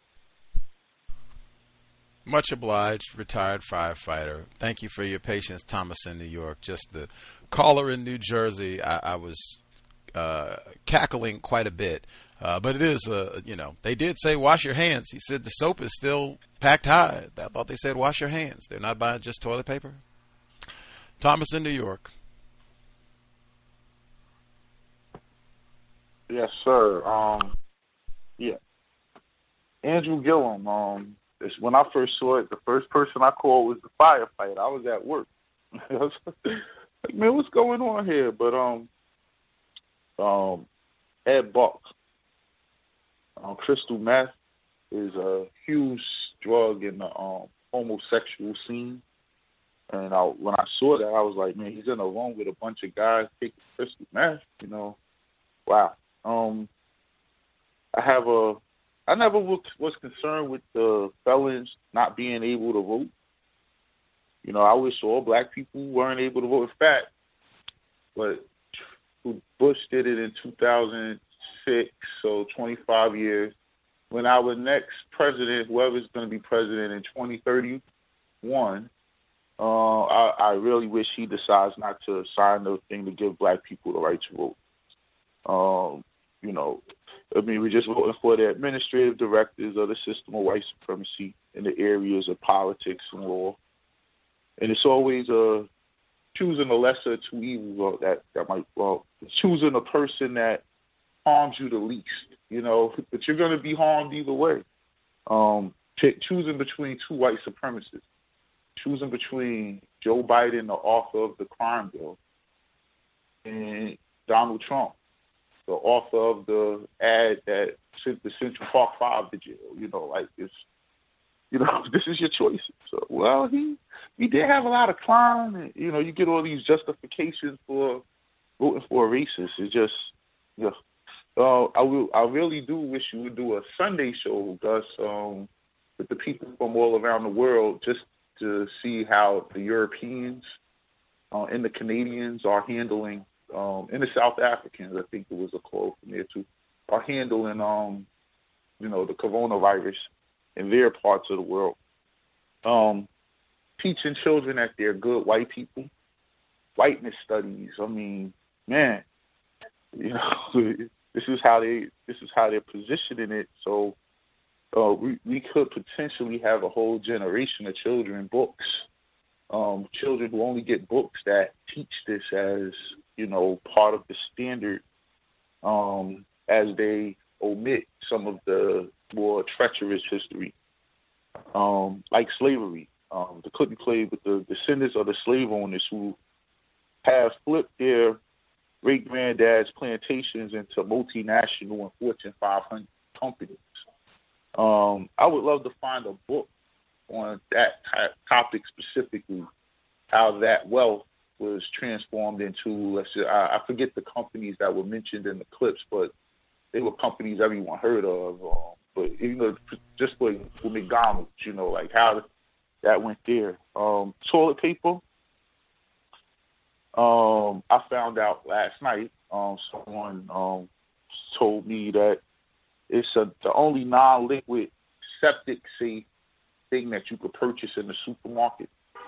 Much obliged, retired firefighter. Thank you for your patience, Thomas in New York. Just the caller in New Jersey, I, I was uh, cackling quite a bit. Uh, but it is, uh, you know, they did say wash your hands. He said the soap is still packed high. I thought they said wash your hands. They're not buying just toilet paper. Thomas in New York. Yes, sir. Um, yeah. Andrew Gillum, um, when I first saw it, the first person I called was the firefighter. I was at work. I was like, man, what's going on here? But um, um, Ed Buck, um, crystal meth is a huge drug in the um, homosexual scene. And I, when I saw that, I was like, man, he's in a room with a bunch of guys taking crystal meth. You know, wow. Um, I have a. I never was concerned with the felons not being able to vote. You know, I wish all black people weren't able to vote. In fact, but Bush did it in two thousand six, so twenty-five years. When our next president, whoever's going to be president in twenty thirty-one, uh, I, I really wish he decides not to sign the thing to give black people the right to vote. Um, you know, I mean, we're just voting for the administrative directors of the system of white supremacy in the areas of politics and law. And it's always uh, choosing the lesser of two evils that, that might, well, choosing a person that harms you the least, you know, but you're going to be harmed either way. Um, t- choosing between two white supremacists, choosing between Joe Biden, the author of the crime bill, and Donald Trump, the author of the ad that sent the Central Park Five to jail. You know, like it's, you know, this is your choices. So, well, he he did have a lot of crime, and you know, you get all these justifications for voting for a racist. It's just, you know, uh, I will, I really do wish you would do a Sunday show, Gus, um, with the people from all around the world, just to see how the Europeans uh, and the Canadians are handling. Um, and the South Africans, I think there was a quote from there too, are handling, um, you know, the coronavirus in their parts of the world. Um, teaching children that they're good white people, whiteness studies. I mean, man, you know, this is how they, this is how they're positioning it. So uh, we we could potentially have a whole generation of children books, um, children who only get books that teach this as, you know, part of the standard, um, as they omit some of the more treacherous history, um, like slavery. Um, the clip you played with the descendants of the slave owners who have flipped their great-granddad's plantations into multinational and Fortune five hundred companies. Um, I would love to find a book on that topic specifically, how that wealth was transformed into, let's say, I, I forget the companies that were mentioned in the clips, but they were companies everyone heard of. Um, but, you know, just like with McDonald's, you know, like how that went there. Um, toilet paper. Um, I found out last night. Um, someone um, told me that it's a, the only non-liquid septic safe thing that you could purchase in the supermarket.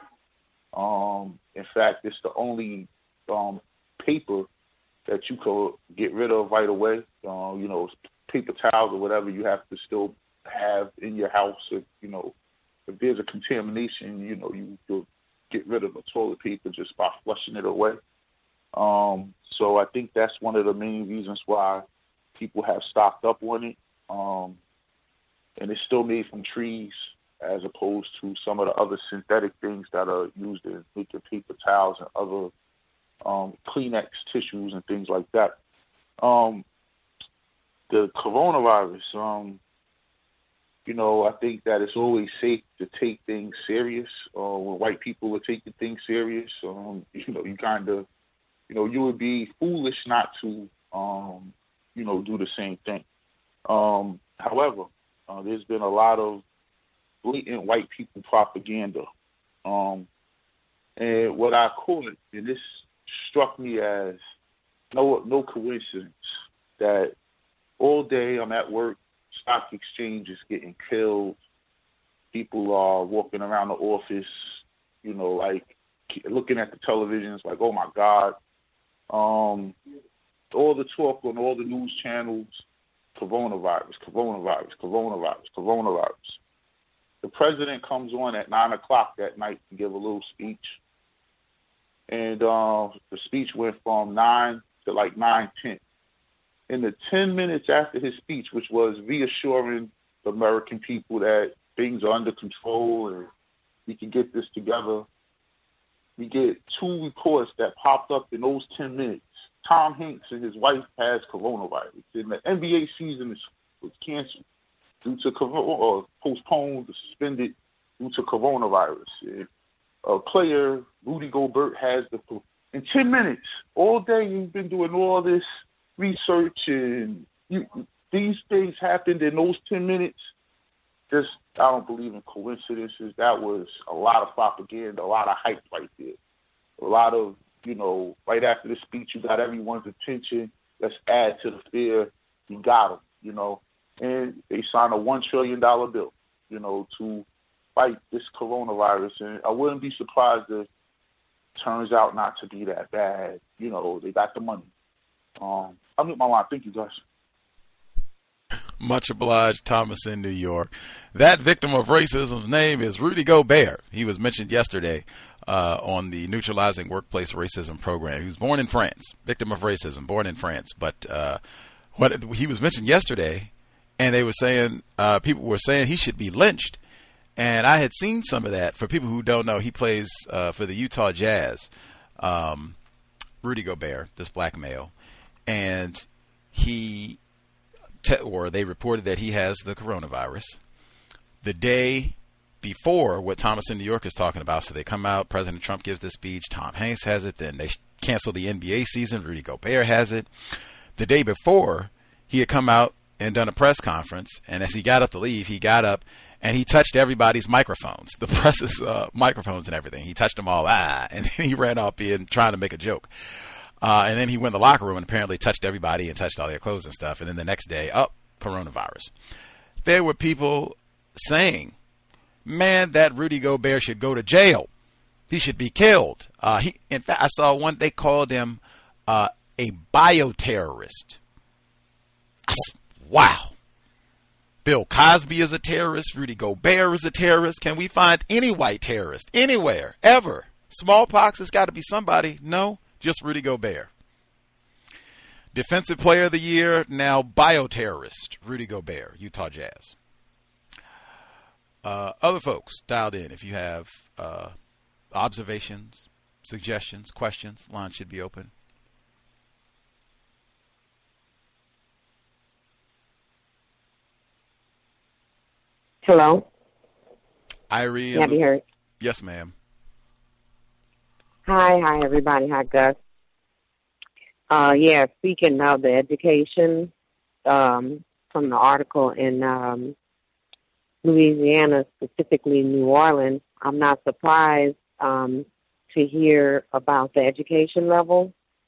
Um, in fact, it's the only um, paper that you could get rid of right away. Uh, you know, paper towels or whatever you have to still have in your house. If, you know, if there's a contamination, you know, you could get rid of the toilet paper just by flushing it away. Um, so I think that's one of the main reasons why people have stocked up on it. Um, and it's still made from trees as opposed to some of the other synthetic things that are used in making paper towels and other um, Kleenex tissues and things like that. Um, the coronavirus, um, you know, I think that it's always safe to take things serious. Uh, when white people are taking things serious, um, you know, you kind of, you know, you would be foolish not to, um, you know, do the same thing. Um, however, uh, there's been a lot of blatant white people propaganda. Um, and what I call it, and this struck me as no no coincidence, that all day I'm at work, stock exchange is getting killed. People are walking around the office, you know, like looking at the televisions like, oh my God. Um, all the talk on all the news channels, coronavirus, coronavirus, coronavirus, coronavirus. The president comes on at nine o'clock that night to give a little speech. And uh, the speech went from nine to like nine ten. In the ten minutes after his speech, which was reassuring the American people that things are under control and we can get this together, we get two reports that popped up in those ten minutes. Tom Hanks and his wife has coronavirus. And the N B A season is, was canceled due to or postponed or suspended due to coronavirus. And a player, Rudy Gobert, has the in ten minutes. All day you've been doing all this research, and you, these things happened in those ten minutes. Just, I don't believe in coincidences. That was a lot of propaganda, a lot of hype right there. A lot of, you know, right after the speech, you got everyone's attention. Let's add to the fear. You got them, you know. And they signed a one trillion dollars bill, you know, to fight this coronavirus. And I wouldn't be surprised if it turns out not to be that bad. You know, they got the money. Um, I'll mute my line. Thank you, guys. Much obliged, Thomas in New York. That victim of racism's name is Rudy Gobert. He was mentioned yesterday uh, on the Neutralizing Workplace Racism program. He was born in France, victim of racism, born in France. But uh, what he was mentioned yesterday, and they were saying, uh, people were saying he should be lynched. And I had seen some of that. For people who don't know, he plays uh, for the Utah Jazz, um, Rudy Gobert, this black male. And he, te- or they reported that he has the coronavirus. The day before what Thomas in New York is talking about, so they come out, President Trump gives the speech, Tom Hanks has it, then they cancel the N B A season, Rudy Gobert has it. The day before, he had come out and done a press conference, and as he got up to leave, he got up and he touched everybody's microphones, the press's uh, microphones and everything. He touched them all, ah, and then he ran off being trying to make a joke. Uh, and then he went in the locker room and apparently touched everybody and touched all their clothes and stuff. And then the next day, oh, coronavirus. There were people saying, man, that Rudy Gobert should go to jail. He should be killed. Uh, he, in fact, I saw one, they called him uh, a bioterrorist. Wow. Bill Cosby is a terrorist. Rudy Gobert is a terrorist. Can we find any white terrorist anywhere, ever? Smallpox has got to be somebody. No. Just Rudy Gobert. Defensive Player of the Year, now bioterrorist, Rudy Gobert, Utah Jazz. Uh, other folks dialed in. If you have uh, observations, suggestions, questions, line should be open. Hello? Irene. Have you heard? Yes, ma'am. Hi, hi, everybody. Hi, Gus. Uh, yeah, speaking of the education, um, from the article in um, Louisiana, specifically New Orleans, I'm not surprised um, to hear about the education level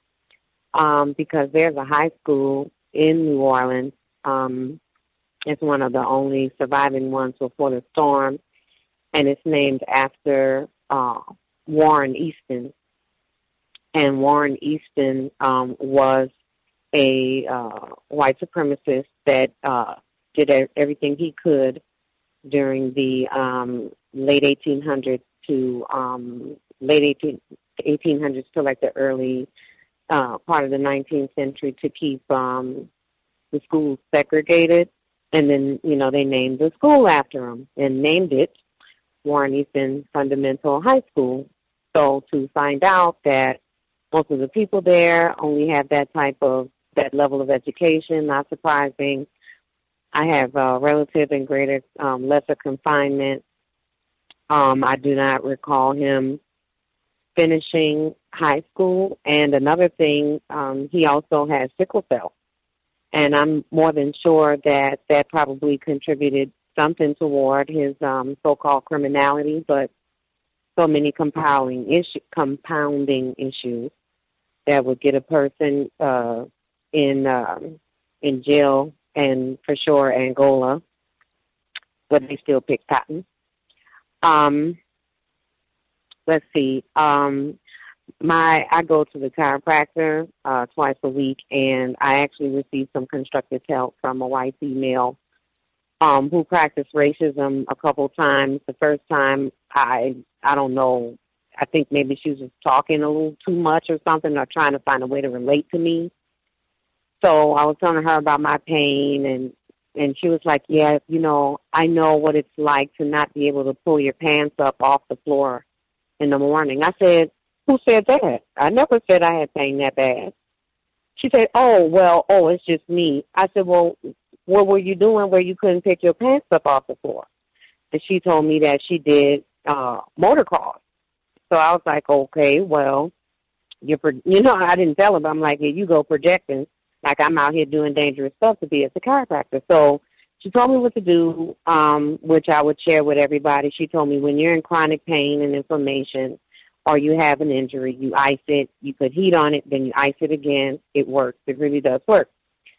um, because there's a high school in New Orleans. Um, it's one of the only surviving ones before the storm, and it's named after uh, Warren Easton. And Warren Easton um, was a uh, white supremacist that uh, did everything he could during the um, late eighteen hundreds to um, late eighteen hundreds to like the early uh, part of the nineteenth century to keep um, the schools segregated. And then, you know, they named the school after him and named it Warren Easton Fundamental High School. So to find out that most of the people there only have that type of, that level of education, not surprising. I have a relative in greater, um, lesser confinement. Um, I do not recall him finishing high school. And another thing, um, he also has sickle cell. And I'm more than sure that that probably contributed something toward his um, so-called criminality, but so many compounding issue, compounding issues that would get a person uh, in um, in jail and for sure Angola, but they still pick cotton. Um, let's see. Um, my I go to the chiropractor uh, twice a week, and I actually received some constructive help from a white female um, who practiced racism a couple times. The first time, I I don't know. I think maybe she was just talking a little too much or something, or trying to find a way to relate to me. So I was telling her about my pain, and and she was like, yeah, you know, I know what it's like to not be able to pull your pants up off the floor in the morning. I said, who said that? I never said I had pain that bad. She said, oh, well, oh, it's just me. I said, well, what were you doing where you couldn't pick your pants up off the floor? And she told me that she did uh, motocross. So I was like, okay, well, you're, pro- you know, I didn't tell her, but I'm like, here you go projecting, like I'm out here doing dangerous stuff to be as a chiropractor. So she told me what to do, um, which I would share with everybody. She told me when you're in chronic pain and inflammation or you have an injury, you ice it, you put heat on it, then you ice it again. It works. It really does work.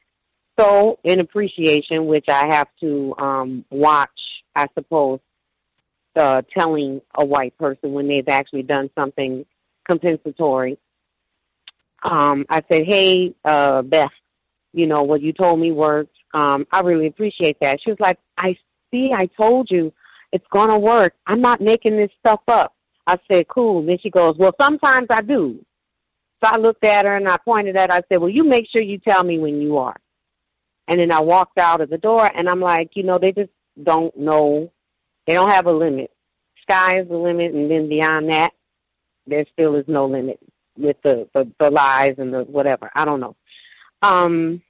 So in appreciation, which I have to um, watch, I suppose, uh, telling a white person when they've actually done something compensatory, um, I said, hey, uh, Beth, you know, what you told me worked. Um, I really appreciate that. She was like, I see, I told you it's going to work. I'm not making this stuff up. I said, cool. Then she goes, well, sometimes I do. So I looked at her and I pointed at her. I said, well, you make sure you tell me when you are. And then I walked out of the door and I'm like, you know, they just don't know. They don't have a limit. Sky is the limit. And then beyond that, there still is no limit with the, the, the lies and the whatever. I don't know. Um,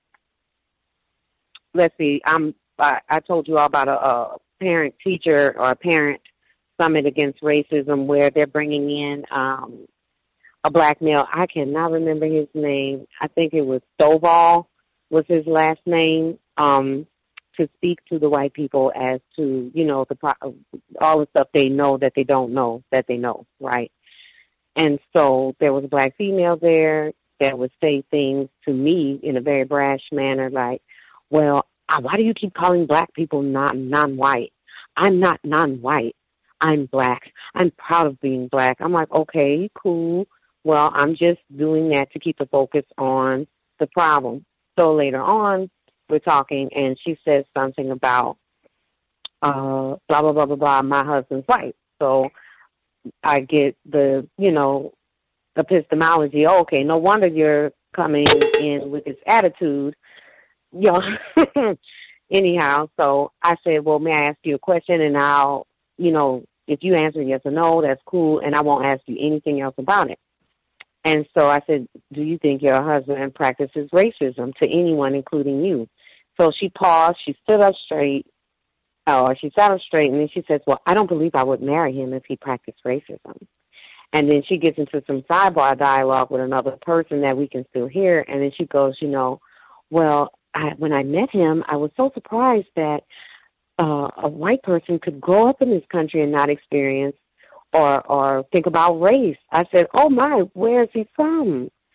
let's see. I'm, I, I told you all about a, a parent teacher or a parent summit against racism where they're bringing in um, a black male. I cannot remember his name. I think it was Stovall was his last name, um, to speak to the white people as to, you know, the all the stuff they know that they don't know that they know, right? And so there was a black female there that would say things to me in a very brash manner like, well, why do you keep calling black people non, non-white? I'm not non-white. I'm black. I'm proud of being black. I'm like, okay, cool. Well, I'm just doing that to keep the focus on the problem. So later on, we're talking, and she says something about uh, blah, blah, blah, blah, blah, my husband's white. So I get the, you know, epistemology. Oh, okay, no wonder you're coming in with this attitude. You know, anyhow, so I said, well, may I ask you a question? And I'll, you know, if you answer yes or no, that's cool, and I won't ask you anything else about it. And so I said, do you think your husband practices racism to anyone, including you? So she paused, she stood up straight, or she sat up straight, and then she says, well, I don't believe I would marry him if he practiced racism. And then she gets into some sidebar dialogue with another person that we can still hear, and then she goes, you know, well, I, when I met him, I was so surprised that uh, a white person could grow up in this country and not experience or or think about race. I said, oh, my, where is he from?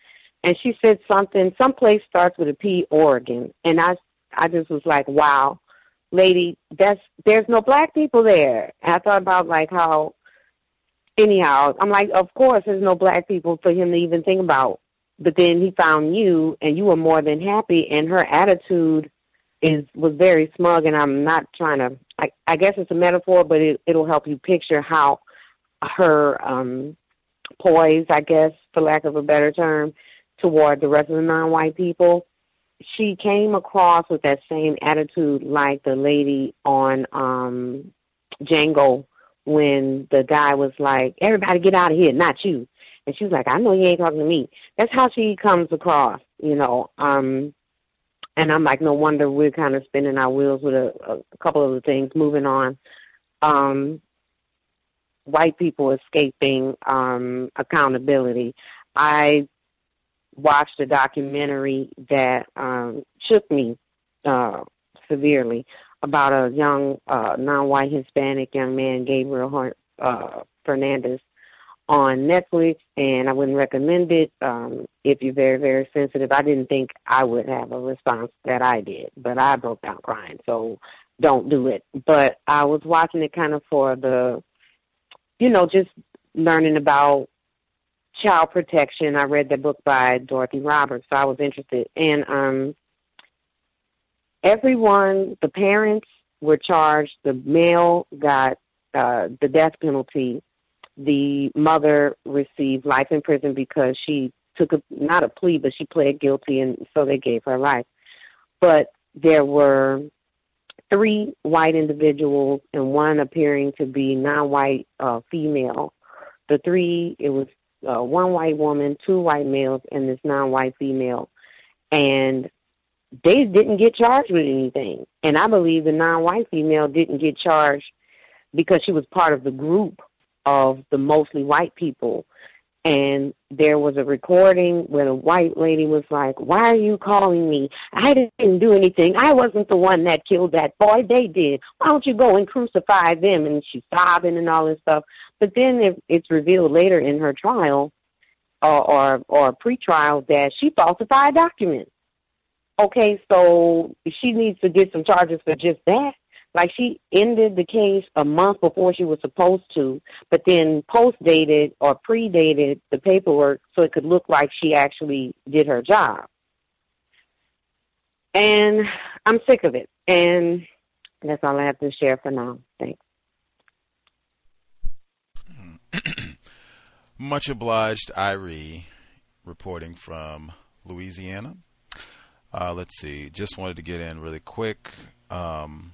and she said something, some place starts with a P, Oregon. And I, I just was like, wow, lady, that's, there's no black people there. And I thought about like how, anyhow, I'm like, of course there's no black people for him to even think about. But then he found you, and you were more than happy, and her attitude is was very smug, and I'm not trying to, I, I guess it's a metaphor, but it, it'll help you picture how her um, poise, I guess, for lack of a better term, toward the rest of the non-white people. She came across with that same attitude like the lady on um, Django when the guy was like, everybody get out of here, not you. And she was like, I know you ain't talking to me. That's how she comes across, you know. Um, and I'm like, no wonder we're kind of spinning our wheels with a, a couple of the things. Moving on. Um, white people escaping um, accountability. I watched a documentary that um, shook me uh, severely about a young uh, non-white Hispanic young man, Gabriel uh, Fernandez, on Netflix, and I wouldn't recommend it um, if you're very, very sensitive. I didn't think I would have a response that I did, but I broke down crying, so don't do it. But I was watching it kind of for the, you know, just learning about child protection. I read the book by Dorothy Roberts, so I was interested. And um, everyone, the parents were charged. The male got uh, the death penalty. The mother received life in prison because she took a, not a plea, but she pled guilty, and so they gave her life. But there were three white individuals and one appearing to be non-white uh, female. The three, it was uh, one white woman, two white males, and this non-white female. And they didn't get charged with anything. And I believe the non-white female didn't get charged because she was part of the group of the mostly white people. And there was a recording where the white lady was like, why are you calling me? I didn't do anything. I wasn't the one that killed that boy. They did. Why don't you go and crucify them? And she's sobbing and all this stuff. But then it, it's revealed later in her trial or, or, or pre-trial that she falsified documents. Okay, so she needs to get some charges for just that. Like, she ended the case a month before she was supposed to, but then post-dated or pre-dated the paperwork so it could look like she actually did her job. And I'm sick of it. And that's all I have to share for now. Thanks. Much obliged, Irie, reporting from Louisiana. Uh, let's see. Just wanted to get in really quick. Um...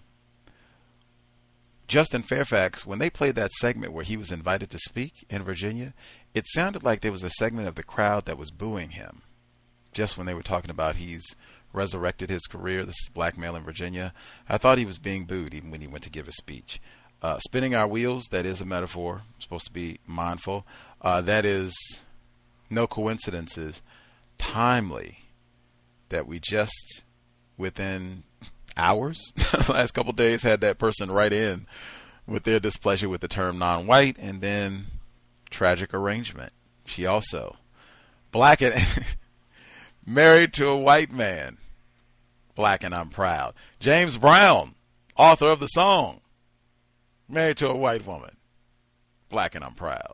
Justin Fairfax, when they played that segment where he was invited to speak in Virginia, it sounded like there was a segment of the crowd that was booing him. Just when they were talking about he's resurrected his career, this is black male in Virginia, I thought he was being booed even when he went to give a speech. Uh, spinning our wheels, that is a metaphor. I'm supposed to be mindful. Uh, that is no coincidences. Timely that we just, within hours, last couple of days, had that person write in with their displeasure with the term non-white, and then tragic arrangement. She also black and married to a white man. Black and I'm proud. James Brown, author of the song, married to a white woman. Black and I'm proud.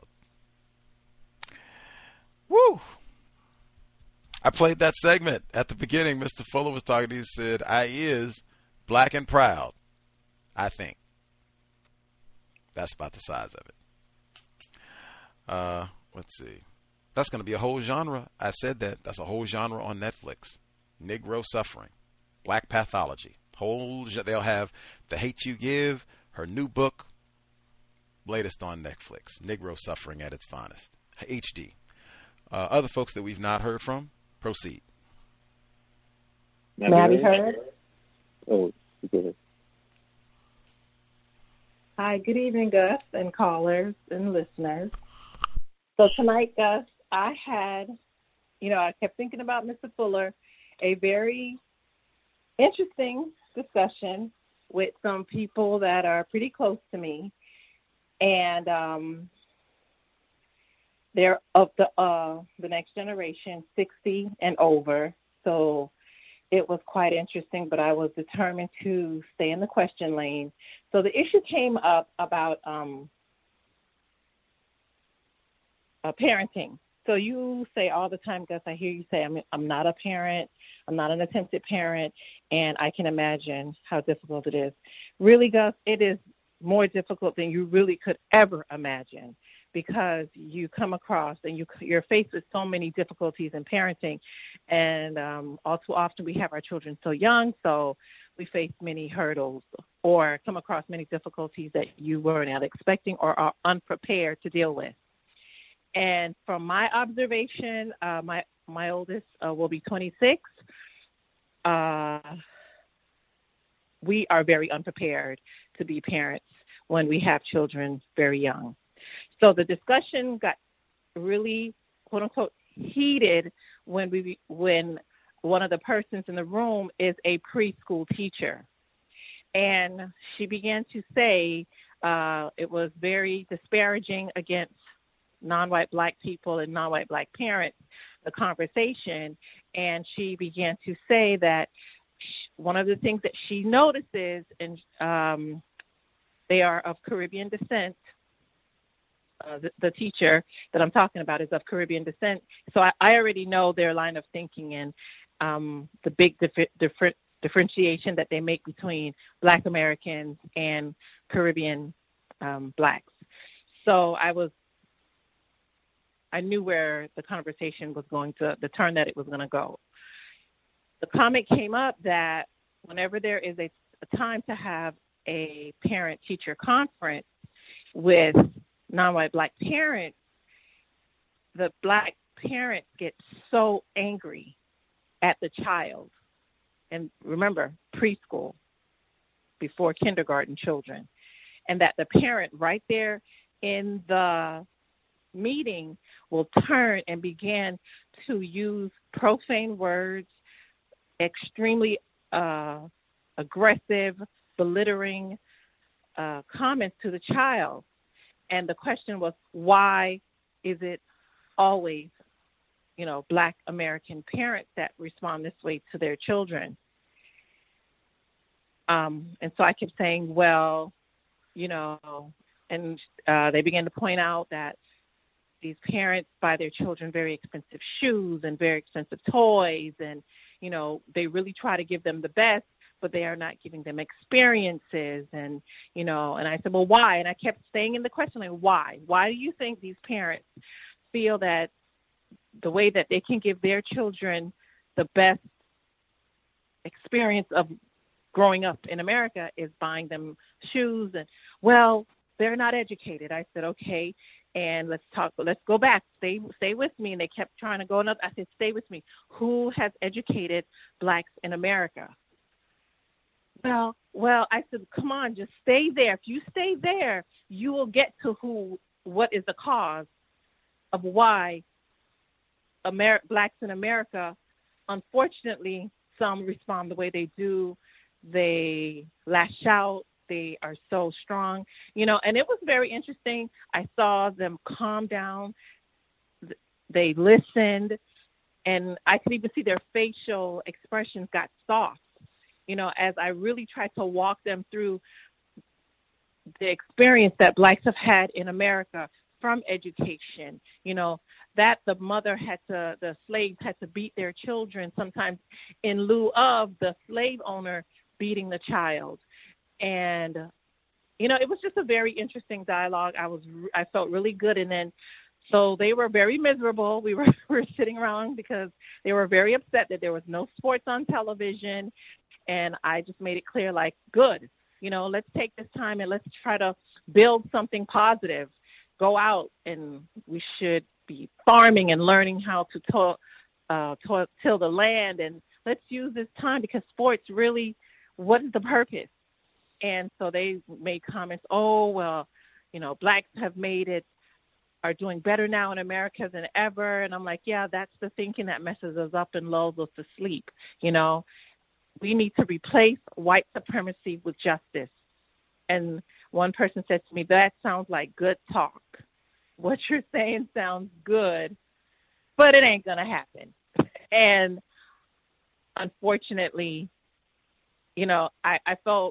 Woo! I played that segment at the beginning. Mister Fuller was talking. He said, I is black and proud, I think. That's about the size of it. Uh, let's see. That's going to be a whole genre. I've said that. That's a whole genre on Netflix. Negro suffering. Black pathology. Whole. They'll have The Hate You Give, her new book, latest on Netflix. Negro suffering at its finest. H D. Uh, other folks that we've not heard from, proceed. May I be heard? Oh, good. Hi, good evening, Gus, and callers and listeners. So tonight, Gus, I had, you know, I kept thinking about Mister Fuller, a very interesting discussion with some people that are pretty close to me. And um, they're of the uh, the next generation, sixty and over. So it was quite interesting, but I was determined to stay in the question lane. So the issue came up about um, uh, parenting. So you say all the time, Gus, I hear you say, I'm, I'm not a parent, I'm not an attempted parent, and I can imagine how difficult it is. Really, Gus, it is more difficult than you really could ever imagine, because you come across and you, you're faced with so many difficulties in parenting. And um, all too often we have our children so young, so we face many hurdles or come across many difficulties that you were not expecting or are unprepared to deal with. And from my observation, uh, my my oldest uh, will be twenty-six. Uh, we are very unprepared to be parents when we have children very young. So the discussion got really, quote unquote, heated when we when one of the persons in the room is a preschool teacher, and she began to say uh, it was very disparaging against non-white black people and non-white black parents, the conversation, and she began to say that one of the things that she notices, and um, they are of Caribbean descent, uh, the, the teacher that I'm talking about is of Caribbean descent, so I, I already know their line of thinking and um, the big dif- different differentiation that they make between Black Americans and Caribbean um, blacks. So I was I knew where the conversation was going to, the turn that it was going to go. The comment came up that whenever there is a, a time to have a parent-teacher conference with non-white black parents, the black parents get so angry at the child. And remember, preschool, before kindergarten children. And that the parent right there in the meeting will turn and begin to use profane words, extremely uh, aggressive, belittling uh, comments to the child. And the question was, why is it always, you know, Black American parents that respond this way to their children? Um, and so I kept saying, well, you know, and uh, they began to point out that these parents buy their children very expensive shoes and very expensive toys, and, you know, they really try to give them the best, but they are not giving them experiences. And, you know, and I said, well, why? And I kept staying in the question, like, why? Why do you think these parents feel that the way that they can give their children the best experience of growing up in America is buying them shoes? And, well, they're not educated. I said, okay. And let's talk, let's go back, stay stay with me. And they kept trying to go another, I said, stay with me. Who has educated blacks in America? Well, well, I said, come on, just stay there. If you stay there, you will get to who, what is the cause of why Amer- blacks in America, unfortunately, some respond the way they do. They lash out. They are so strong, you know, and it was very interesting. I saw them calm down. They listened, and I could even see their facial expressions got soft, you know, as I really tried to walk them through the experience that blacks have had in America from education, you know, that the mother had to, the slaves had to beat their children sometimes in lieu of the slave owner beating the child. And, you know, it was just a very interesting dialogue. I was, I felt really good. And then, so they were very miserable. We were, we were sitting around because they were very upset that there was no sports on television. And I just made it clear, like, good, you know, let's take this time and let's try to build something positive. Go out, and we should be farming and learning how to, to, uh, to till the land. And let's use this time, because sports really, what is the purpose? And so they made comments, oh, well, you know, blacks have made it, are doing better now in America than ever. And I'm like, yeah, that's the thinking that messes us up and lulls us to sleep. You know, we need to replace white supremacy with justice. And one person said to me, that sounds like good talk. what you're saying sounds good, but it ain't going to happen. And unfortunately, you know, I, I felt,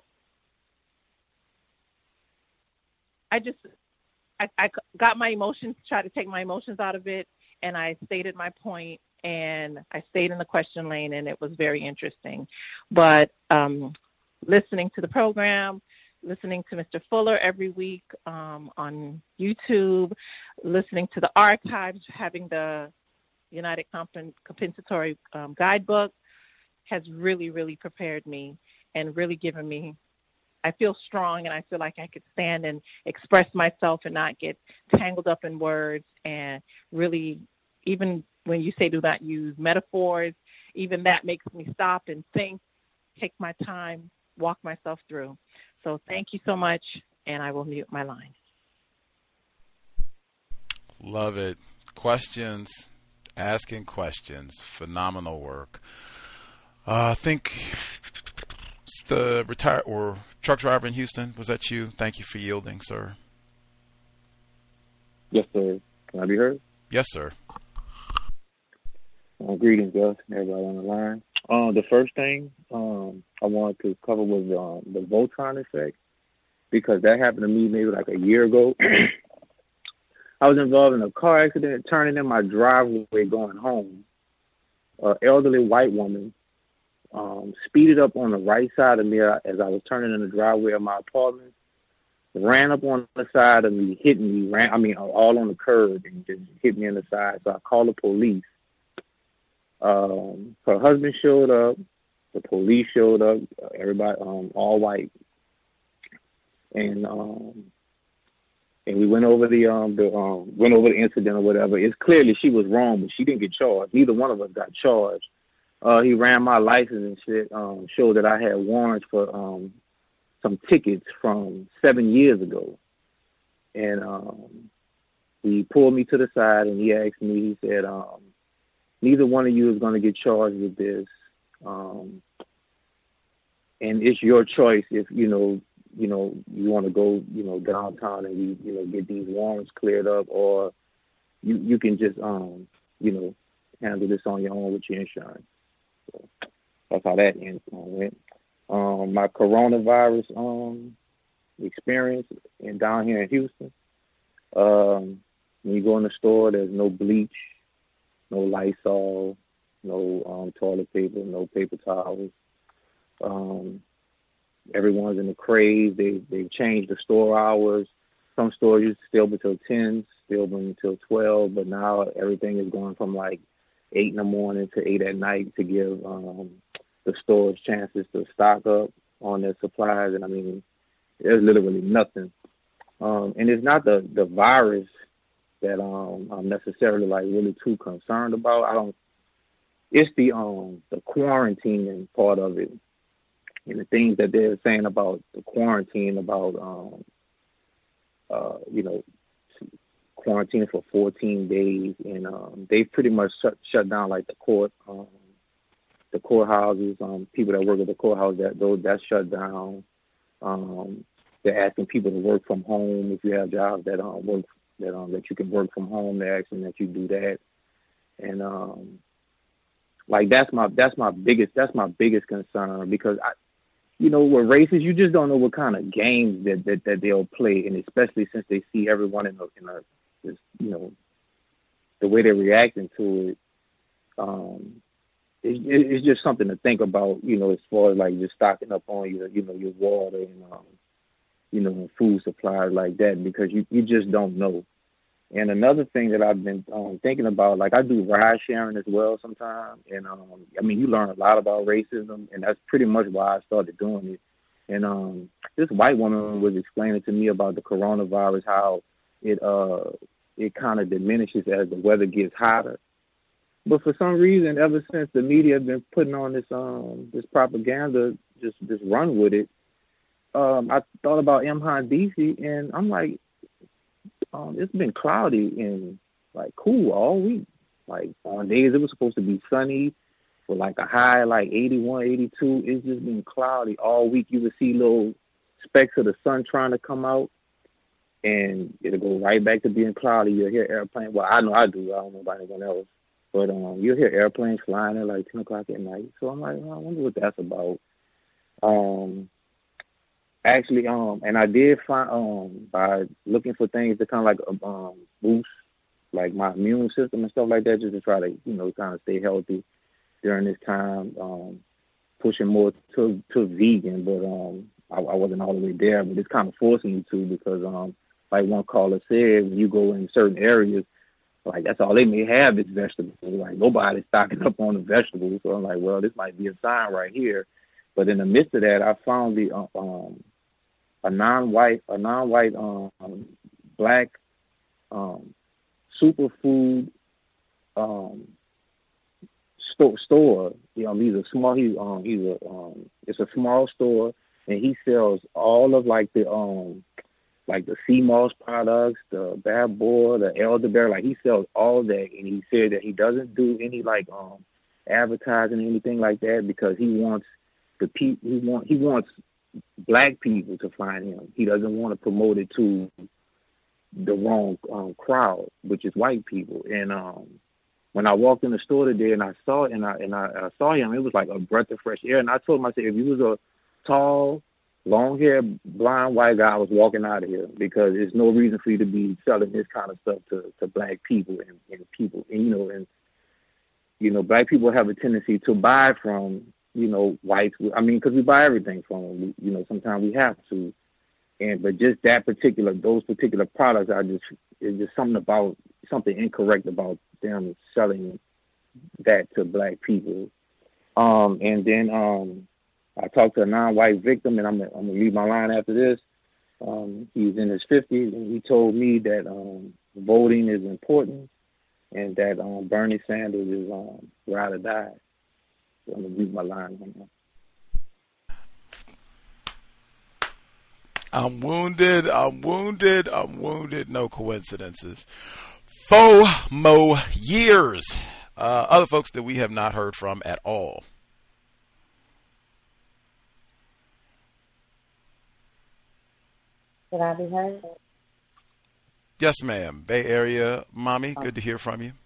I just, I, I got my emotions, tried to take my emotions out of it, and I stated my point, and I stayed in the question lane, and it was very interesting. But um, listening to the program, listening to Mister Fuller every week um, on YouTube, listening to the archives, having the United Compen- Compensatory um, Guidebook has really, really prepared me and really given me, I feel strong, and I feel like I could stand and express myself and not get tangled up in words, and really, even when you say do not use metaphors, even that makes me stop and think, take my time, walk myself through. So thank you so much, and I will mute my line. Love it. Questions, asking questions, phenomenal work. Uh, I think the retired or truck driver in Houston, was that you? Thank you for yielding, sir. Yes, sir. Can I be heard? Yes, sir. Uh, greetings, Gus, and everybody on the line. Uh, the first thing um, I wanted to cover was um, the Voltron effect, because that happened to me maybe like a year ago. I was involved in a car accident, turning in my driveway going home. An elderly white woman um, speeded up on the right side of me as I was turning in the driveway of my apartment, ran up on the side of me, hit me, ran, I mean, all on the curb, and just hit me in the side. So I called the police. Um, her husband showed up, the police showed up, everybody, um, all white, and um, and we went over the um the um went over the incident or whatever. It's clearly she was wrong, but she didn't get charged. Neither one of us got charged. Uh, he ran my license and shit, um, showed that I had warrants for um some tickets from seven years ago, and um, he pulled me to the side and he asked me. He said, um. Neither one of you is going to get charged with this, um, and it's your choice if you know, you know, you want to go, you know, downtown and you, you know, get these warrants cleared up, or you you can just, um, you know, handle this on your own with your insurance. So that's how that went. Um, my coronavirus um experience and down here in Houston. Um, when you go in the store, there's no bleach. No Lysol, no um, toilet paper, no paper towels. Um, everyone's in the craze. They they've changed the store hours. Some stores used to stay open until ten, stay open until twelve, but now everything is going from like eight in the morning to eight at night to give um, the stores chances to stock up on their supplies. And I mean, there's literally nothing. Um, and it's not the, the virus that um I'm necessarily like really too concerned about. I don't. It's the um the quarantining part of it, and the things that they're saying about the quarantine, about um uh you know quarantine for fourteen days, and um they pretty much shut shut down like the court um the courthouses, um people that work at the courthouse, that those that's shut down. Um, they're asking people to work from home if you have jobs that um work. That um that you can work from home. They're asking that you do that, and um like that's my that's my biggest that's my biggest concern, because I, you know, with races, you just don't know what kind of games that that, that they'll play, and especially since they see everyone in a in a this, you know, the way they're reacting to it. Um, it, it, it's just something to think about, you know, as far as like just stocking up on your you know your water and um. you know, food supplies like that, because you, you just don't know. And another thing that I've been um, thinking about, like I do ride sharing as well sometimes. And, um, I mean, you learn a lot about racism, and that's pretty much why I started doing it. And um, this white woman was explaining to me about the coronavirus, how it uh, it kind of diminishes as the weather gets hotter. But for some reason, ever since the media have been putting on this um, this propaganda, just, just run with it, Um, I thought about Imhan D C, and I'm like, um, it's been cloudy and like cool all week. Like on days it was supposed to be sunny with like a high like eighty-one, eighty-two. It's just been cloudy all week. You would see little specks of the sun trying to come out, and it'll go right back to being cloudy. You'll hear airplanes. Well, I know I do. I don't know about anyone else. But um, you'll hear airplanes flying at like ten o'clock at night. So I'm like, oh, I wonder what that's about. Um, actually, um, and I did find um by looking for things to kind of like um boost like my immune system and stuff like that, just to try to you know kind of stay healthy during this time. Um, pushing more to to vegan, but um, I, I wasn't all the way there. But it's kind of forcing me to because um, like one caller said, when you go in certain areas, like that's all they may have is vegetables. Like nobody's stocking up on the vegetables. So I'm like, well, this might be a sign right here. But in the midst of that, I found the uh, um, a non-white, a non-white um, black um, superfood um, store. store. You know, he's a small. He um, he's a um, it's a small store, and he sells all of like the um, like the sea moss products, the bad boy, the elderberry. Like he sells all that, and he said that he doesn't do any like um, advertising or anything like that because he wants the pe- he want he wants black people to find him. He doesn't want to promote it to the wrong um, crowd, which is white people. And um, when I walked in the store today and I saw and I and I, I saw him, it was like a breath of fresh air. And I told him, I said, if you was a tall, long-haired, blind white guy, I was walking out of here because there's no reason for you to be selling this kind of stuff to, to black people and, and people. And you know, and you know, black people have a tendency to buy from you know whites. I mean, because we buy everything from them. We, you know, sometimes we have to. And but just that particular, those particular products, I just it's just something about something incorrect about them selling that to black people. Um, and then um, I talked to a non-white victim, and I'm I'm gonna leave my line after this. Um, he's in his fifties, and he told me that um, voting is important, and that um, Bernie Sanders is um, ride or die. So I'm gonna leave my line on that. I'm wounded, I'm wounded, I'm wounded, no coincidences. Four more years. Uh, other folks that we have not heard from at all. Can I be heard? Yes, ma'am. Bay Area Mommy, good to hear from you.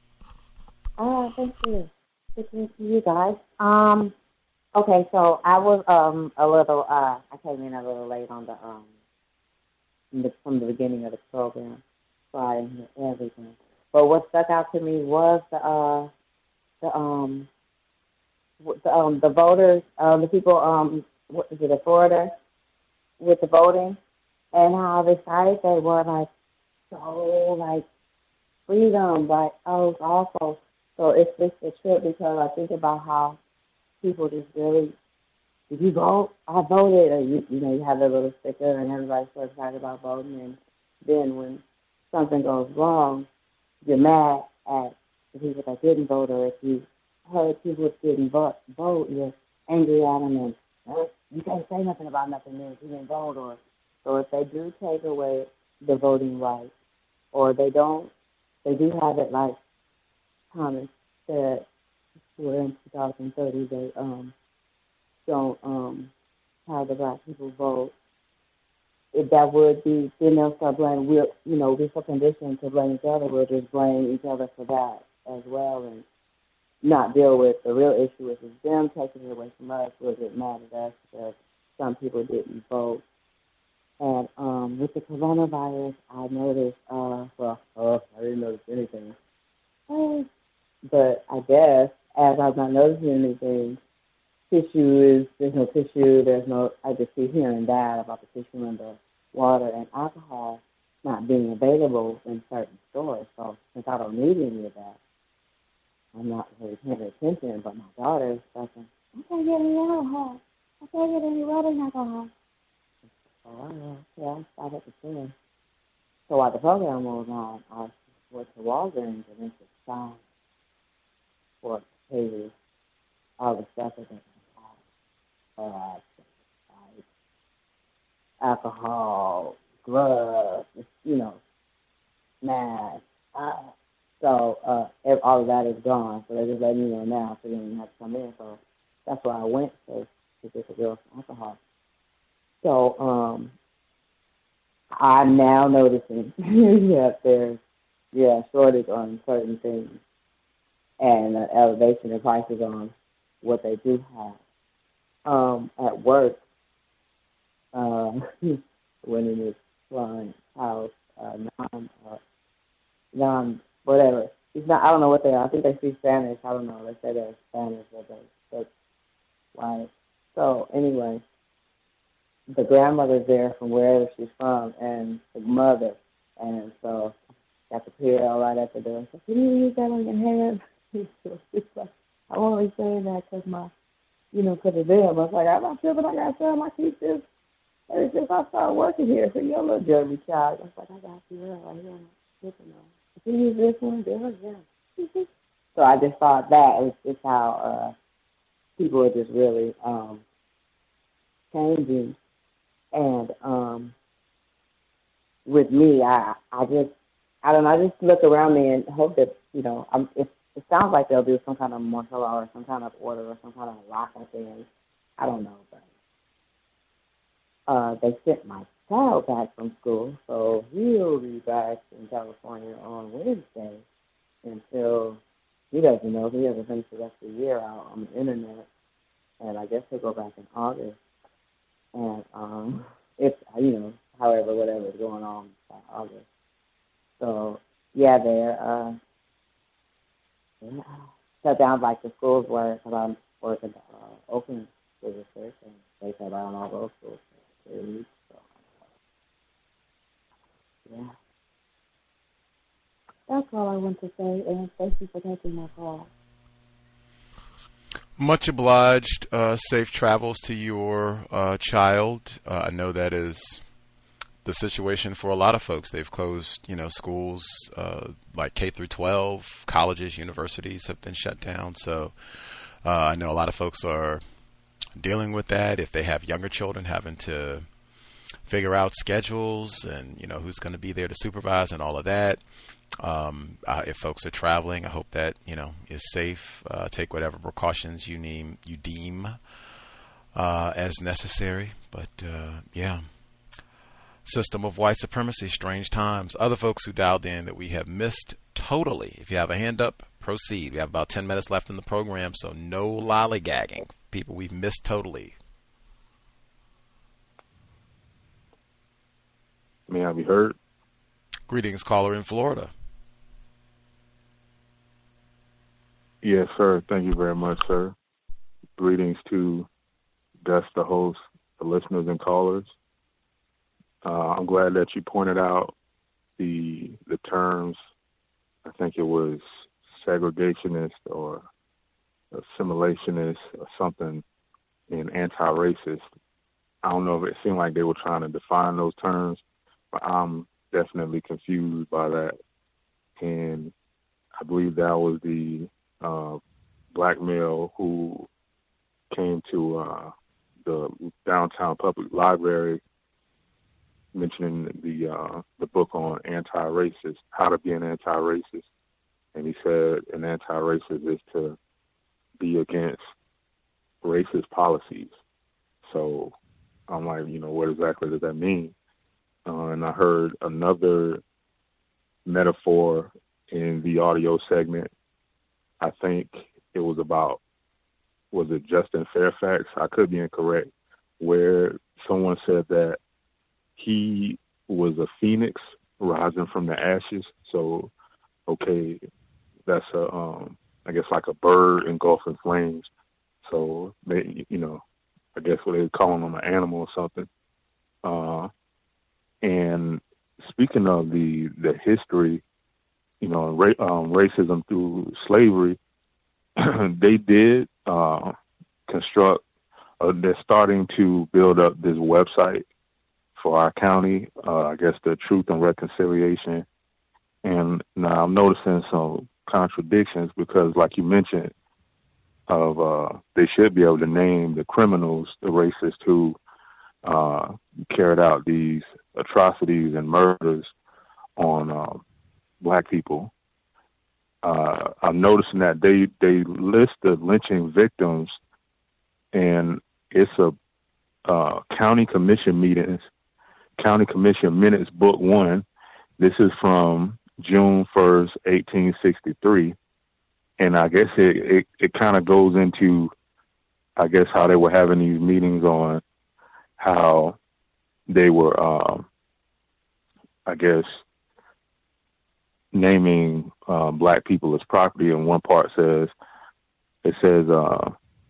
Oh, thank you. Good to hear from you guys. Um, Okay, so I was um a little uh I came in a little late on the um from the, from the beginning of the program, so I didn't hear everything. But what stuck out to me was the uh the um the um the voters, uh, the people um what is it, in Florida with the voting and how excited they were, like so like freedom, like oh it's awful. So it's just a trip because I think about how people just really, did you vote? I voted. Or you, you know, you have a little sticker and everybody's so excited about voting. And then when something goes wrong, you're mad at the people that didn't vote. Or if you heard people that didn't vote, vote you're angry at them. And uh, you can't say nothing about nothing if you didn't vote. Or so if they do take away the voting rights, or they don't, they do have it like Thomas said, we're in two thousand thirty, they um, don't um, have the black people vote. If that would be, then they'll start blaming, we're, you know, we're so conditioned to blame each other, we'll just blame each other for that as well and not deal with the real issue, which is them taking it away from us. We'll get mad at us because some people didn't vote. And um, with the coronavirus, I noticed, uh, well, uh, I didn't notice anything. Uh, but I guess, as I'm not noticing anything, tissue is, there's no tissue, there's no, I just keep hearing that about the tissue and the water and alcohol not being available in certain stores. So since I don't need any of that, I'm not really paying attention, but my daughter is thinking, I can't get any alcohol. I can't get any rubbing alcohol. Oh, yeah, I stopped at the store. So while the program was on, I went to Walgreens and went to sign for pages, all the stuff that they have, uh, like alcohol, gloves, you know, masks. Uh, so uh, all of that is gone. So they're just letting me know now, so you don't even have to come in. So that's why I went to, to get the girls alcohol. So um, I'm now noticing that there's, yeah, shortage on certain things and uh, elevation in prices on what they do have. Um, at work, uh, when in this client's house, uh, non, uh, non, whatever. It's not, I don't know what they are. I think they speak Spanish. I don't know. They say they're Spanish, but they, that's why. So anyway, the grandmother's there from wherever she's from, and the mother, and so got the P L right at the door. So can you use that on your hand? It's like, I'm only saying that because my, you know, because of them. I was like, I'm not sure, but I got to tell my teachers ever since I started working here. So you're a little dirty child. I was like, I got you. Yeah, right here. Good to know. If you use this one, this one, yeah. So I just thought that is just how uh, people are just really um, changing. And um, with me, I I just, I don't know, I just look around me and hope that, you know, I'm, it, it sounds like they'll do some kind of martial law or some kind of order or some kind of lockup thing. I don't know, but uh, they sent my child back from school, so he'll be back in California on Wednesday until he doesn't know. He hasn't finished the rest of the year out on the internet, and I guess he'll go back in August. And um, if, you know, however, whatever is going on by August. So, yeah, they're uh, yeah, shut down like the schools were, because I'm working at uh, Oakland School District, and they shut down all those schools for three weeks. So, yeah. That's all I want to say, and thank you for taking my call. Much obliged. Uh, safe travels to your uh, child. Uh, I know that is the situation for a lot of folks. They've closed, you know, schools uh, like K through twelve, colleges, universities have been shut down. So uh, I know a lot of folks are dealing with that. If they have younger children, having to figure out schedules and, you know, who's going to be there to supervise and all of that. Um, uh, if folks are traveling, I hope that, you know, is safe. Uh, take whatever precautions you need, you deem uh, as necessary. But uh, yeah, system of white supremacy, strange times. Other folks who dialed in that we have missed totally. If you have a hand up, proceed. We have about ten minutes left in the program, so no lollygagging. People we've missed totally. May I be heard? Greetings, caller in Florida. Yes, sir. Thank you very much, sir. Greetings to Gus, the host, the listeners and callers. Uh, I'm glad that you pointed out the the terms. I think it was segregationist or assimilationist or something, and anti-racist. I don't know if it seemed like they were trying to define those terms, but I'm definitely confused by that. And I believe that was the uh, black male who came to uh, the downtown public library mentioning the uh, the book on anti-racist, how to be an anti-racist. And he said an anti-racist is to be against racist policies. So I'm like, you know, what exactly does that mean? Uh, and I heard another metaphor in the audio segment. I think it was about, was it Justin Fairfax? I could be incorrect, where someone said that he was a phoenix rising from the ashes. So, okay, that's a, um, I guess like a bird engulfed in flames. So, they, you know, I guess what they call him an animal or something. Uh, and speaking of the, the history, you know, ra- um, racism through slavery, they did uh, construct, uh, they're starting to build up this website for our county, uh, I guess the Truth and Reconciliation. And now I'm noticing some contradictions because, like you mentioned, of uh, they should be able to name the criminals, the racists who uh, carried out these atrocities and murders on uh, black people. Uh, I'm noticing that they, they list the lynching victims, and it's a uh, county commission meetings County Commission Minutes, Book One. This is from June first, eighteen sixty-three. And I guess it, it, it kind of goes into, I guess, how they were having these meetings on how they were, um, I guess, naming uh, black people as property. And one part says, it says, uh,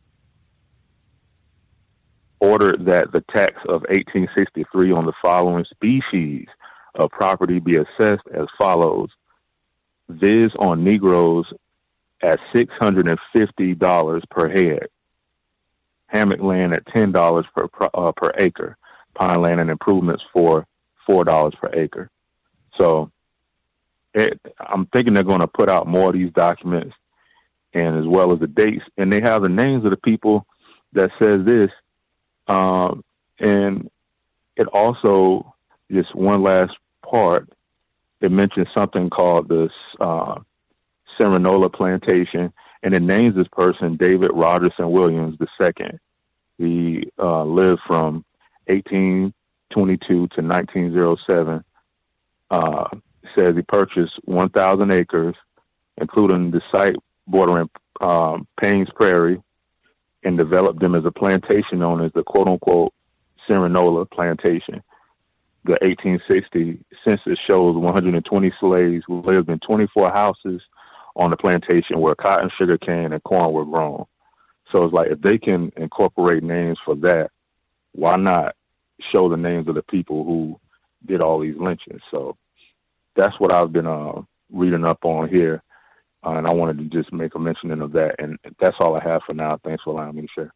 ordered that the tax of eighteen sixty-three on the following species of property be assessed as follows, viz. On Negroes at six hundred fifty dollars per head, hammock land at ten dollars per uh, per acre, pine land and improvements for four dollars per acre. So it, I'm thinking they're going to put out more of these documents, and as well as the dates, and they have the names of the people that says this. Um, and it also, just one last part, it mentions something called this uh, Seminole Plantation, and it names this person David Rogerson Williams the second. He uh, lived from eighteen twenty-two to nineteen oh seven. Uh, says he purchased one thousand acres, including the site bordering um, Payne's Prairie, and developed them as a plantation known as the quote-unquote Seminole Plantation. The eighteen sixty census shows one hundred twenty slaves who lived in twenty-four houses on the plantation where cotton, sugar cane, and corn were grown. So it's like, if they can incorporate names for that, why not show the names of the people who did all these lynchings? So that's what I've been uh, reading up on here. Uh, and I wanted to just make a mention of that. And that's all I have for now. Thanks for allowing me to share.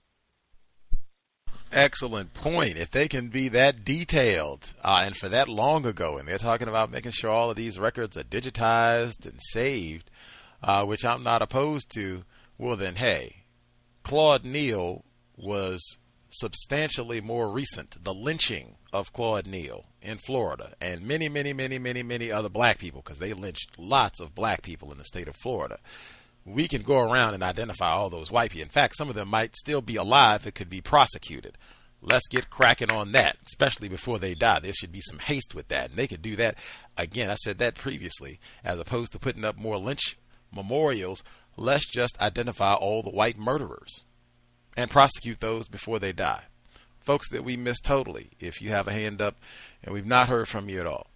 Excellent point. If they can be that detailed uh, and for that long ago, and they're talking about making sure all of these records are digitized and saved, uh, which I'm not opposed to, well then, hey, Claude Neal was substantially more recent. The lynching of Claude Neal in Florida, and many, many, many, many, many other black people, because they lynched lots of black people in the state of Florida. We can go around and identify all those white people. In fact, some of them might still be alive that could be prosecuted. Let's get cracking on that, especially before they die. There should be some haste with that, and they could do that. Again, I said that previously, as opposed to putting up more lynch memorials, let's just identify all the white murderers and prosecute those before they die. Folks that we miss totally, if you have a hand up, and we've not heard from you at all.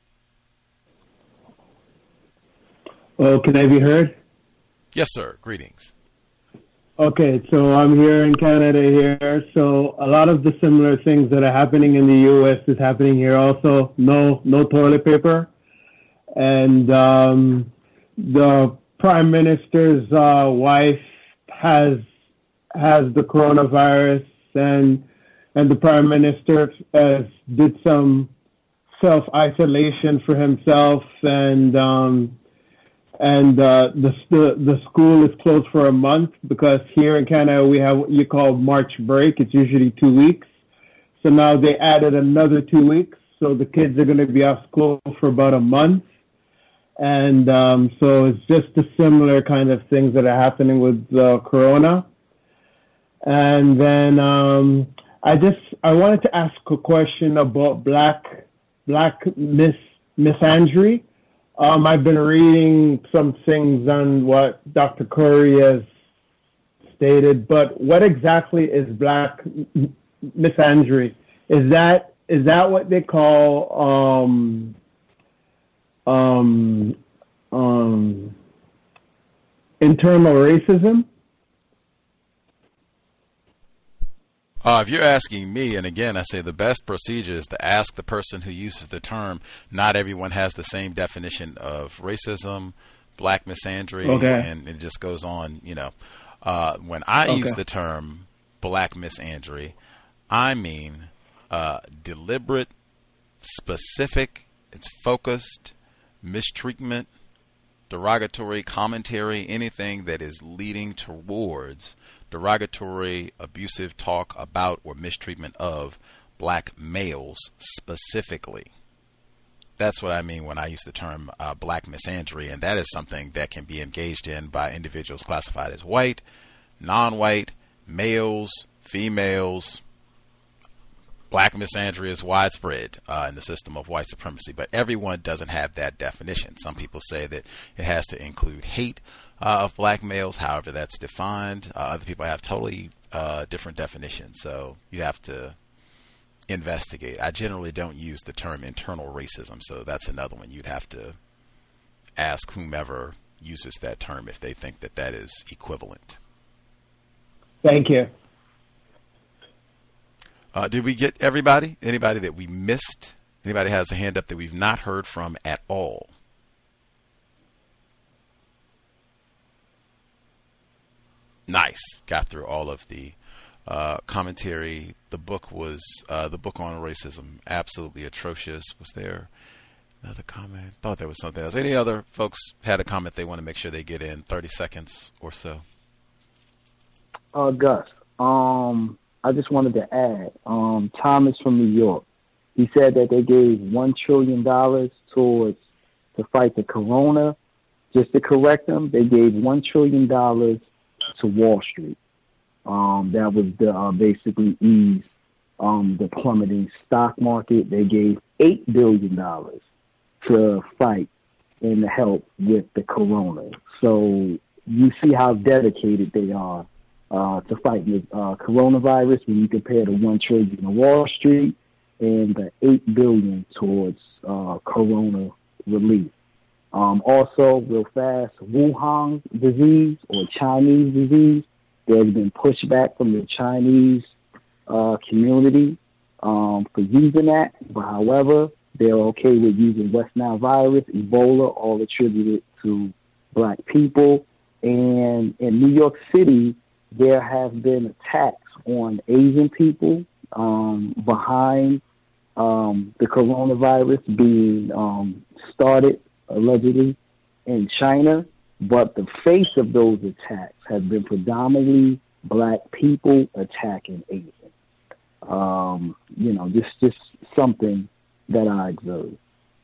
Oh, can I be heard? Yes, sir. Greetings. Okay, so I'm here in Canada here. So a lot of the similar things that are happening in the U S is happening here also. No, no toilet paper. And um, the Prime Minister's uh, wife has has the coronavirus, and and the Prime Minister has did some self-isolation for himself, and um, and uh, the, the the school is closed for a month, because here in Canada we have what you call March break. It's usually two weeks. So now they added another two weeks, so the kids are going to be off school for about a month. And um, so it's just the similar kind of things that are happening with uh, Corona. And then um, I just I wanted to ask a question about Black Black Miss Misandry. Um, I've been reading some things on what Doctor Curry has stated, but what exactly is Black Misandry? Is that is that what they call um, um, um, internal racism? Uh, if you're asking me, and again, I say the best procedure is to ask the person who uses the term. Not everyone has the same definition of racism, black misandry, okay. and it just goes on, you know. Uh, when I okay. use the term black misandry, I mean uh, deliberate, specific, it's focused, mistreatment, derogatory commentary, anything that is leading towards derogatory, abusive talk about or mistreatment of black males specifically. That's what I mean when I use the term uh, black misandry, and that is something that can be engaged in by individuals classified as white, non-white, males, females, black misandry is widespread uh, in the system of white supremacy, but everyone doesn't have that definition. Some people say that it has to include hate uh, of black males, however that's defined. Uh, other people have totally uh, different definitions, so you have to investigate. I generally don't use the term internal racism, so that's another one. You'd have to ask whomever uses that term if they think that that is equivalent. Thank you. Uh, did we get everybody? Anybody that we missed? Anybody has a hand up that we've not heard from at all? Nice. Got through all of the uh, commentary. The book was uh, the book on racism, absolutely atrocious. Was there another comment? Thought there was something else. Any other folks had a comment they want to make sure they get in thirty seconds or so? Uh, Gus, um, I just wanted to add, um, Thomas from New York, he said that they gave one trillion dollars towards to fight the corona. Just to correct them, they gave one trillion dollars to Wall Street. Um, that was the, uh, basically ease um, the plummeting stock market. They gave eight billion dollars to fight and to help with the corona. So you see how dedicated they are Uh, to fight with uh, coronavirus when you compare the one trillion to Wall Street and the eight billion towards uh, corona relief. Um, also, real fast, Wuhan disease or Chinese disease. There's been pushback from the Chinese uh, community um, for using that, but however, they're okay with using West Nile virus, Ebola, all attributed to black people. And in New York City, there have been attacks on Asian people um, behind um, the coronavirus being um, started, allegedly, in China. But the face of those attacks have been predominantly black people attacking Asians. Um, you know, just, just something that I observed.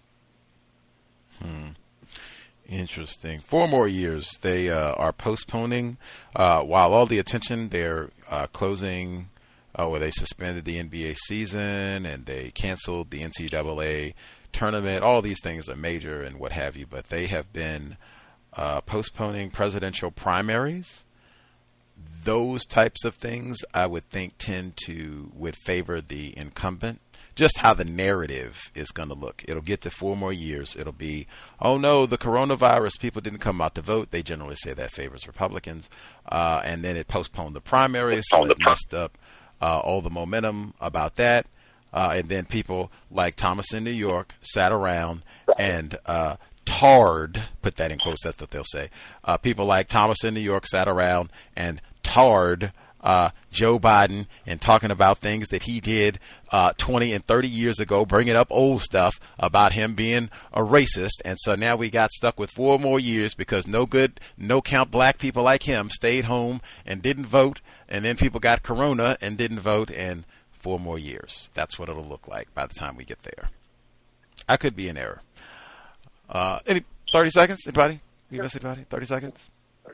Hmm. Interesting. Four more years. They uh, are postponing, uh, while all the attention, they're uh, closing, uh, where they suspended the N B A season and they canceled the N C double A tournament. All these things are major and what have you, but they have been uh, postponing presidential primaries. Those types of things, I would think, tend to would favor the incumbent. Just how the narrative is going to look. It'll get to four more years. It'll be, oh no, the coronavirus, people didn't come out to vote. They generally say that favors Republicans. Uh, and then it postponed the primaries, so it messed up uh, all the momentum about that. Uh, and then people like Thomas in New York sat around and uh, tarred, put that in quotes, that's what they'll say. Uh, people like Thomas in New York sat around and tarred Uh, Joe Biden and talking about things that he did uh, twenty and thirty years ago, bringing up old stuff about him being a racist. And so now we got stuck with four more years because no good, no count black people like him stayed home and didn't vote. And then people got corona and didn't vote, and four more years. That's what it'll look like by the time we get there. I could be in error. Uh, any thirty seconds? Anybody? You miss anybody? thirty seconds?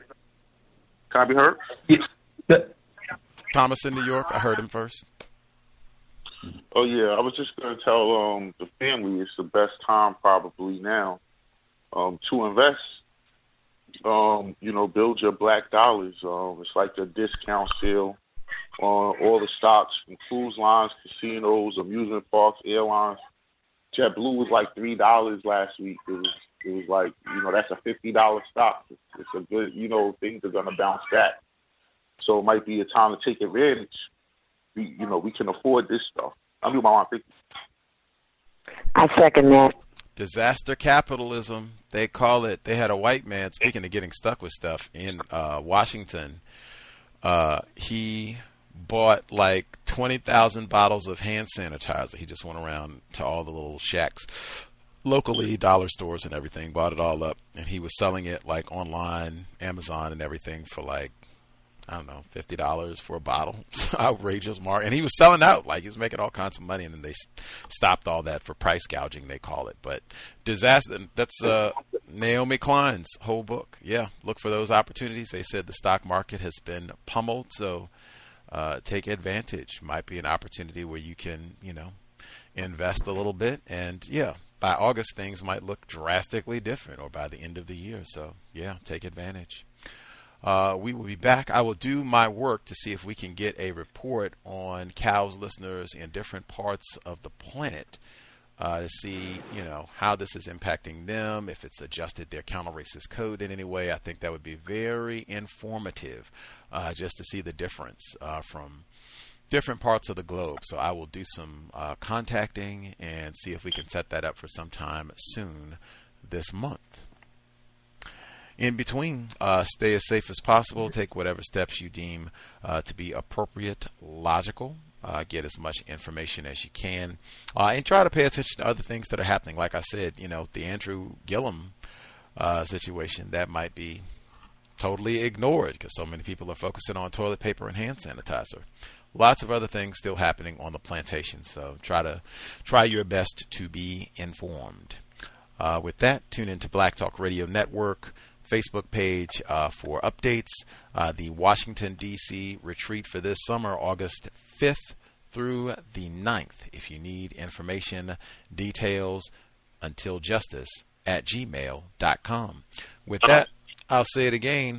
Can I be heard? Yes. Thomas in New York, I heard him first. Oh, yeah, I was just going to tell um, the family it's the best time probably now um, to invest. Um, you know, build your black dollars. Um, it's like a discount sale on all the stocks from cruise lines, casinos, amusement parks, airlines. JetBlue was like three dollars last week. It was, it was like, you know, that's a fifty dollars stock. It's, it's a good, you know, things are going to bounce back. So it might be a time to take advantage. We, you know, we can afford this stuff. I mean, my mom thinking. I second that. Disaster capitalism, they call it. They had a white man, speaking of getting stuck with stuff, in uh, Washington. Uh, he bought like twenty thousand bottles of hand sanitizer. He just went around to all the little shacks, locally, dollar stores and everything, bought it all up. And he was selling it like online, Amazon and everything for like, I don't know, fifty dollars for a bottle. Outrageous mark. And he was selling out. Like, he was making all kinds of money. And then they stopped all that for price gouging, they call it. But disaster, that's uh, Naomi Klein's whole book. Yeah, look for those opportunities. They said the stock market has been pummeled. So uh, take advantage. Might be an opportunity where you can, you know, invest a little bit. And, yeah, by August, things might look drastically different, or by the end of the year. So, yeah, take advantage. Uh, we will be back. I will do my work to see if we can get a report on Cal's listeners in different parts of the planet uh, to see, you know, how this is impacting them, if it's adjusted their counter-racist code in any way. I think that would be very informative uh, just to see the difference uh, from different parts of the globe. So I will do some uh, contacting and see if we can set that up for some time soon this month. In between, uh, stay as safe as possible. Take whatever steps you deem uh, to be appropriate, logical. Uh, get as much information as you can, uh, and try to pay attention to other things that are happening. Like I said, you know, the Andrew Gillum uh, situation, that might be totally ignored because so many people are focusing on toilet paper and hand sanitizer. Lots of other things still happening on the plantation. So try to try your best to be informed. Uh, with that, tune into Black Talk Radio Network Facebook page uh, for updates. Uh, the Washington, D C retreat for this summer, August fifth through the ninth. If you need information, details, until justice at gmail dot com. With that, I'll say it again.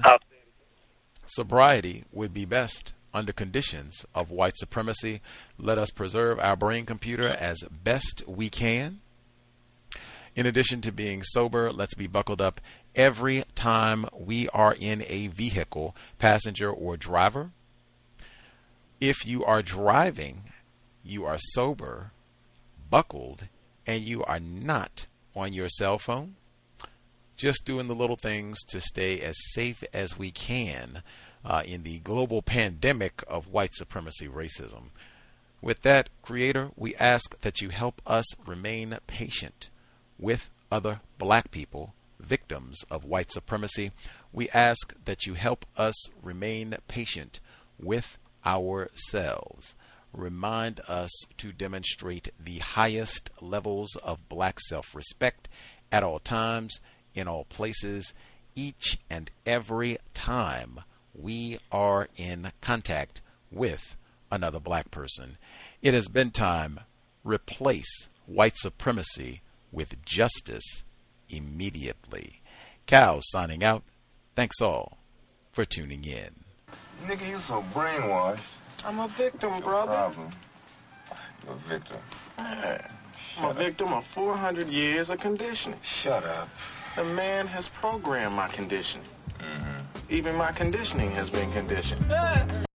Sobriety would be best under conditions of white supremacy. Let us preserve our brain computer as best we can. In addition to being sober, let's be buckled up every time we are in a vehicle, passenger or driver. If you are driving, you are sober, buckled, and you are not on your cell phone, just doing the little things to stay as safe as we can uh, in the global pandemic of white supremacy racism. With that, Creator, we ask that you help us remain patient with other black people, victims of white supremacy. We ask that you help us remain patient with ourselves. Remind us to demonstrate the highest levels of black self-respect at all times, in all places, each and every time we are in contact with another black person. It has been time. Replace white supremacy with justice immediately. Cal signing out. Thanks all for tuning in. Nigga, you so brainwashed. I'm a victim, brother. No problem. You're a victim. Man, I'm a victim of four hundred years of conditioning. Shut up. The man has programmed my conditioning. Mm-hmm. Even my conditioning has been conditioned.